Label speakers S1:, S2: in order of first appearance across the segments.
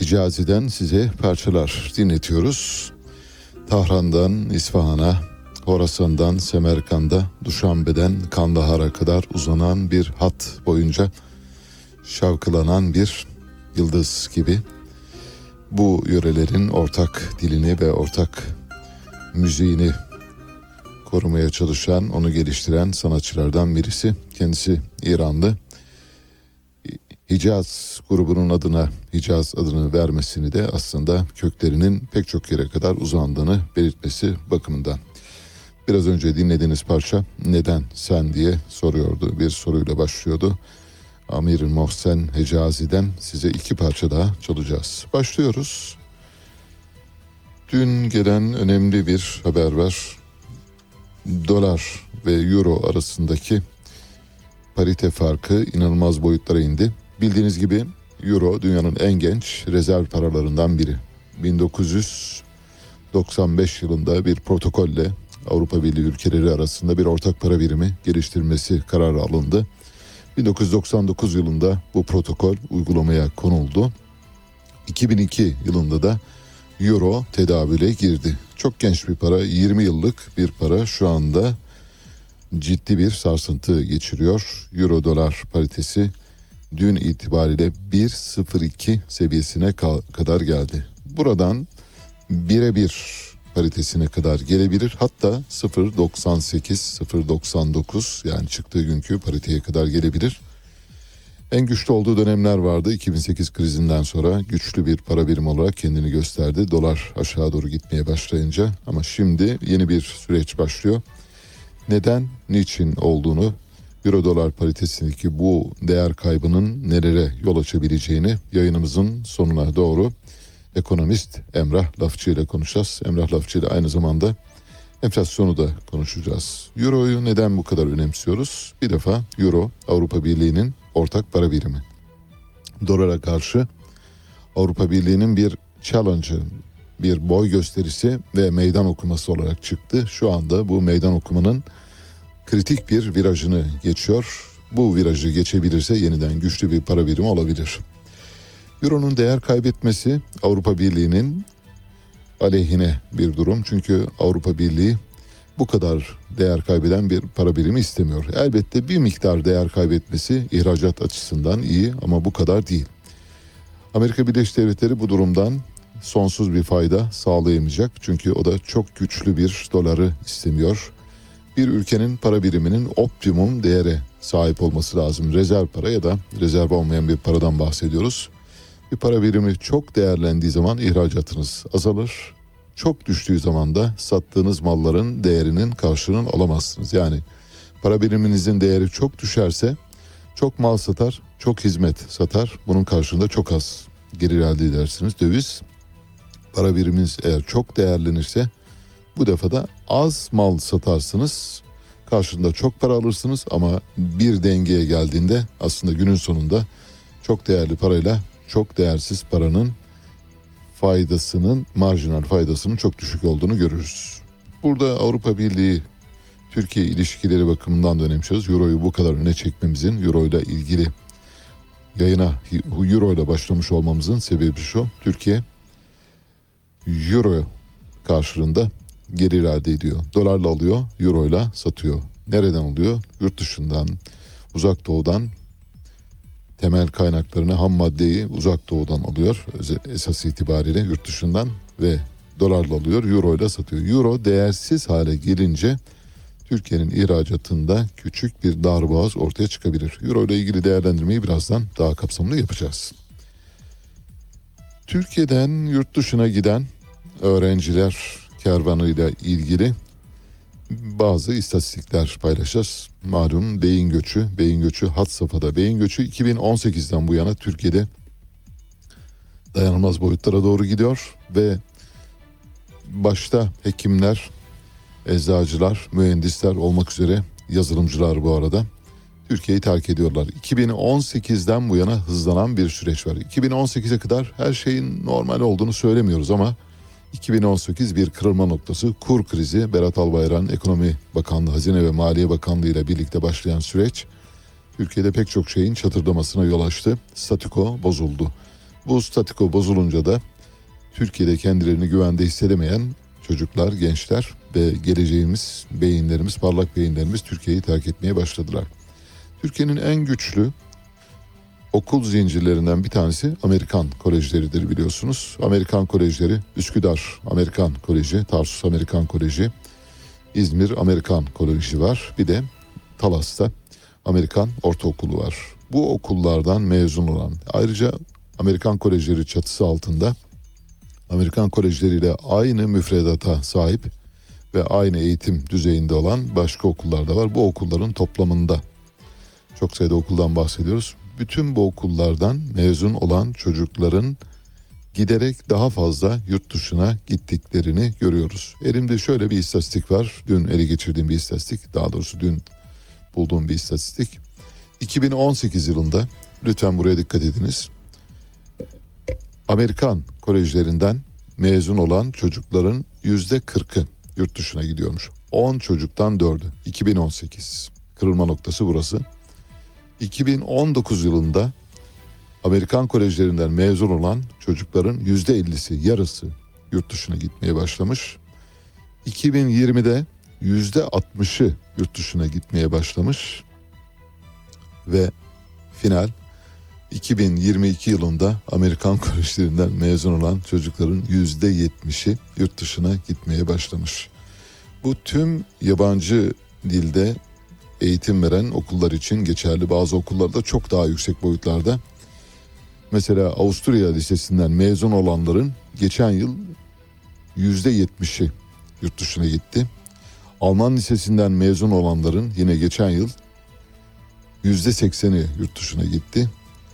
S1: Hicazi'den size parçalar dinletiyoruz. Tahran'dan İsfahan'a, Horasan'dan Semerkand'a, Duşanbe'den Kandahar'a kadar uzanan bir hat boyunca şavkılanan bir yıldız gibi bu yörelerin ortak dilini ve ortak müziğini korumaya çalışan, onu geliştiren sanatçılardan birisi. Kendisi İranlı. Hicaz grubunun adına Hicaz adını vermesini de aslında köklerinin pek çok yere kadar uzandığını belirtmesi bakımından. Biraz önce dinlediğiniz parça neden sen diye soruyordu. Bir soruyla başlıyordu. Amir Mohsen Hicazi'den size 2 parça daha çalacağız. Başlıyoruz. Dün gelen önemli bir haber var. Dolar ve euro arasındaki parite farkı inanılmaz boyutlara indi. Bildiğiniz gibi euro dünyanın en genç rezerv paralarından biri. 1995 yılında bir protokolle Avrupa Birliği ülkeleri arasında bir ortak para birimi geliştirilmesi kararı alındı. 1999 yılında bu protokol uygulamaya konuldu. 2002 yılında da euro tedavüle girdi. Çok genç bir para, 20 yıllık bir para, şu anda ciddi bir sarsıntı geçiriyor. Euro dolar paritesi dün itibariyle 1.02 seviyesine kadar geldi. Buradan 1'e 1 paritesine kadar gelebilir. Hatta 0.98, 0.99 yani çıktığı günkü pariteye kadar gelebilir. En güçlü olduğu dönemler vardı. 2008 krizinden sonra güçlü bir para birimi olarak kendini gösterdi. Dolar aşağı doğru gitmeye başlayınca, ama şimdi yeni bir süreç başlıyor. Neden, niçin olduğunu, euro dolar paritesindeki bu değer kaybının nelere yol açabileceğini yayınımızın sonuna doğru ekonomist Emrah Lafçı ile konuşacağız. Emrah Lafçı ile aynı zamanda enflasyonu da konuşacağız. Euro'yu neden bu kadar önemsiyoruz? Bir defa euro Avrupa Birliği'nin ortak para birimi. Dolara karşı Avrupa Birliği'nin bir challenge'ı, bir boy gösterisi ve meydan okuması olarak çıktı. Şu anda bu meydan okumanın kritik bir virajını geçiyor. Bu virajı geçebilirse yeniden güçlü bir para birimi olabilir. Euro'nun değer kaybetmesi Avrupa Birliği'nin aleyhine bir durum. Çünkü Avrupa Birliği bu kadar değer kaybeden bir para birimi istemiyor. Elbette bir miktar değer kaybetmesi ihracat açısından iyi ama bu kadar değil. Amerika Birleşik Devletleri bu durumdan sonsuz bir fayda sağlayamayacak. Çünkü o da çok güçlü bir doları istemiyor. Bir ülkenin para biriminin optimum değere sahip olması lazım. Rezerv para ya da rezerv olmayan bir paradan bahsediyoruz. Bir para birimi çok değerlendiği zaman ihracatınız azalır. Çok düştüğü zaman da sattığınız malların değerinin karşılığını alamazsınız. Yani para biriminizin değeri çok düşerse çok mal satar, çok hizmet satar. Bunun karşılığında çok az gelir elde edersiniz. Döviz para biriminiz eğer çok değerlenirse bu defa da az mal satarsınız. Karşılığında çok para alırsınız ama bir dengeye geldiğinde aslında günün sonunda çok değerli parayla çok değersiz paranın faydasının, marjinal faydasının çok düşük olduğunu görürüz. Burada Avrupa Birliği Türkiye ilişkileri bakımından da önemsiyoruz. Euro'yu bu kadar öne çekmemizin, Euro ile ilgili yayına Euro ile başlamış olmamızın sebebi şu: Türkiye Euro karşılığında gelir elde ediyor. Dolarla alıyor, Euro ile satıyor. Nereden alıyor? Yurt dışından, uzak doğudan. Temel kaynaklarını, ham maddeyi uzak doğudan alıyor. Esas itibariyle yurt dışından ve dolarla alıyor, euro ile satıyor. Euro değersiz hale gelince Türkiye'nin ihracatında küçük bir darboğaz ortaya çıkabilir. Euro ile ilgili değerlendirmeyi birazdan daha kapsamlı yapacağız. Türkiye'den yurt dışına giden öğrenciler kervanıyla ilgili bazı istatistikler paylaşacağız. Malum beyin göçü had safhada. Beyin göçü 2018'den bu yana Türkiye'de dayanılmaz boyutlara doğru gidiyor ve başta hekimler, eczacılar, mühendisler olmak üzere yazılımcılar bu arada Türkiye'yi terk ediyorlar. 2018'den bu yana hızlanan bir süreç var. 2018'e kadar her şeyin normal olduğunu söylemiyoruz ama 2018 bir kırılma noktası. Kur krizi, Berat Albayrak'ın Ekonomi Bakanlığı, Hazine ve Maliye Bakanlığı ile birlikte başlayan süreç Türkiye'de pek çok şeyin çatırdamasına yol açtı. Statüko bozuldu. Bu statiko bozulunca da Türkiye'de kendilerini güvende hissedemeyen çocuklar, gençler ve geleceğimiz, beyinlerimiz, parlak beyinlerimiz Türkiye'yi terk etmeye başladılar. Türkiye'nin en güçlü okul zincirlerinden bir tanesi Amerikan kolejleridir biliyorsunuz. Amerikan kolejleri, Üsküdar Amerikan Koleji, Tarsus Amerikan Koleji, İzmir Amerikan Koleji var. Bir de Talas'ta Amerikan Ortaokulu var. Bu okullardan mezun olan, ayrıca Amerikan kolejleri çatısı altında Amerikan kolejleriyle aynı müfredata sahip ve aynı eğitim düzeyinde olan başka okullar da var. Bu okulların toplamında çok sayıda okuldan bahsediyoruz. Bütün bu okullardan mezun olan çocukların giderek daha fazla yurt dışına gittiklerini görüyoruz. Elimde şöyle bir istatistik var. Dün ele geçirdiğim bir istatistik, daha doğrusu dün bulduğum bir istatistik. 2018 yılında, lütfen buraya dikkat ediniz, Amerikan kolejlerinden mezun olan çocukların %40'ı yurt dışına gidiyormuş. 10 çocuktan 4'ü. 2018. Kırılma noktası burası. 2019 yılında Amerikan kolejlerinden mezun olan çocukların %50'si, yarısı yurt dışına gitmeye başlamış. 2020'de %60'ı yurt dışına gitmeye başlamış. Ve final 2022 yılında Amerikan kolejlerinden mezun olan çocukların %70'i yurt dışına gitmeye başlamış. Bu tüm yabancı dilde eğitim veren okullar için geçerli. Bazı okullarda çok daha yüksek boyutlarda. Mesela Avusturya Lisesi'nden mezun olanların geçen yıl %70'i yurt dışına gitti. Alman Lisesi'nden mezun olanların yine geçen yıl %80'i yurt dışına gitti.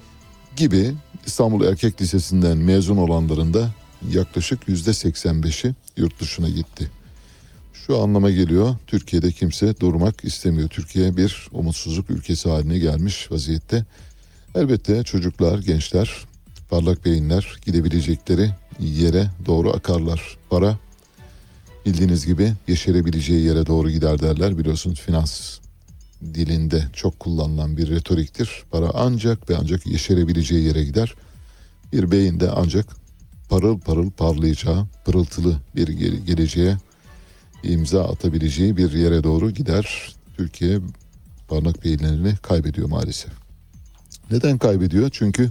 S1: Gibi İstanbul Erkek Lisesi'nden mezun olanların da yaklaşık %85'i yurt dışına gitti. Şu anlama geliyor, Türkiye'de kimse durmak istemiyor. Türkiye bir umutsuzluk ülkesi haline gelmiş vaziyette. Elbette çocuklar, gençler, parlak beyinler gidebilecekleri yere doğru akarlar. Para bildiğiniz gibi yeşerebileceği yere doğru gider derler. Biliyorsunuz finans dilinde çok kullanılan bir retoriktir. Para ancak ve ancak yeşerebileceği yere gider. Bir beyin de ancak parıl parıl parlayacağı, pırıltılı bir geleceğe imza atabileceği bir yere doğru gider. Türkiye parlak beyinlerini kaybediyor maalesef. Neden kaybediyor? Çünkü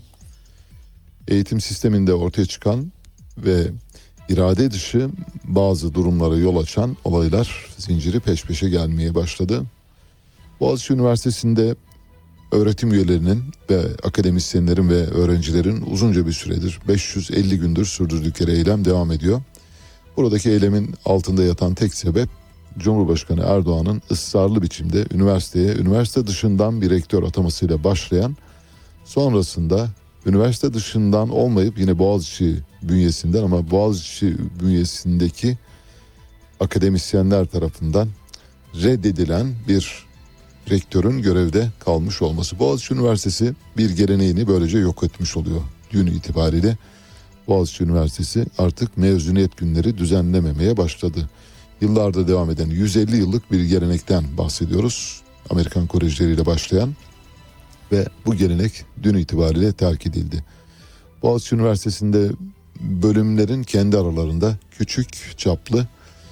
S1: eğitim sisteminde ortaya çıkan ve irade dışı bazı durumlara yol açan olaylar zinciri peş peşe gelmeye başladı. Boğaziçi Üniversitesi'nde öğretim üyelerinin ve akademisyenlerin ve öğrencilerin uzunca bir süredir 550 gündür sürdürdükleri eylem devam ediyor. Buradaki eylemin altında yatan tek sebep Cumhurbaşkanı Erdoğan'ın ısrarlı biçimde üniversiteye, üniversite dışından bir rektör atamasıyla başlayan, sonrasında üniversite dışından olmayıp yine Boğaziçi bünyesinden ama Boğaziçi bünyesindeki akademisyenler tarafından reddedilen bir rektörün görevde kalmış olması. Boğaziçi Üniversitesi bir geleneğini böylece yok etmiş oluyor. Dün itibariyle Boğaziçi Üniversitesi artık mezuniyet günleri düzenlememeye başladı. Yıllarda devam eden 150 yıllık bir gelenekten bahsediyoruz. Amerikan kolejleriyle başlayan ve bu gelenek dün itibariyle terk edildi. Boğaziçi Üniversitesi'nde bölümlerin kendi aralarında küçük çaplı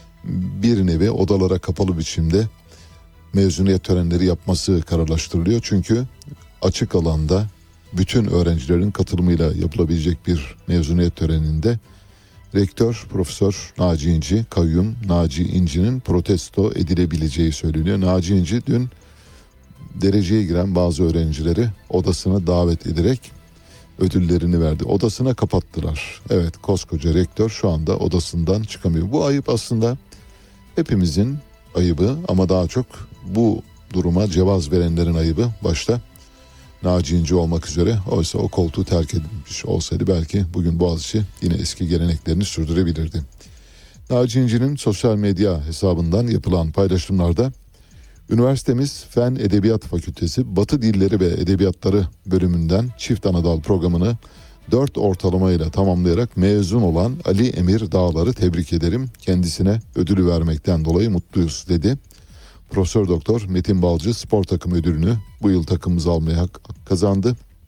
S1: bir nevi odalara kapalı biçimde mezuniyet törenleri yapması kararlaştırılıyor. Çünkü açık alanda bütün öğrencilerin katılımıyla yapılabilecek bir mezuniyet töreninde rektör Profesör Naci İnci, kayyum Naci İnci'nin protesto edilebileceği söyleniyor. Naci İnci dün dereceye giren bazı öğrencileri odasına davet ederek ödüllerini verdi. Odasına kapattılar. Evet, koskoca rektör şu anda odasından çıkamıyor. Bu ayıp aslında hepimizin ayıbı ama daha çok bu duruma cevaz verenlerin ayıbı, başta Naci İnci olmak üzere. Oysa o koltuğu terk edilmiş olsaydı belki bugün Boğaziçi yine eski geleneklerini sürdürebilirdi. Naci İnci'nin sosyal medya hesabından yapılan paylaşımlarda üniversitemiz Fen Edebiyat Fakültesi Batı Dilleri ve Edebiyatları bölümünden çift anadal programını 4 ortalamayla tamamlayarak mezun olan Ali Emir Dağlar'ı tebrik ederim. Kendisine ödülü vermekten dolayı mutluyuz dedi. Profesör Doktor Metin Balcı spor takım ödülünü bu yıl takımımız almaya hak kazandı.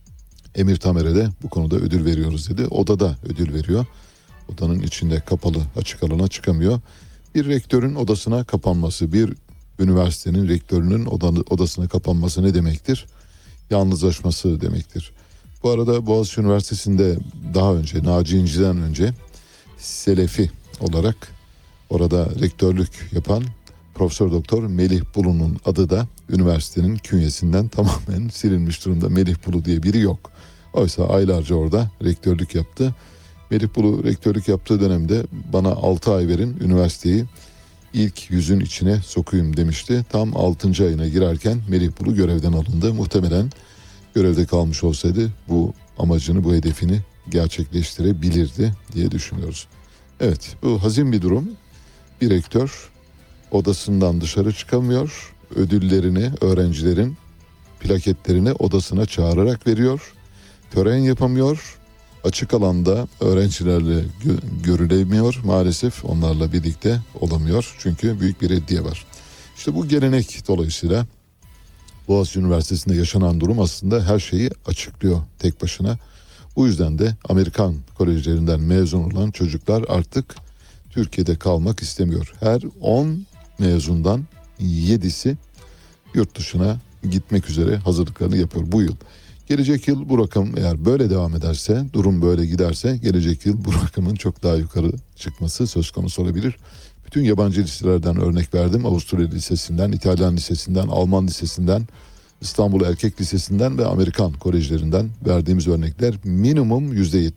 S1: Emir Tamer'e de bu konuda ödül veriyoruz dedi. Oda da ödül veriyor. Odanın içinde kapalı, açık alana çıkamıyor. Bir rektörün odasına kapanması, bir üniversitenin rektörünün odasına kapanması ne demektir? Yalnızlaşması demektir. Bu arada Boğaziçi Üniversitesi'nde daha önce, Naci İnci'den önce Selefi olarak orada rektörlük yapan Profesör Doktor Melih Bulu'nun adı da üniversitenin künyesinden tamamen silinmiş durumda. Melih Bulu diye biri yok. Oysa aylarca orada rektörlük yaptı. Melih Bulu rektörlük yaptığı dönemde bana 6 ay verin, üniversiteyi ilk yüzün içine sokuyum demişti. Tam 6. ayına girerken Melih Bulu görevden alındı. Muhtemelen görevde kalmış olsaydı bu amacını, bu hedefini gerçekleştirebilirdi diye düşünüyoruz. Evet, bu hazin bir durum. Bir rektör odasından dışarı çıkamıyor. Ödüllerini öğrencilerin plaketlerini odasına çağırarak veriyor. Tören yapamıyor. Açık alanda öğrencilerle görülemiyor. Maalesef onlarla birlikte olamıyor. Çünkü büyük bir reddiye var. İşte bu gelenek dolayısıyla Boğaziçi Üniversitesi'nde yaşanan durum aslında her şeyi açıklıyor tek başına. Bu yüzden de Amerikan kolejlerinden mezun olan çocuklar artık Türkiye'de kalmak istemiyor. Her 10 mezundan 7'si yurt dışına gitmek üzere hazırlıklarını yapıyor bu yıl. Gelecek yıl bu rakam eğer böyle devam ederse, durum böyle giderse gelecek yıl bu rakamın çok daha yukarı çıkması söz konusu olabilir. Bütün yabancı liselerden örnek verdim. Avusturya Lisesi'nden, İtalyan Lisesi'nden, Alman Lisesi'nden, İstanbul Erkek Lisesi'nden ve Amerikan kolejlerinden verdiğimiz örnekler minimum %70.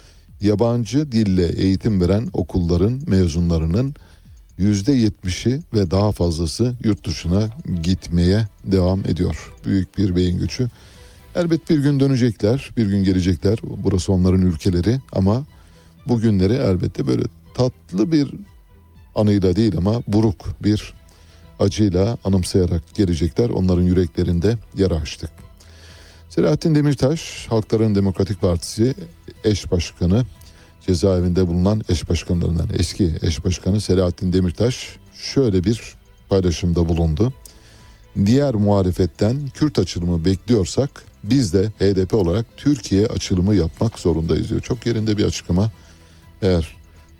S1: Yabancı dille eğitim veren okulların mezunlarının %70'i ve daha fazlası yurt dışına gitmeye devam ediyor. Büyük bir beyin göçü. Elbet bir gün dönecekler, bir gün gelecekler. Burası onların ülkeleri ama bu günleri elbette böyle tatlı bir anıyla değil ama buruk bir acıyla anımsayarak gelecekler. Onların yüreklerinde yara açtık. Selahattin Demirtaş, Halkların Demokratik Partisi eş başkanı, cezaevinde bulunan eş başkanlarından eski eş başkanı Selahattin Demirtaş şöyle bir paylaşımda bulundu. Diğer muhalefetten Kürt açılımı bekliyorsak biz de HDP olarak Türkiye açılımı yapmak zorundayız diyor. Çok yerinde bir açıklama. Eğer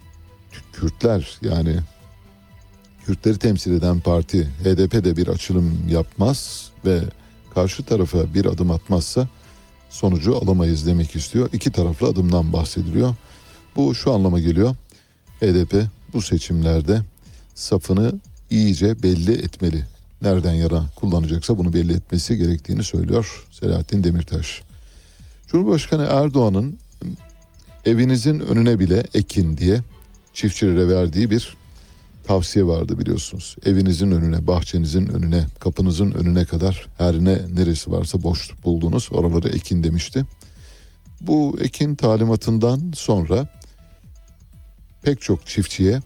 S1: Kürtler yani Kürtleri temsil eden parti HDP de bir açılım yapmaz ve karşı tarafa bir adım atmazsa sonucu alamayız demek istiyor. İki taraflı adımdan bahsediliyor. Bu şu anlama geliyor. HDP bu seçimlerde safını iyice belli etmeli. Nereden yana kullanacaksa bunu belli etmesi gerektiğini söylüyor Selahattin Demirtaş. Cumhurbaşkanı Erdoğan'ın evinizin önüne bile ekin diye çiftçilere verdiği bir tavsiye vardı biliyorsunuz. Evinizin önüne, bahçenizin önüne, kapınızın önüne kadar her neresi varsa boş bulduğunuz oraları ekin demişti. Bu ekin talimatından sonra pek çok çiftçiye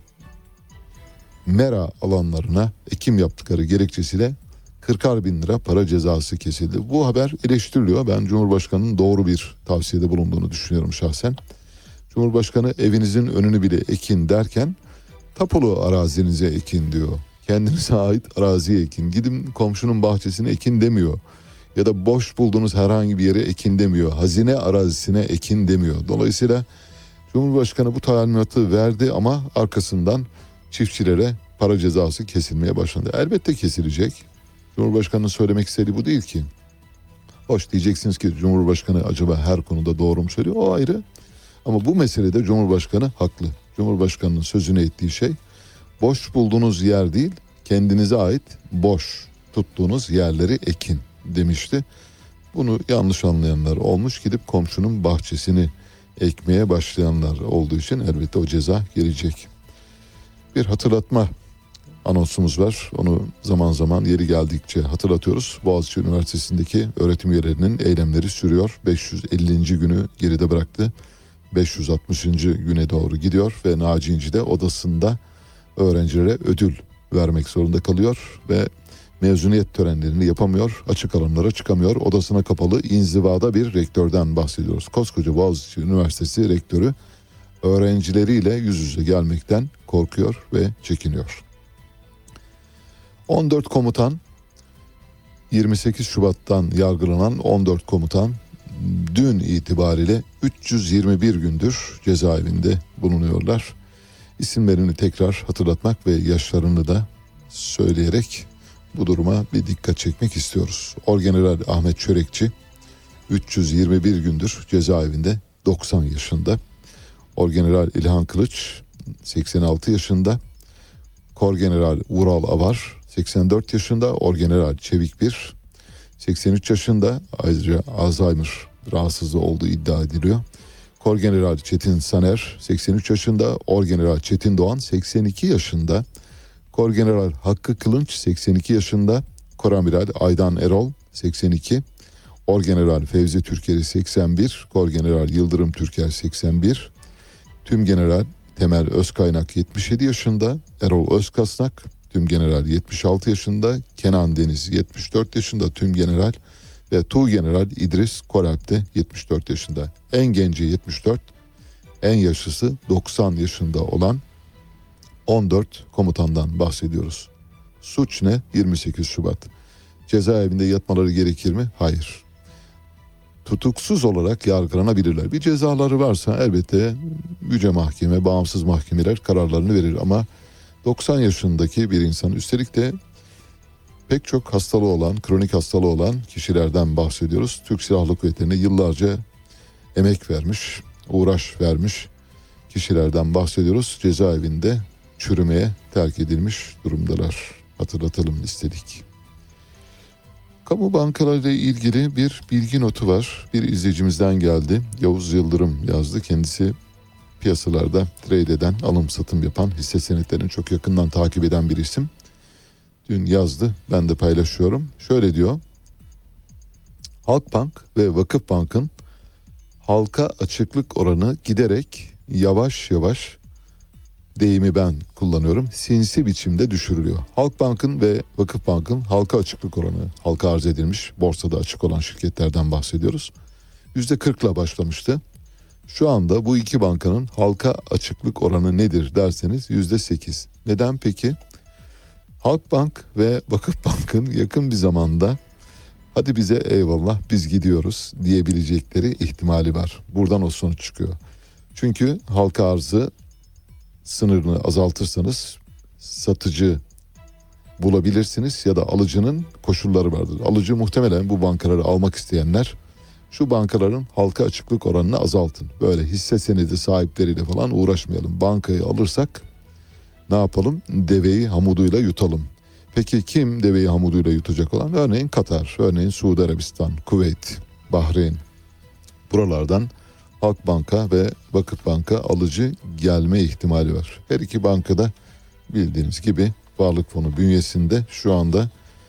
S1: mera alanlarına ekim yaptıkları gerekçesiyle 40'ar bin lira para cezası kesildi. Bu haber eleştiriliyor. Ben Cumhurbaşkanı'nın doğru bir tavsiyede bulunduğunu düşünüyorum şahsen. Cumhurbaşkanı evinizin önünü bile ekin derken tapulu arazinize ekin diyor. Kendinize ait araziye ekin. Gidin komşunun bahçesine ekin demiyor. Ya da boş bulduğunuz herhangi bir yere ekin demiyor. Hazine arazisine ekin demiyor. Dolayısıyla Cumhurbaşkanı bu talimatı verdi ama arkasından çiftçilere para cezası kesilmeye başlandı. Elbette kesilecek. Cumhurbaşkanı'nın söylemek istediği bu değil ki. Hoş diyeceksiniz ki Cumhurbaşkanı acaba her konuda doğru mu söylüyor? O ayrı. Ama bu meselede Cumhurbaşkanı haklı. Cumhurbaşkanı'nın sözüne ettiği şey boş bulduğunuz yer değil, kendinize ait boş tuttuğunuz yerleri ekin demişti. Bunu yanlış anlayanlar olmuş, gidip komşunun bahçesini ekmeye başlayanlar olduğu için elbette o ceza gelecek. Bir hatırlatma anonsumuz var. Onu zaman zaman yeri geldikçe hatırlatıyoruz. Boğaziçi Üniversitesi'ndeki öğretim üyelerinin eylemleri sürüyor. 550. günü geride bıraktı. 560. güne doğru gidiyor ve Naci İnci de odasında öğrencilere ödül vermek zorunda kalıyor ve mezuniyet törenlerini yapamıyor, açık alanlara çıkamıyor. Odasına kapalı inzivada bir rektörden bahsediyoruz. Koskoca Boğaziçi Üniversitesi rektörü öğrencileriyle yüz yüze gelmekten korkuyor ve çekiniyor. 14 komutan 28 Şubat'tan yargılanan 14 komutan dün itibariyle 321 gündür cezaevinde bulunuyorlar. İsimlerini tekrar hatırlatmak ve yaşlarını da söyleyerek bu duruma bir dikkat çekmek istiyoruz. Orgeneral Ahmet Çörekçi 321 gündür cezaevinde, 90 yaşında. Orgeneral İlhan Kılıç 86 yaşında. Korgeneral Vural Avar 84 yaşında. Orgeneral Çevik Bir 83 yaşında. Ayrıca Alzheimer rahatsızlığı olduğu iddia ediliyor. Korgeneral Çetin Saner 83 yaşında. Orgeneral Çetin Doğan 82 yaşında. Korgeneral Hakkı Kılınç 82 yaşında. Koramiral Aydan Erol 82. Orgeneral Fevzi Türkeri 81. Korgeneral Yıldırım Türker 81. Tümgeneral Temel Özkaynak 77 yaşında. Erol Özkasnak Tümgeneral 76 yaşında. Kenan Deniz 74 yaşında Tümgeneral ve Tuğgeneral İdris Koralp de 74 yaşında. En genci 74, en yaşlısı 90 yaşında olan 14 komutandan bahsediyoruz. Suç ne? 28 Şubat. Cezaevinde yatmaları gerekir mi? Hayır. Tutuksuz olarak yargılanabilirler. Bir cezaları varsa elbette yüce mahkeme, bağımsız mahkemeler kararlarını verir ama 90 yaşındaki bir insan, üstelik de pek çok hastalığı olan, kronik hastalığı olan kişilerden bahsediyoruz. Türk Silahlı Kuvvetleri'ne yıllarca emek vermiş, uğraş vermiş kişilerden bahsediyoruz. Cezaevinde çürümeye terk edilmiş durumdalar. Hatırlatalım istedik. Kamu bankalarıyla ilgili bir bilgi notu var. Bir izleyicimizden geldi. Yavuz Yıldırım yazdı. Kendisi piyasalarda trade eden, alım satım yapan, hisse senetlerini çok yakından takip eden bir isim. Dün yazdı. Ben de paylaşıyorum. Şöyle diyor. Halkbank ve Vakıfbank'ın halka açıklık oranı giderek yavaş yavaş, deyimi ben kullanıyorum, sinsi biçimde düşürülüyor. Halkbank'ın ve Vakıfbank'ın halka açıklık oranı, halka arz edilmiş borsada açık olan şirketlerden bahsediyoruz. %40'la başlamıştı. Şu anda bu iki bankanın halka açıklık oranı nedir derseniz %8. Neden peki? Halkbank ve Vakıfbank'ın yakın bir zamanda hadi bize eyvallah biz gidiyoruz diyebilecekleri ihtimali var. Buradan o sonuç çıkıyor. Çünkü halka arzı sınırını azaltırsanız satıcı bulabilirsiniz ya da alıcının koşulları vardır. Alıcı muhtemelen bu bankaları almak isteyenler şu bankaların halka açıklık oranını azaltın. Böyle hisse senedi sahipleriyle falan uğraşmayalım. Bankayı alırsak ne yapalım? Deveyi hamuduyla yutalım. Peki kim deveyi hamuduyla yutacak olan? Örneğin Katar, örneğin Suudi Arabistan, Kuveyt, Bahreyn. Buralardan Halkbank'a ve Vakıfbank'a alıcı gelme ihtimali var. Her iki bankada bildiğiniz gibi varlık fonu bünyesinde şu anda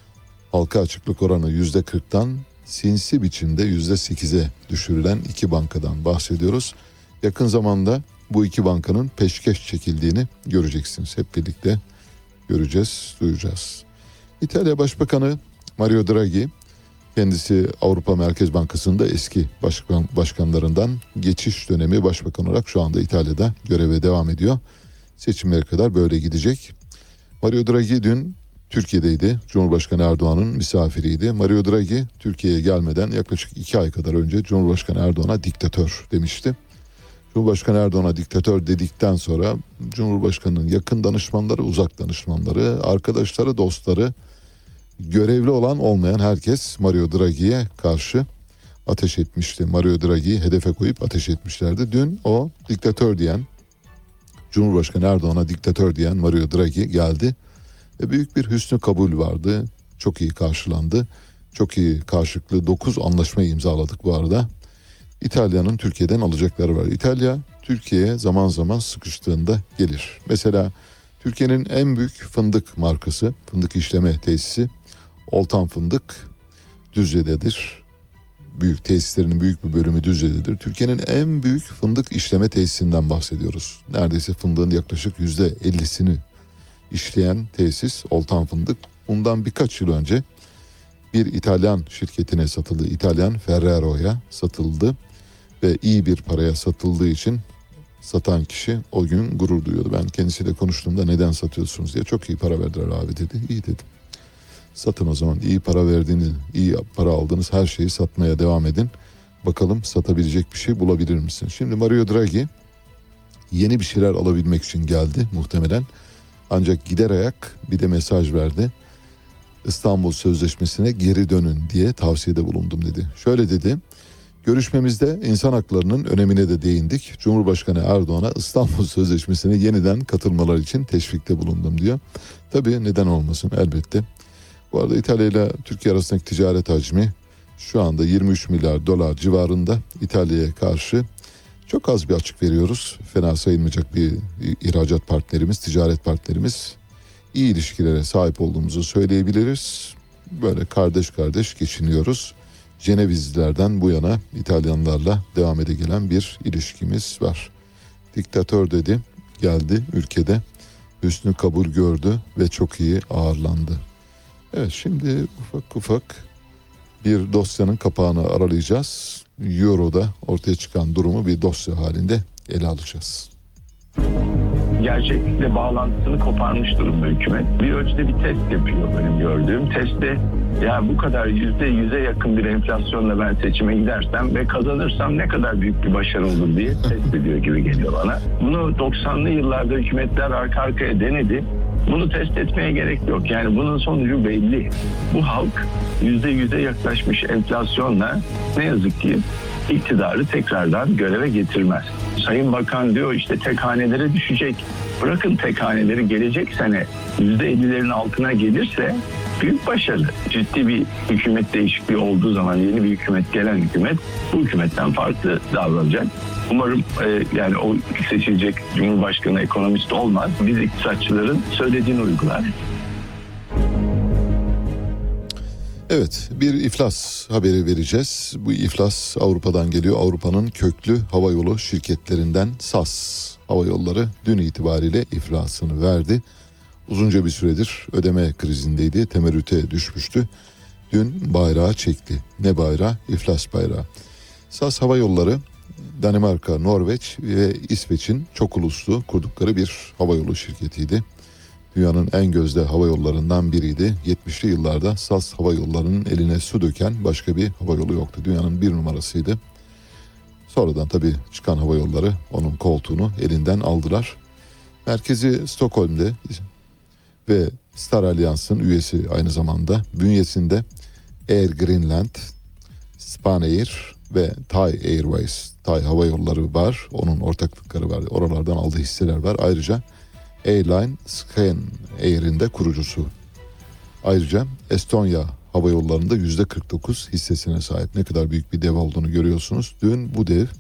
S1: halka açıklık oranı %40'tan sinsi biçimde %8'e düşürülen iki bankadan bahsediyoruz. Yakın zamanda bu iki bankanın peşkeş çekildiğini göreceksiniz. Hep birlikte göreceğiz, duyacağız. İtalya Başbakanı Mario Draghi, kendisi Avrupa Merkez Bankası'nda eski başkanlarından, geçiş dönemi başbakan olarak şu anda İtalya'da göreve devam ediyor. Seçimlere kadar böyle gidecek. Mario Draghi dün Türkiye'deydi. Cumhurbaşkanı Erdoğan'ın misafiriydi. Mario Draghi Türkiye'ye gelmeden yaklaşık 2 ay kadar önce Cumhurbaşkanı Erdoğan'a diktatör demişti. Cumhurbaşkanı Erdoğan'a diktatör dedikten sonra Cumhurbaşkanı'nın yakın danışmanları, uzak danışmanları, arkadaşları, dostları, görevli olan olmayan herkes Mario Draghi'ye karşı ateş etmişti. Mario Draghi'yi hedefe koyup ateş etmişlerdi. Dün o diktatör diyen, Cumhurbaşkanı Erdoğan'a diktatör diyen Mario Draghi geldi ve büyük bir hüsnü kabul vardı. Çok iyi karşılandı. Çok iyi karşılıklı 9 anlaşmayı imzaladık bu arada. İtalya'nın Türkiye'den alacakları var. İtalya Türkiye'ye zaman zaman sıkıştığında gelir. Mesela Türkiye'nin en büyük fındık markası, fındık işleme tesisi Oltan Fındık Düzce'dedir. Büyük tesislerinin büyük bir bölümü Düzce'dedir. Türkiye'nin en büyük fındık işleme tesisinden bahsediyoruz. Neredeyse fındığın yaklaşık %50'sini işleyen tesis Oltan Fındık. Bundan birkaç yıl önce bir İtalyan şirketine satıldı. İtalyan Ferrero'ya satıldı ve iyi bir paraya satıldığı için satan kişi o gün gurur duyuyordu. Ben kendisiyle konuştuğumda neden satıyorsunuz diye, çok iyi para verdiler abi dedi. İyi dedim. Satın o zaman, iyi para verdiğiniz, iyi para aldığınız her şeyi satmaya devam edin. Bakalım satabilecek bir şey bulabilir misin? Şimdi Mario Draghi yeni bir şeyler alabilmek için geldi muhtemelen. Ancak gider ayak bir de mesaj verdi. İstanbul Sözleşmesi'ne geri dönün diye tavsiyede bulundum dedi. Şöyle dedi. Görüşmemizde insan haklarının önemine de değindik. Cumhurbaşkanı Erdoğan'a İstanbul Sözleşmesi'ne yeniden katılmalar için teşvikte bulundum diyor. Tabii neden olmasın, elbette. Bu arada İtalya ile Türkiye arasındaki ticaret hacmi şu anda 23 milyar dolar civarında. İtalya'ya karşı çok az bir açık veriyoruz. Fena sayılmayacak bir ihracat partnerimiz, ticaret partnerimiz. İyi ilişkilere sahip olduğumuzu söyleyebiliriz. Böyle kardeş kardeş geçiniyoruz. Cenevizlilerden bu yana İtalyanlarla devam ede gelen bir ilişkimiz var. Diktatör dedi, geldi ülkede, hüsnü kabul gördü ve çok iyi ağırlandı. Evet, şimdi ufak ufak bir dosyanın kapağını aralayacağız. Euro'da ortaya çıkan durumu bir dosya halinde ele alacağız.
S2: Gerçeklikle bağlantısını koparmış durumda hükümet. Bir ölçüde bir test yapıyor benim gördüğüm. Testte ya bu kadar %100'e yakın bir enflasyonla ben seçime gidersem ve kazanırsam ne kadar büyük bir başarı olur diye test ediyor gibi geliyor bana. Bunu 90'lı yıllarda hükümetler arka arkaya denedi. Bunu test etmeye gerek yok. Yani bunun sonucu belli. Bu halk %100'e yaklaşmış enflasyonla ne yazık ki iktidarı tekrardan göreve getirmez. Sayın Bakan diyor işte tek hanelere düşecek. Bırakın tek haneleri, gelecek sene %50'lerin altına gelirse büyük başarı. Ciddi bir hükümet değişikliği olduğu zaman, yeni bir hükümet, gelen hükümet bu hükümetten farklı davranacak. Umarım yani o seçilecek Cumhurbaşkanı ekonomist olmaz. Biz iktisatçıların söylediğini uygular.
S1: Evet, bir iflas haberi vereceğiz. Bu iflas Avrupa'dan geliyor. Avrupa'nın köklü havayolu şirketlerinden SAS Havayolları dün itibariyle iflasını verdi. Uzunca bir süredir ödeme krizindeydi, temerrüte düşmüştü. Dün bayrağı çekti. Ne bayrağı? İflas bayrağı. SAS Havayolları Danimarka, Norveç ve İsveç'in çok uluslu kurdukları bir havayolu şirketiydi. Dünyanın en gözde havayollarından biriydi. 70'li yıllarda SAS Havayolları'nın eline su döken başka bir havayolu yoktu. Dünyanın bir numarasıydı. Sonradan tabii çıkan havayolları onun koltuğunu elinden aldılar. Merkezi Stockholm'de ve Star Alliance'ın üyesi aynı zamanda. Bünyesinde Air Greenland, Spanair ve Thai Airways, Thai Havayolları var. Onun ortaklıkları var. Oralardan aldığı hisseler var. Ayrıca Airline Scandinair'in de kurucusu. Ayrıca Estonya Havayolları'nda %49 hissesine sahip. Ne kadar büyük bir dev olduğunu görüyorsunuz. Dün bu dev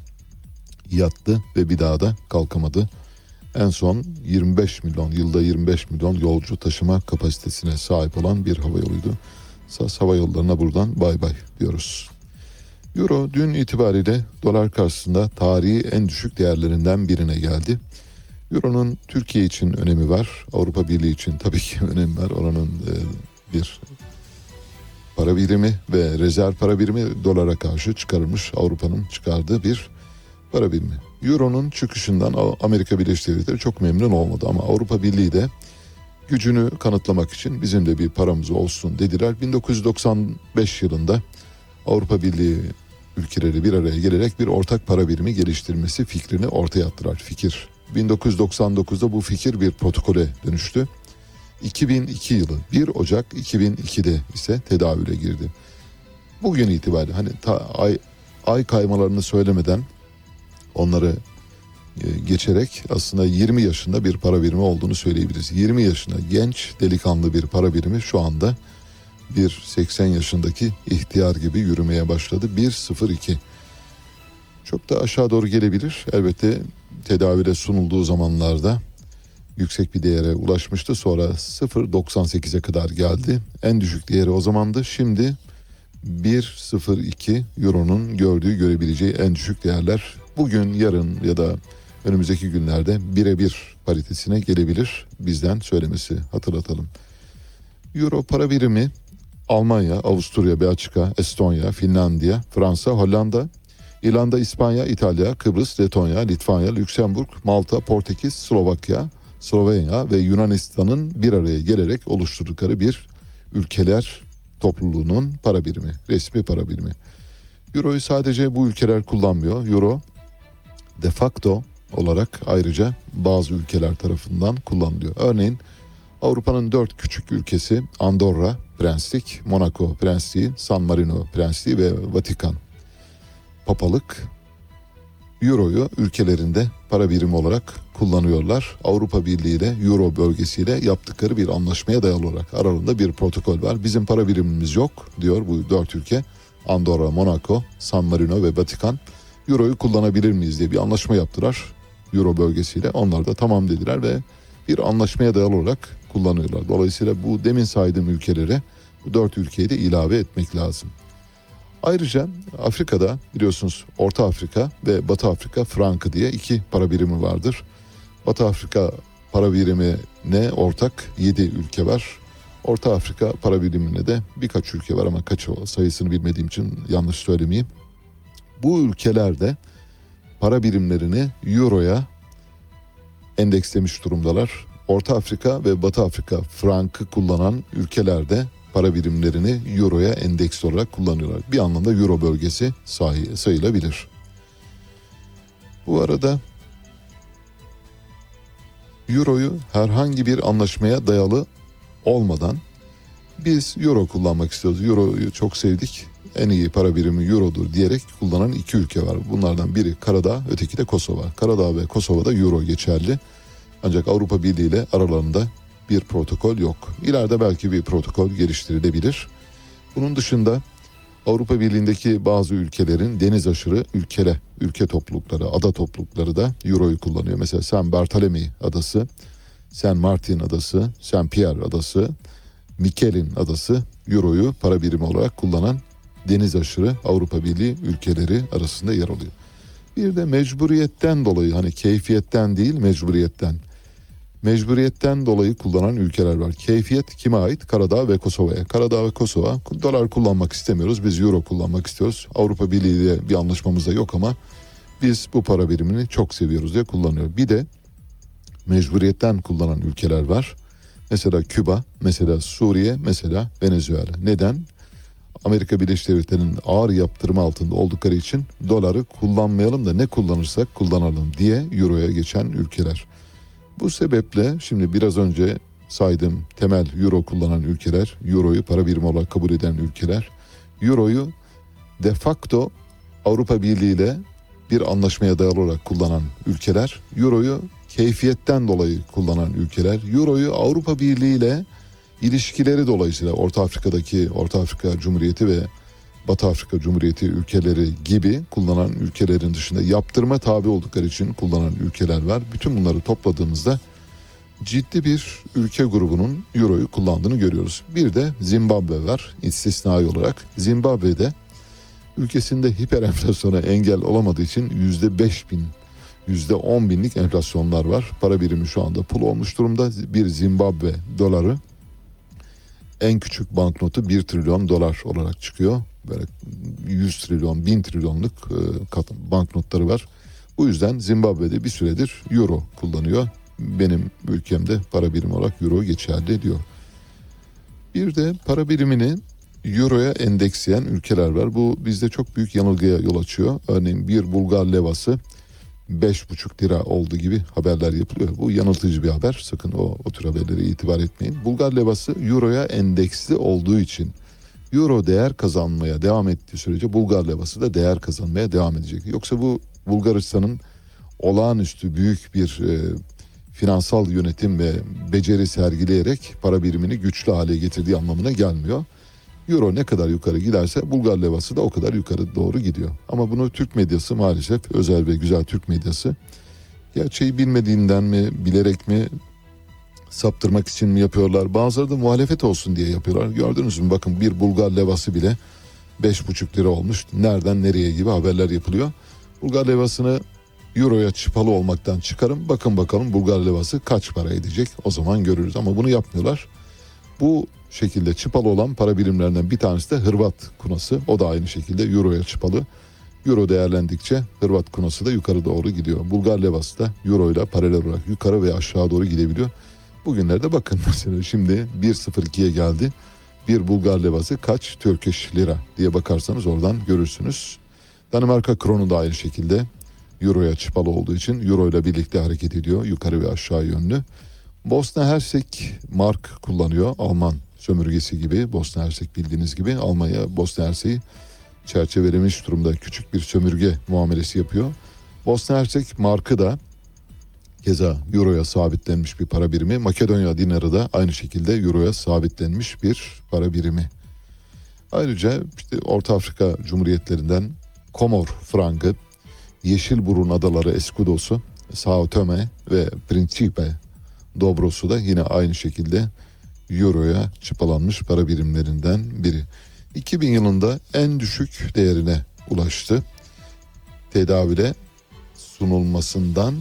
S1: yattı ve bir daha da kalkamadı. En son 25 milyon, yılda 25 milyon yolcu taşıma kapasitesine sahip olan bir havayoluydu. SAS Havayolları'na buradan bay bay diyoruz. Euro dün itibariyle dolar karşısında tarihi en düşük değerlerinden birine geldi. Euro'nun Türkiye için önemi var. Avrupa Birliği için tabii ki önemi var. Oranın bir para birimi ve rezerv para birimi dolara karşı çıkarılmış, Avrupa'nın çıkardığı bir para birimi. Euro'nun çıkışından Amerika Birleşik Devletleri çok memnun olmadı ama Avrupa Birliği de gücünü kanıtlamak için bizim de bir paramız olsun dediler. 1995 yılında Avrupa Birliği ülkeleri bir araya gelerek bir ortak para birimi geliştirmesi fikrini ortaya attılar. Fikir 1999'da bu fikir bir protokole dönüştü. 2002 yılı 1 Ocak 2002'de ise tedavüle girdi. Bugün itibariyle hani ay kaymalarını söylemeden onları geçerek aslında 20 yaşında bir para birimi olduğunu söyleyebiliriz. 20 yaşında genç delikanlı bir para birimi şu anda bir 80 yaşındaki ihtiyar gibi yürümeye başladı. 1.02. Çok da aşağı doğru gelebilir. Elbette tedavüle sunulduğu zamanlarda yüksek bir değere ulaşmıştı. Sonra 0.98'e kadar geldi. En düşük değeri o zamandı. Şimdi 1.02 Euro'nun görebileceği en düşük değerler. Bugün, yarın ya da önümüzdeki günlerde birebir paritesine gelebilir. Bizden söylemesi, hatırlatalım. Euro para birimi Almanya, Avusturya, Belçika, Estonya, Finlandiya, Fransa, Hollanda, İrlanda, İspanya, İtalya, Kıbrıs, Letonya, Litvanya, Lüksemburg, Malta, Portekiz, Slovakya, Slovenya ve Yunanistan'ın bir araya gelerek oluşturdukları bir ülkeler topluluğunun para birimi, resmi para birimi. Euro'yu sadece bu ülkeler kullanmıyor. Euro de facto olarak ayrıca bazı ülkeler tarafından kullanılıyor. Örneğin Avrupa'nın 4 küçük ülkesi Andorra Prenslik, Monaco Prensliği, San Marino Prensliği ve Vatikan Papalık Euro'yu ülkelerinde para birimi olarak kullanıyorlar. Avrupa Birliği ile Euro bölgesiyle yaptıkları bir anlaşmaya dayalı olarak aralarında bir protokol var. Bizim para birimimiz yok diyor bu 4 ülke. Andorra, Monaco, San Marino ve Vatikan Euro'yu kullanabilir miyiz diye bir anlaşma yaptılar Euro bölgesiyle. Onlar da tamam dediler ve bir anlaşmaya dayalı olarak kullanıyorlar. Dolayısıyla bu demin saydığım ülkelere bu 4 ülkeyi de ilave etmek lazım. Ayrıca Afrika'da biliyorsunuz Orta Afrika ve Batı Afrika frankı diye 2 para birimi vardır. Batı Afrika para birimine ortak 7 ülke var. Orta Afrika para birimine de birkaç ülke var ama kaç sayısını bilmediğim için yanlış söylemeyeyim. Bu ülkelerde para birimlerini Euro'ya endekslemiş durumdalar. Orta Afrika ve Batı Afrika frankı kullanan ülkelerde para birimlerini Euro'ya endeks olarak kullanıyorlar. Bir anlamda Euro bölgesi sayılabilir. Bu arada Euro'yu herhangi bir anlaşmaya dayalı olmadan biz Euro kullanmak istiyoruz. Euro'yu çok sevdik. En iyi para birimi Euro'dur diyerek kullanan 2 ülke var. Bunlardan biri Karadağ, öteki de Kosova. Karadağ ve Kosova'da Euro geçerli. Ancak Avrupa Birliği ile aralarında bir protokol yok. İleride belki bir protokol geliştirilebilir. Bunun dışında Avrupa Birliği'ndeki bazı ülkelerin deniz aşırı ülke toplulukları, ada toplulukları da Euro'yu kullanıyor. Mesela Saint Barthélemy adası, Saint Martin adası, Saint Pierre adası, Miquelon adası Euro'yu para birimi olarak kullanan deniz aşırı Avrupa Birliği ülkeleri arasında yer alıyor. Bir de mecburiyetten dolayı, hani keyfiyetten değil mecburiyetten dolayı kullanan ülkeler var. Keyfiyet kime ait? Karadağ ve Kosova'ya. Karadağ ve Kosova dolar kullanmak istemiyoruz. Biz euro kullanmak istiyoruz. Avrupa Birliği ile bir anlaşmamız da yok ama biz bu para birimini çok seviyoruz diye kullanıyor. Bir de mecburiyetten kullanan ülkeler var. Mesela Küba, mesela Suriye, mesela Venezuela. Neden? Amerika Birleşik Devletleri'nin ağır yaptırımı altında oldukları için doları kullanmayalım da ne kullanırsak kullanalım diye euroya geçen ülkeler. Bu sebeple şimdi biraz önce saydığım temel euro kullanan ülkeler, euroyu para birimi olarak kabul eden ülkeler, euroyu de facto Avrupa Birliği ile bir anlaşmaya dayalı olarak kullanan ülkeler, euroyu keyfiyetten dolayı kullanan ülkeler, euroyu Avrupa Birliği ile ilişkileri dolayısıyla Orta Afrika Cumhuriyeti ve Batı Afrika Cumhuriyeti ülkeleri gibi kullanan ülkelerin dışında yaptırıma tabi oldukları için kullanan ülkeler var. Bütün bunları topladığımızda ciddi bir ülke grubunun euroyu kullandığını görüyoruz. Bir de Zimbabwe var istisnai olarak. Zimbabwe'de ülkesinde hiperenflasyona engel olamadığı için %10 binlik enflasyonlar var. Para birimi şu anda pul olmuş durumda. Bir Zimbabwe doları en küçük banknotu 1 trilyon dolar olarak çıkıyor. Böyle 100 trilyon, 1000 trilyonluk banknotları var. Bu yüzden Zimbabwe'de bir süredir euro kullanıyor. Benim ülkemde para birimi olarak euro geçerli diyor. Bir de para birimini euroya endeksleyen ülkeler var. Bu bizde çok büyük yanılgıya yol açıyor. Örneğin bir Bulgar levası 5,5 lira oldu gibi haberler yapılıyor. Bu yanıltıcı bir haber. Sakın o tür haberlere itibar etmeyin. Bulgar levası euroya endeksli olduğu için euro değer kazanmaya devam ettiği sürece Bulgar levası da değer kazanmaya devam edecek. Yoksa bu Bulgaristan'ın olağanüstü büyük bir finansal yönetim ve beceri sergileyerek para birimini güçlü hale getirdiği anlamına gelmiyor. Euro ne kadar yukarı giderse Bulgar levası da o kadar yukarı doğru gidiyor. Ama bunu Türk medyası maalesef, özel ve güzel Türk medyası, gerçeği bilmediğinden mi, bilerek mi, saptırmak için mi yapıyorlar? Bazıları da muhalefet olsun diye yapıyorlar. Gördünüz mü? Bakın bir Bulgar levası bile 5,5 lira olmuş. Nereden nereye gibi haberler yapılıyor. Bulgar levasını euroya çıpalı olmaktan çıkarım. Bakın bakalım Bulgar levası kaç para edecek? O zaman görürüz. Ama bunu yapmıyorlar. Bu şekilde çıpalı olan para birimlerinden bir tanesi de Hırvat kunası. O da aynı şekilde euroya çıpalı. Euro değerlendikçe Hırvat kunası da yukarı doğru gidiyor. Bulgar levası da euro ile paralel olarak yukarı ve aşağı doğru gidebiliyor. Bugünlerde bakın mesela şimdi 1.02'ye geldi. Bir Bulgar levası kaç Turkish lira diye bakarsanız oradan görürsünüz. Danimarka kronu da aynı şekilde Euro'ya çıpalı olduğu için Euro ile birlikte hareket ediyor yukarı ve aşağı yönlü. Bosna Hersek mark kullanıyor, Alman sömürgesi gibi. Bosna Hersek bildiğiniz gibi Almanya Bosna Hersek'i çerçevelemiş durumda, küçük bir sömürge muamelesi yapıyor. Bosna Hersek markı da keza Euro'ya sabitlenmiş bir para birimi. Makedonya dinarı da aynı şekilde Euro'ya sabitlenmiş bir para birimi. Ayrıca işte Orta Afrika Cumhuriyetlerinden Komor frangı, Yeşilburun Adaları Escudosu, Sao Tome ve Principe Dobrosu da yine aynı şekilde Euro'ya çıpalanmış para birimlerinden biri. 2000 yılında en düşük değerine ulaştı. Tedavüle sunulmasından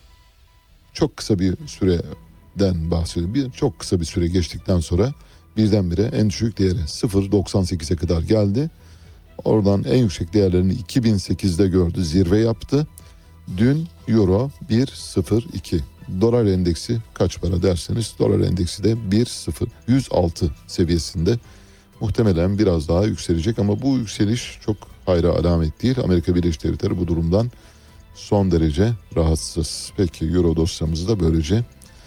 S1: çok kısa bir süreden bahsediyorum. Çok kısa bir süre geçtikten sonra birdenbire en düşük değeri 0.98'e kadar geldi. Oradan en yüksek değerlerini 2008'de gördü, zirve yaptı. Dün Euro 1.02. Dolar endeksi kaç para derseniz dolar endeksi de 1.106 seviyesinde. Muhtemelen biraz daha yükselecek ama bu yükseliş çok hayra alamet değil. Amerika Birleşik Devletleri bu durumdan son derece rahatsız. Peki Euro dosyamızı da böylece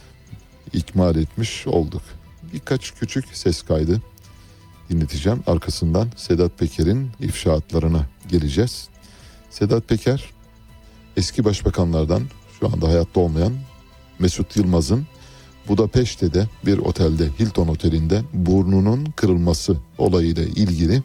S1: ikmal etmiş olduk. Birkaç küçük ses kaydı dinleteceğim. Arkasından Sedat Peker'in ifşaatlarına geleceğiz. Sedat Peker eski başbakanlardan, şu anda hayatta olmayan Mesut Yılmaz'ın Budapeşte'de bir otelde, Hilton Oteli'nde burnunun kırılması olayıyla ilgili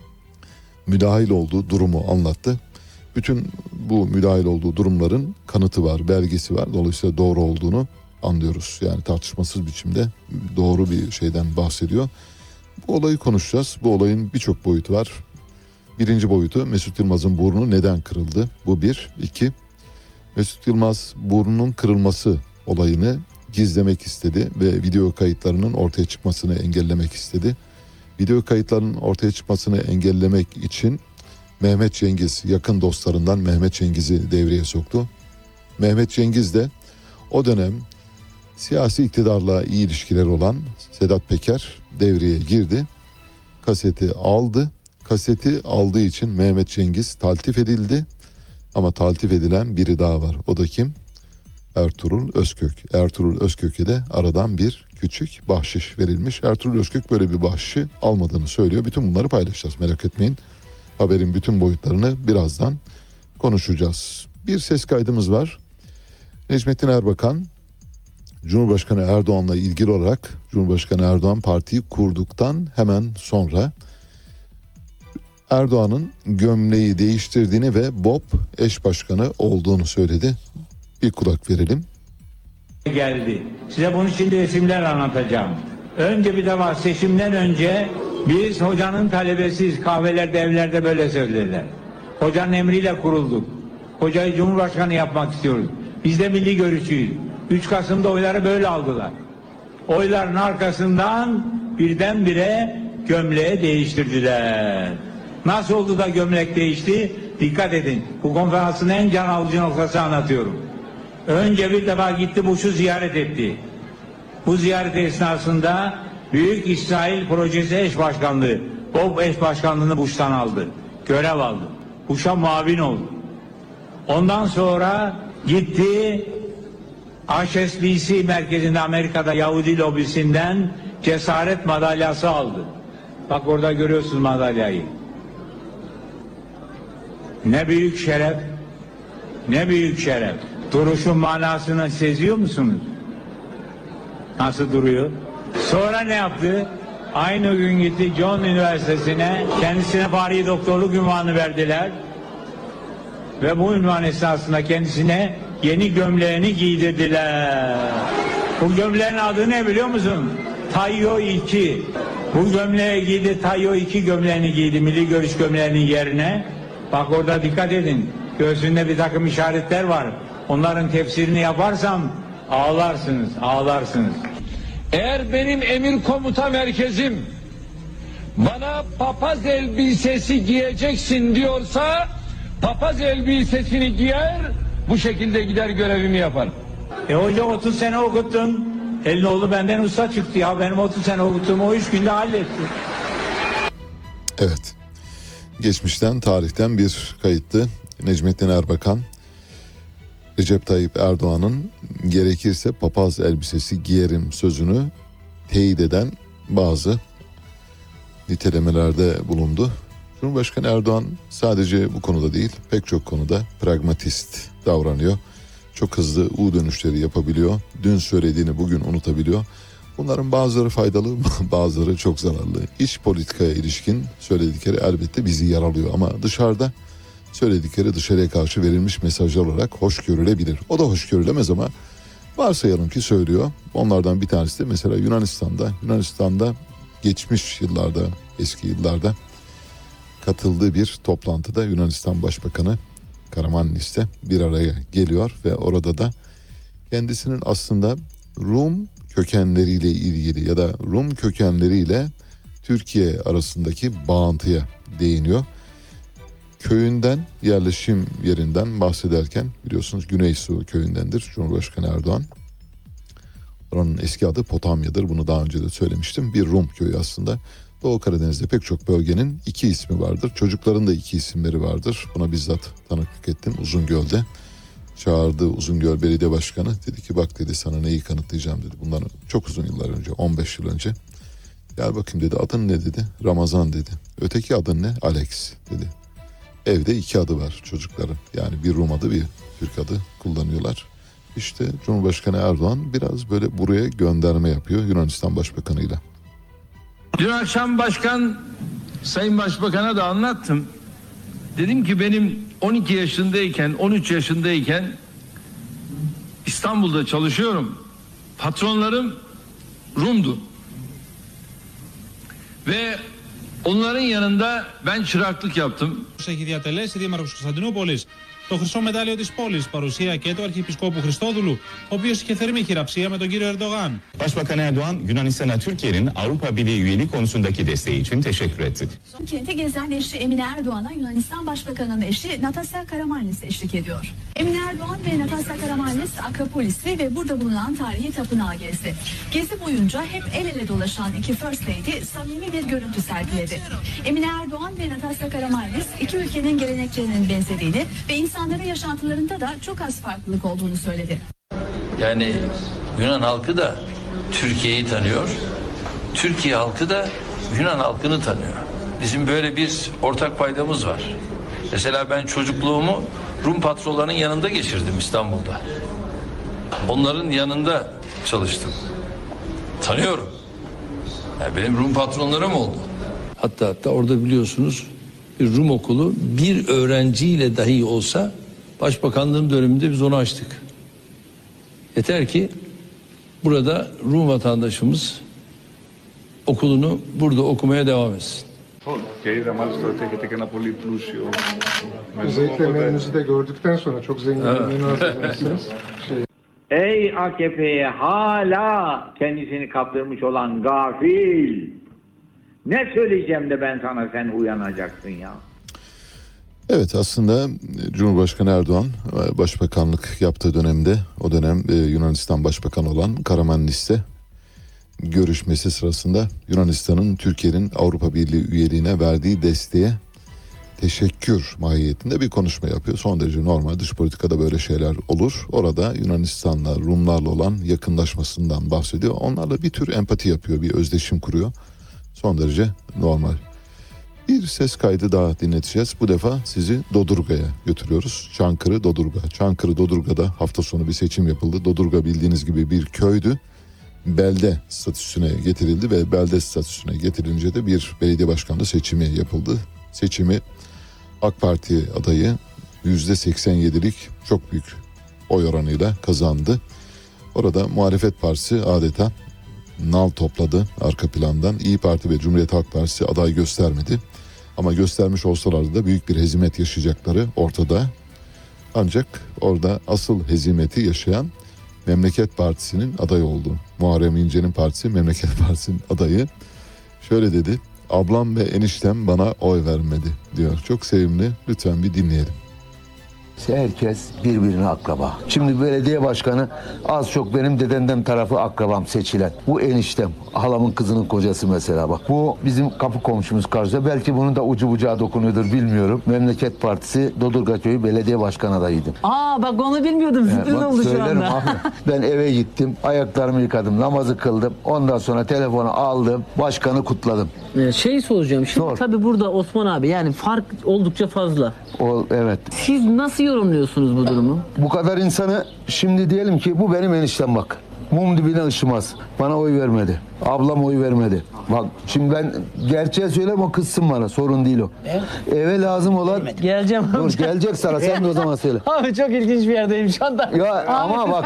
S1: müdahil olduğu durumu anlattı. Bütün bu müdahil olduğu durumların kanıtı var, belgesi var. Dolayısıyla doğru olduğunu anlıyoruz. Yani tartışmasız biçimde doğru bir şeyden bahsediyor. Bu olayı konuşacağız. Bu olayın birçok boyutu var. Birinci boyutu, Mesut Yılmaz'ın burnu neden kırıldı? Bu bir. İki, Mesut Yılmaz burnunun kırılması olayını gizlemek istedi ve video kayıtlarının ortaya çıkmasını engellemek istedi. Video kayıtlarının ortaya çıkmasını engellemek için Mehmet Cengiz, yakın dostlarından Mehmet Cengiz'i devreye soktu. Mehmet Cengiz de o dönem siyasi iktidarla iyi ilişkiler olan Sedat Peker devreye girdi. Kaseti aldı. Kaseti aldığı için Mehmet Cengiz taltif edildi. Ama taltif edilen biri daha var. O da kim? Ertuğrul Özkök. Ertuğrul Özkök'e de aradan bir küçük bahşiş verilmiş. Ertuğrul Özkök böyle bir bahşişi almadığını söylüyor. Bütün bunları paylaşacağız, merak etmeyin. Haberin bütün boyutlarını birazdan konuşacağız. Bir ses kaydımız var. Necmettin Erbakan, Cumhurbaşkanı Erdoğan'la ilgili olarak, Cumhurbaşkanı Erdoğan partiyi kurduktan hemen sonra Erdoğan'ın gömleği değiştirdiğini ve BOP eş başkanı olduğunu söyledi. Bir kulak verelim.
S3: Geldi. Size bunun için resimler anlatacağım. Önce bir defa seçimden önce biz hocanın talebesiyiz. Kahvelerde, evlerde böyle söylediler. Hocanın emriyle kurulduk. Hocayı Cumhurbaşkanı yapmak istiyoruz. Biz de milli görüşçüyüz. 3 Kasım'da oyları böyle aldılar. Oyların arkasından birdenbire gömleği değiştirdiler. Nasıl oldu da gömlek değişti? Dikkat edin. Bu konferansın en can alıcı noktası anlatıyorum. Önce bir defa gitti Bush'u ziyaret etti. Bu ziyaret esnasında Büyük İsrail Projesi eş başkanlığı, o eş başkanlığını Bush'tan aldı. Görev aldı. Bush'a muavin oldu. Ondan sonra gitti HSBC merkezinde Amerika'da Yahudi lobisinden cesaret madalyası aldı. Bak orada görüyorsunuz madalyayı. Ne büyük şeref, ne büyük şeref. Duruşun manasını seziyor musunuz? Nasıl duruyor? Sonra ne yaptı? Aynı gün gitti John Üniversitesi'ne, kendisine bari doktorluk unvanı verdiler. Ve bu unvan esnasında kendisine yeni gömleğini giydirdiler. Bu gömleğin adı ne biliyor musun? Tayo 2. Bu gömleği giydi, Tayo 2 gömleğini giydi, milli görüş gömleğinin yerine. Bak orada dikkat edin, göğsünde bir takım işaretler var. Onların tefsirini yaparsam ağlarsınız, ağlarsınız.
S4: Eğer benim emir komuta merkezim bana papaz elbisesi giyeceksin diyorsa papaz elbisesini giyer, bu şekilde gider görevimi yaparım.
S3: Hoca 30 sene okuttun. Elin oğlu benden usta çıktı ya. Benim 30 sene okuttuğumu o 3 günde halletti.
S1: Evet. geçmişten, tarihten bir kayıttı. Necmettin Erbakan, Recep Tayyip Erdoğan'ın gerekirse papaz elbisesi giyerim sözünü teyit eden bazı nitelemelerde bulundu. Cumhurbaşkanı Erdoğan sadece bu konuda değil, pek çok konuda pragmatist davranıyor. Çok hızlı U dönüşleri yapabiliyor. Dün söylediğini bugün unutabiliyor. Bunların bazıları faydalı, bazıları çok zararlı. İç politikaya ilişkin söyledikleri elbette bizi yaralıyor ama dışarıda söyledikleri dışarıya karşı verilmiş mesajlar olarak hoş görülebilir. O da hoş görülemez ama varsayalım ki söylüyor. Onlardan bir tanesi de mesela Yunanistan'da geçmiş yıllarda, eski yıllarda katıldığı bir toplantıda Yunanistan Başbakanı Karamanlis'te bir araya geliyor ve orada da kendisinin aslında Rum kökenleriyle ilgili ya da Rum kökenleriyle Türkiye arasındaki bağıntıya değiniyor. Köyünden, yerleşim yerinden bahsederken biliyorsunuz Güneysu köyündendir Cumhurbaşkanı Erdoğan. Oranın eski adı Potamya'dır. Bunu daha önce de söylemiştim. Bir Rum köyü aslında. Doğu Karadeniz'de pek çok bölgenin 2 ismi vardır. Çocukların da 2 isimleri vardır. Buna bizzat tanıklık ettim Uzungöl'de. Çağırdı Uzungöl Belediye Başkanı. Dedi ki bak dedi sana neyi kanıtlayacağım dedi. Bundan çok uzun yıllar önce, 15 yıl önce. Gel bakayım dedi, adın ne dedi. Ramazan dedi. Öteki adın ne? Alex dedi. Evde 2 adı var çocukların. Yani bir Rum adı bir Türk adı kullanıyorlar. İşte Cumhurbaşkanı Erdoğan biraz böyle buraya gönderme yapıyor Yunanistan Başbakanı'yla.
S4: Dün akşam Sayın Başbakan'a da anlattım. Dedim ki benim 12 yaşındayken, 13 yaşındayken İstanbul'da çalışıyorum. Patronlarım Rum'du. Ve onların yanında ben çıraklık yaptım.
S5: Έχει διατελέσει δήμαρχος Κωνσταντινούπολης το χρυσό μετάλλιο της πόλης, παρουσία και του Αρχιεπισκόπου Χριστόδουλου, ο οποίος είχε θερμή χειραψία με τον κύριο Ερντογάν.
S6: Başbakan Erdoğan, Yunanistan'a Türkiye'nin Avrupa Birliği üyelik konusundaki desteği için teşekkür etti.
S7: Kente gezen eşi Emine Erdoğan'a Yunanistan Başbakanı'nın eşi Natasya Karamanlis eşlik ediyor. Emine Erdoğan ve Natasya Karamanlis Akropolis'i ve burada bulunan tarihi tapınağı gezdi. Gezi boyunca hep el ele dolaşan iki First Lady samimi bir görüntü sergiledi. Emine Erdoğan ve Natasya Karamanlis iki ülkenin geleneklerinin benzediğini ve insanların yaşantılarında da çok az farklılık olduğunu söyledi.
S8: Yani Yunan halkı da Türkiye'yi tanıyor. Türkiye halkı da Yunan halkını tanıyor. Bizim böyle bir ortak paydamız var. Mesela ben çocukluğumu Rum patronlarının yanında geçirdim İstanbul'da. Onların yanında çalıştım. Tanıyorum. Yani benim Rum patronlarım oldu. Hatta orada biliyorsunuz bir Rum okulu bir öğrenciyle dahi olsa başbakanlığım döneminde biz onu açtık. Yeter ki burada Rum vatandaşımız okulunu burada okumaya devam etsin.
S9: Özelliklerinizi de gördükten sonra çok zengin bir üniversitedensiniz.
S3: Ey AKP'ye hala kendisini kaptırmış olan gafil. Ne söyleyeceğim de ben sana sen uyanacaksın ya.
S1: Evet, aslında Cumhurbaşkanı Erdoğan başbakanlık yaptığı dönemde, o dönem Yunanistan Başbakanı olan Karamanlis'te görüşmesi sırasında Yunanistan'ın Türkiye'nin Avrupa Birliği üyeliğine verdiği desteğe teşekkür mahiyetinde bir konuşma yapıyor. Son derece normal, dış politikada böyle şeyler olur. Orada Yunanistan'la, Rumlarla olan yakınlaşmasından bahsediyor. Onlarla bir tür empati yapıyor, bir özdeşim kuruyor. Son derece normal. Bir ses kaydı daha dinleteceğiz. Bu defa sizi Dodurga'ya götürüyoruz. Çankırı Dodurga. Çankırı Dodurga'da hafta sonu bir seçim yapıldı. Dodurga bildiğiniz gibi bir köydü. Belde statüsüne getirildi ve belde statüsüne getirince de bir belediye başkanlığı seçimi yapıldı. Seçimi AK Parti adayı %87'lik çok büyük oy oranıyla kazandı. Orada muhalefet partisi adeta nal topladı arka plandan. İYİ Parti ve Cumhuriyet Halk Partisi aday göstermedi. Ama göstermiş olsalardı da büyük bir hezimet yaşayacakları ortada. Ancak orada asıl hezimeti yaşayan Memleket Partisi'nin adayı oldu. Muharrem İnce'nin partisi Memleket Partisi'nin adayı. Şöyle dedi: ablam ve eniştem bana oy vermedi diyor. Çok sevimli, lütfen bir dinleyelim.
S10: Herkes birbirine akraba. Şimdi belediye başkanı az çok benim dedemden tarafı akrabam seçilen. Bu eniştem, halamın kızının kocası mesela bak. Bu bizim kapı komşumuz karşıda. Belki bunun da ucu bucağı dokunuyordur bilmiyorum. Memleket Partisi Dodurga Köyü belediye başkan adayıydım.
S11: Bak onu bilmiyordum. Sürpriz oldu şu anda.
S10: Abi, ben eve gittim, ayaklarımı yıkadım, namazı kıldım. Ondan sonra telefonu aldım, başkanı kutladım.
S11: Şey soracağım. Şimdi
S10: Sor.
S11: tabii burada Osman abi yani fark oldukça fazla.
S10: Evet.
S11: Siz nasıl yorumluyorsunuz bu durumu?
S10: Bu kadar insanı şimdi diyelim ki bu benim eniştem bak. Mum dibine ışımaz. Bana oy vermedi. Ablam oy vermedi. Bak şimdi ben gerçeği söyleyeyim o kızsın bana. Sorun değil o. Eve lazım olan...
S11: Geleceğim.
S10: Dur gelecek sana sen de o zaman söyle.
S11: Abi çok ilginç bir yerdeyim şu anda.
S10: Ya
S11: abi,
S10: ama bak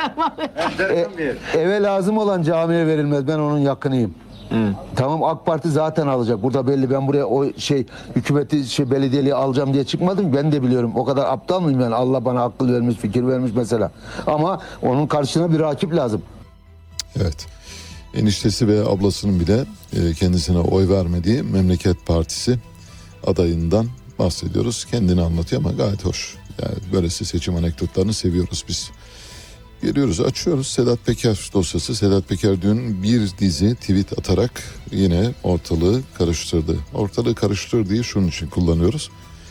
S10: eve lazım olan camiye verilmez. Ben onun yakınıyım. Tamam AK Parti zaten alacak. Burada belli ben buraya o hükümeti belediyeliği alacağım diye çıkmadım. Ben de biliyorum. O kadar aptal mıyım yani? Allah bana akıl vermiş, fikir vermiş mesela. Ama onun karşısına bir rakip lazım.
S1: Evet. Eniştesi ve ablasının bile kendisine oy vermediği Memleket Partisi adayından bahsediyoruz. Kendini anlatıyor ama gayet hoş. Yani böylesi seçim anekdotlarını seviyoruz biz. Geliyoruz, açıyoruz. Sedat Peker dosyası. Sedat Peker dün bir dizi tweet atarak yine ortalığı karıştırdı. Ortalığı karıştırdığı şunun için kullanıyoruz.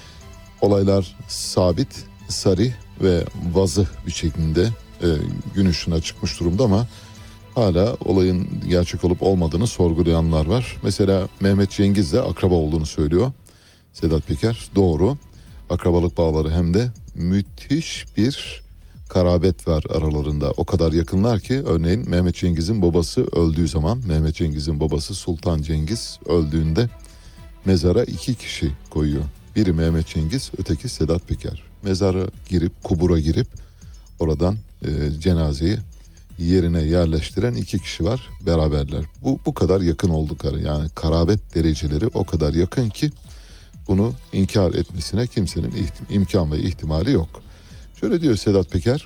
S1: Olaylar sabit, sarih ve vazıh bir şekilde gün ışığına çıkmış durumda ama hala olayın gerçek olup olmadığını sorgulayanlar var. Mesela Mehmet Cengiz'le akraba olduğunu söylüyor Sedat Peker. Doğru. Akrabalık bağları hem de müthiş bir karabet var aralarında. O kadar yakınlar ki örneğin Mehmet Cengiz'in babası öldüğü zaman, Mehmet Cengiz'in babası Sultan Cengiz öldüğünde mezara 2 kişi koyuyor. Biri Mehmet Cengiz, öteki Sedat Peker. Mezara girip, kubura girip oradan cenazeyi yerine yerleştiren 2 kişi var, beraberler. Bu kadar yakın oldukları, yani karabet dereceleri o kadar yakın ki bunu inkar etmesine kimsenin imkan ve ihtimali yok. Şöyle diyor Sedat Peker,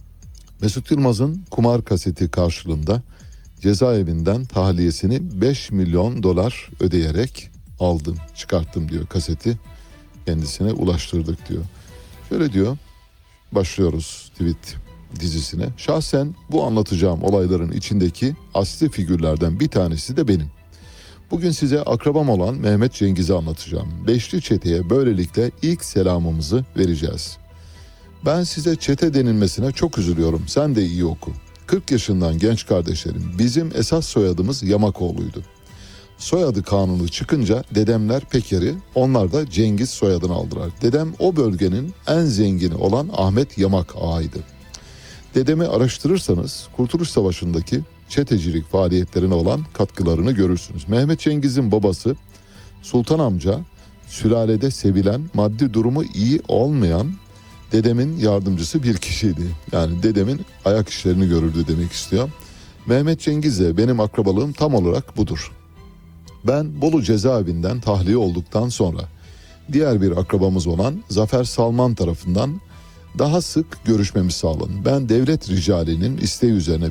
S1: Mesut Yılmaz'ın kumar kaseti karşılığında cezaevinden tahliyesini 5 milyon dolar ödeyerek aldım, çıkarttım diyor, kaseti kendisine ulaştırdık diyor. Şöyle diyor, başlıyoruz tweet dizisine. Şahsen bu anlatacağım olayların içindeki asli figürlerden bir tanesi de benim. Bugün size akrabam olan Mehmet Cengiz'i anlatacağım. Beşli çeteye böylelikle ilk selamımızı vereceğiz. Ben size çete denilmesine çok üzülüyorum. Sen de iyi oku. 40 yaşından genç kardeşlerim. Bizim esas soyadımız Yamakoğlu'ydu. Soyadı kanunu çıkınca dedemler Peker'i, onlar da Cengiz soyadını aldılar. Dedem o bölgenin en zengini olan Ahmet Yamak ağaydı. Dedemi araştırırsanız Kurtuluş Savaşı'ndaki çetecilik faaliyetlerine olan katkılarını görürsünüz. Mehmet Cengiz'in babası Sultan amca sülalede sevilen, maddi durumu iyi olmayan dedemin yardımcısı bir kişiydi. Yani dedemin ayak işlerini görürdü demek istiyor. Mehmet Cengiz'le benim akrabalığım tam olarak budur. Ben Bolu cezaevinden tahliye olduktan sonra diğer bir akrabamız olan Zafer Salman tarafından daha sık görüşmemiz sağlandı. Ben devlet ricalinin isteği üzerine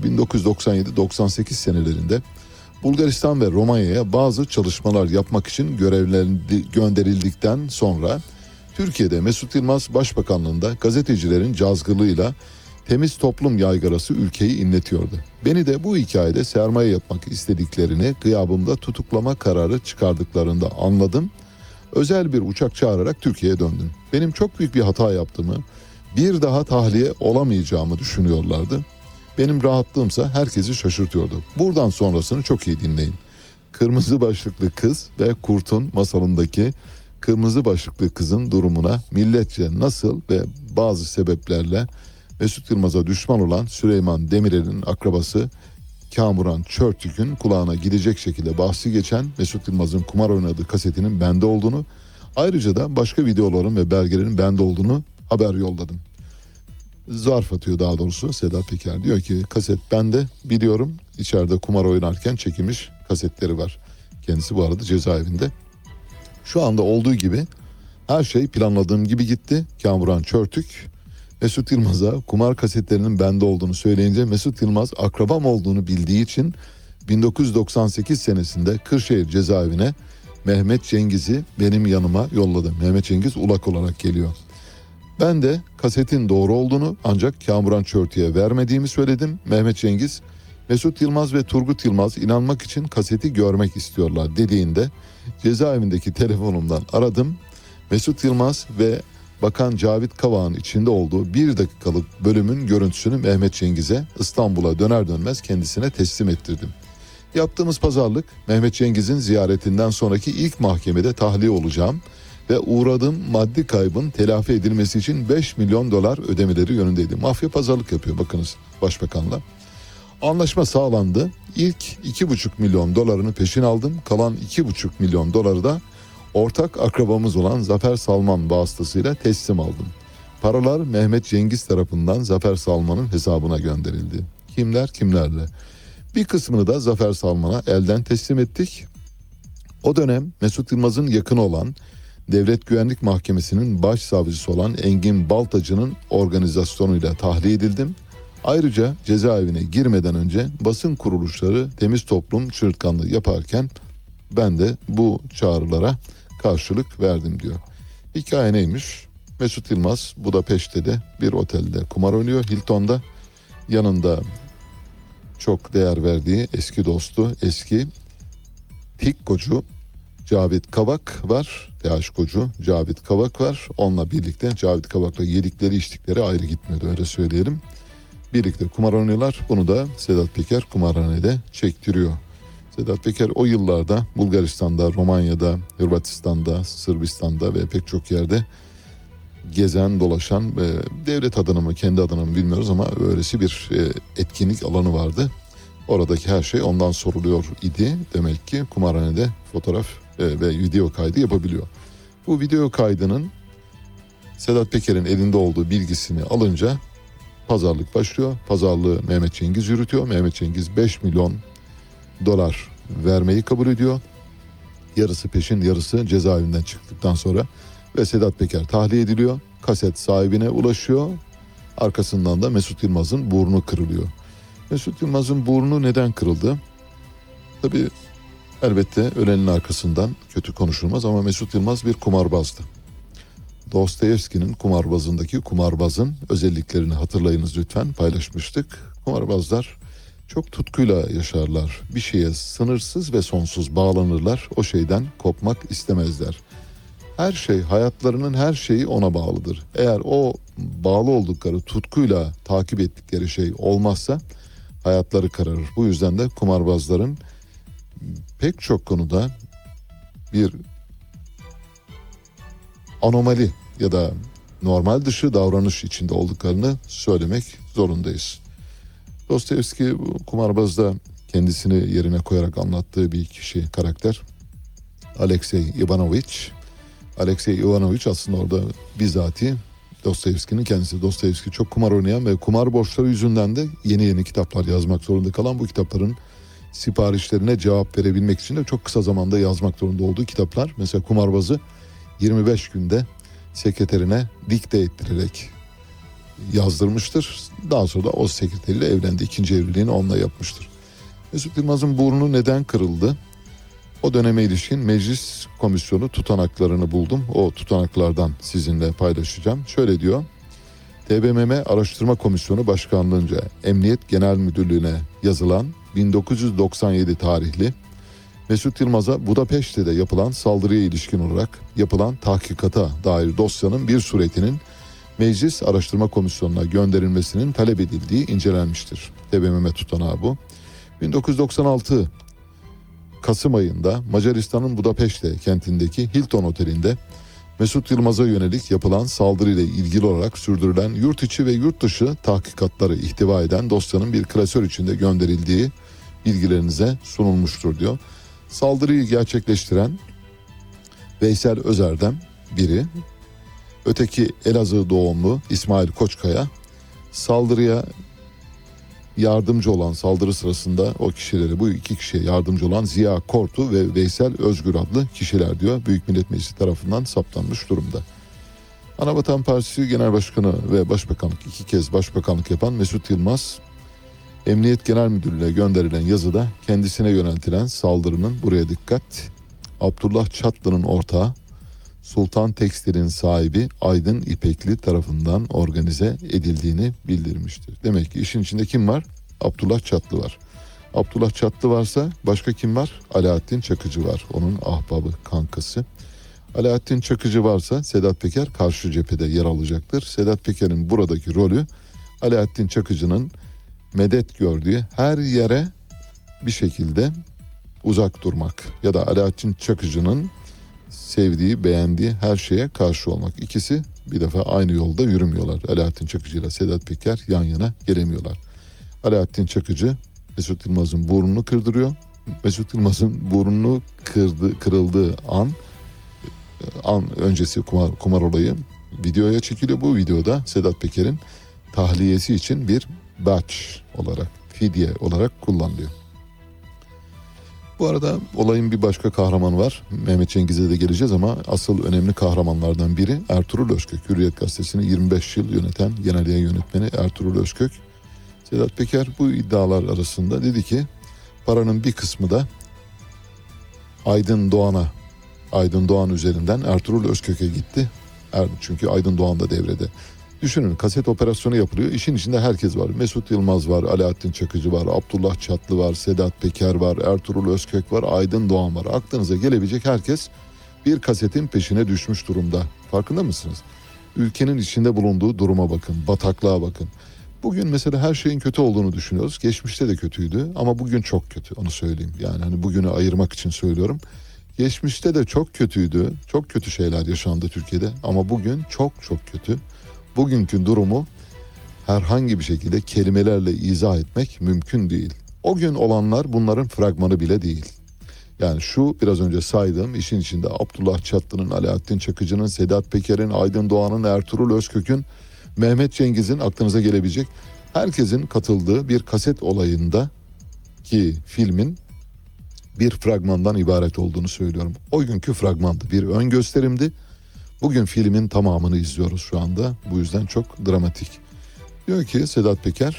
S1: 1997-98 senelerinde Bulgaristan ve Romanya'ya bazı çalışmalar yapmak için gönderildikten sonra Türkiye'de Mesut Yılmaz Başbakanlığında gazetecilerin cazgırlığıyla temiz toplum yaygarası ülkeyi inletiyordu. Beni de bu hikayede sermaye yapmak istediklerini gıyabımda tutuklama kararı çıkardıklarında anladım. Özel bir uçak çağırarak Türkiye'ye döndüm. Benim çok büyük bir hata yaptığımı, bir daha tahliye olamayacağımı düşünüyorlardı. Benim rahatlığımsa herkesi şaşırtıyordu. Buradan sonrasını çok iyi dinleyin. Kırmızı başlıklı kız ve Kurt'un masalındaki kırmızı başlıklı kızın durumuna milletçe nasıl ve bazı sebeplerle Mesut Yılmaz'a düşman olan Süleyman Demirel'in akrabası Kamuran Çörtük'ün kulağına gidecek şekilde bahsi geçen Mesut Yılmaz'ın kumar oynadığı kasetinin bende olduğunu, ayrıca da başka videoların ve belgelerin bende olduğunu haber yolladım. Zarf atıyor daha doğrusu Sedat Peker. Diyor ki kaset bende, biliyorum, içeride kumar oynarken çekilmiş kasetleri var. Kendisi bu arada cezaevinde. Şu anda olduğu gibi her şey planladığım gibi gitti. Kamuran Çörtük Mesut Yılmaz'a kumar kasetlerinin bende olduğunu söyleyince Mesut Yılmaz akrabam olduğunu bildiği için 1998 senesinde Kırşehir cezaevine Mehmet Cengiz'i benim yanıma yolladı. Mehmet Cengiz ulak olarak geliyor. Ben de kasetin doğru olduğunu ancak Kamuran Çörtü'ye vermediğimi söyledim. Mehmet Cengiz, Mesut Yılmaz ve Turgut Yılmaz inanmak için kaseti görmek istiyorlar dediğinde cezaevindeki telefonumdan aradım. Mesut Yılmaz ve Bakan Cavit Kavak'ın içinde olduğu 1 dakikalık bölümün görüntüsünü Mehmet Cengiz'e İstanbul'a döner dönmez kendisine teslim ettirdim. Yaptığımız pazarlık Mehmet Cengiz'in ziyaretinden sonraki ilk mahkemede tahliye olacağım ve uğradığım maddi kaybın telafi edilmesi için $5 milyon ödemeleri yönündeydi. Mafya pazarlık yapıyor bakınız başbakanla. Anlaşma sağlandı. İlk $2,5 milyon peşin aldım. Kalan $2,5 milyon da ortak akrabamız olan Zafer Salman vasıtasıyla teslim aldım. Paralar Mehmet Cengiz tarafından Zafer Salman'ın hesabına gönderildi. Kimlerle? Bir kısmını da Zafer Salman'a elden teslim ettik. O dönem Mesut Yılmaz'ın yakını olan Devlet Güvenlik Mahkemesi'nin başsavcısı olan Engin Baltacı'nın organizasyonuyla tahliye edildim. Ayrıca cezaevine girmeden önce basın kuruluşları temiz toplum çığırtkanlığı yaparken ben de bu çağrılara karşılık verdim diyor. Hikaye neymiş? Mesut Yılmaz Budapeşte'de bir otelde kumar oynuyor, Hilton'da. Yanında çok değer verdiği eski dostu, eski TİKKO'cu Cavit Kavak var. DHKO'cu Cavit Kavak var. Onunla birlikte Cavit Kavak'la yedikleri içtikleri ayrı gitmiyordu, öyle söyleyelim. Birlikte kumar oynuyorlar. Bunu da Sedat Peker kumarhanede çektiriyor. Sedat Peker o yıllarda Bulgaristan'da, Romanya'da, Hırvatistan'da, Sırbistan'da ve pek çok yerde gezen, dolaşan, devlet adına mı kendi adına mı bilmiyoruz ama öylesi bir etkinlik alanı vardı. Oradaki her şey ondan soruluyor idi. Demek ki kumarhanede fotoğraf ve video kaydı yapabiliyor. Bu video kaydının Sedat Peker'in elinde olduğu bilgisini alınca pazarlık başlıyor. Pazarlığı Mehmet Cengiz yürütüyor. Mehmet Cengiz $5 milyon vermeyi kabul ediyor. Yarısı peşin, yarısı cezaevinden çıktıktan sonra ve Sedat Peker tahliye ediliyor. Kaset sahibine ulaşıyor. Arkasından da Mesut Yılmaz'ın burnu kırılıyor. Mesut Yılmaz'ın burnu neden kırıldı? Tabii elbette ölenin arkasından kötü konuşulmaz ama Mesut Yılmaz bir kumarbazdı. Dostoyevski'nin Kumarbaz'ındaki kumarbazın özelliklerini hatırlayınız lütfen, paylaşmıştık. Kumarbazlar çok tutkuyla yaşarlar. Bir şeye sınırsız ve sonsuz bağlanırlar. O şeyden kopmak istemezler. Her şey, hayatlarının her şeyi ona bağlıdır. Eğer o bağlı oldukları, tutkuyla takip ettikleri şey olmazsa hayatları kararır. Bu yüzden de kumarbazların pek çok konuda bir anomali ya da normal dışı davranış içinde olduklarını söylemek zorundayız. Dostoyevski kumarbazda kendisini yerine koyarak anlattığı bir kişi, karakter. Alexey Ivanoviç. Alexey Ivanoviç aslında orada bizatihi Dostoyevski'nin kendisi. Dostoyevski çok kumar oynayan ve kumar borçları yüzünden de yeni kitaplar yazmak zorunda kalan, bu kitapların siparişlerine cevap verebilmek için de çok kısa zamanda yazmak zorunda olduğu kitaplar. Mesela Kumarbazı 25 günde sekreterine dikte ettirerek yazdırmıştır. Daha sonra da o sekreteriyle evlendi. İkinci evliliğini onunla yapmıştır. Mesut Yılmaz'ın burnu neden kırıldı? O döneme ilişkin meclis komisyonu tutanaklarını buldum. O tutanaklardan sizinle paylaşacağım. Şöyle diyor. TBMM Araştırma Komisyonu Başkanlığınca Emniyet Genel Müdürlüğü'ne yazılan 1997 tarihli Mesut Yılmaz'a Budapeşte'de yapılan saldırıya ilişkin olarak yapılan tahkikata dair dosyanın bir suretinin Meclis Araştırma Komisyonu'na gönderilmesinin talep edildiği incelenmiştir. TBMM tutanağı bu. 1996 Kasım ayında Macaristan'ın Budapeşte kentindeki Hilton Oteli'nde Mesut Yılmaz'a yönelik yapılan saldırıyla ilgili olarak sürdürülen yurt içi ve yurt dışı tahkikatları ihtiva eden dosyanın bir klasör içinde gönderildiği bilgilerinize sunulmuştur diyor. Saldırıyı gerçekleştiren Veysel Özerdem biri, öteki Elazığ doğumlu İsmail Koçkaya, saldırıya yardımcı olan, saldırı sırasında o kişileri, bu iki kişiye yardımcı olan Ziya Kortu ve Veysel Özgür adlı kişiler diyor. Büyük Millet Meclisi tarafından saptanmış durumda. Anavatan Partisi Genel Başkanı ve Başbakanlık, 2 kez başbakanlık yapan Mesut Yılmaz, Emniyet Genel Müdürlüğü'ne gönderilen yazıda kendisine yöneltilen saldırının, buraya dikkat, Abdullah Çatlı'nın ortağı, Sultan Tekstil'in sahibi Aydın İpekli tarafından organize edildiğini bildirmiştir. Demek ki işin içinde kim var? Abdullah Çatlı var. Abdullah Çatlı varsa başka kim var? Alaaddin Çakıcı var. Onun ahbabı, kankası. Alaaddin Çakıcı varsa Sedat Peker karşı cephede yer alacaktır. Sedat Peker'in buradaki rolü Alaaddin Çakıcı'nın medet gördüğü her yere bir şekilde uzak durmak ya da Alaaddin Çakıcı'nın sevdiği, beğendiği her şeye karşı olmak. İkisi bir defa aynı yolda yürümüyorlar. Alaaddin Çakıcı ile Sedat Peker yan yana gelemiyorlar. Alaaddin Çakıcı Mesut Yılmaz'ın burnunu kırdırıyor. Mesut Yılmaz'ın kırıldığı an öncesi kumar olayı videoya çekiliyor. Bu videoda Sedat Peker'in tahliyesi için bir batch olarak, fidye olarak kullanılıyor. Bu arada olayın bir başka kahramanı var. Mehmet Cengiz'e de geleceğiz ama asıl önemli kahramanlardan biri Ertuğrul Özkök. Hürriyet Gazetesi'ni 25 yıl yöneten genel yayın yönetmeni Ertuğrul Özkök. Sedat Peker bu iddialar arasında dedi ki paranın bir kısmı da Aydın Doğan üzerinden Ertuğrul Özkök'e gitti. Çünkü Aydın Doğan da devrede. Düşünün, kaset operasyonu yapılıyor. İşin içinde herkes var. Mesut Yılmaz var, Alaaddin Çakıcı var, Abdullah Çatlı var, Sedat Peker var, Ertuğrul Özkök var, Aydın Doğan var. Aklınıza gelebilecek herkes bir kasetin peşine düşmüş durumda. Farkında mısınız? Ülkenin içinde bulunduğu duruma bakın, bataklığa bakın. Bugün mesela her şeyin kötü olduğunu düşünüyoruz. Geçmişte de kötüydü ama bugün çok kötü, onu söyleyeyim. Yani hani bugünü ayırmak için söylüyorum. Geçmişte de çok kötüydü. Çok kötü şeyler yaşandı Türkiye'de ama bugün çok kötü. Bugünkü durumu herhangi bir şekilde kelimelerle izah etmek mümkün değil. O gün olanlar bunların fragmanı bile değil. Yani şu biraz önce saydığım işin içinde Abdullah Çatlı'nın, Alaaddin Çakıcı'nın, Sedat Peker'in, Aydın Doğan'ın, Ertuğrul Özkök'ün, Mehmet Cengiz'in, aklınıza gelebilecek herkesin katıldığı bir kaset olayında ki filmin bir fragmandan ibaret olduğunu söylüyorum. O günkü fragmandı, bir ön gösterimdi. Bugün filmin tamamını izliyoruz şu anda. Bu yüzden çok dramatik. Diyor ki Sedat Peker,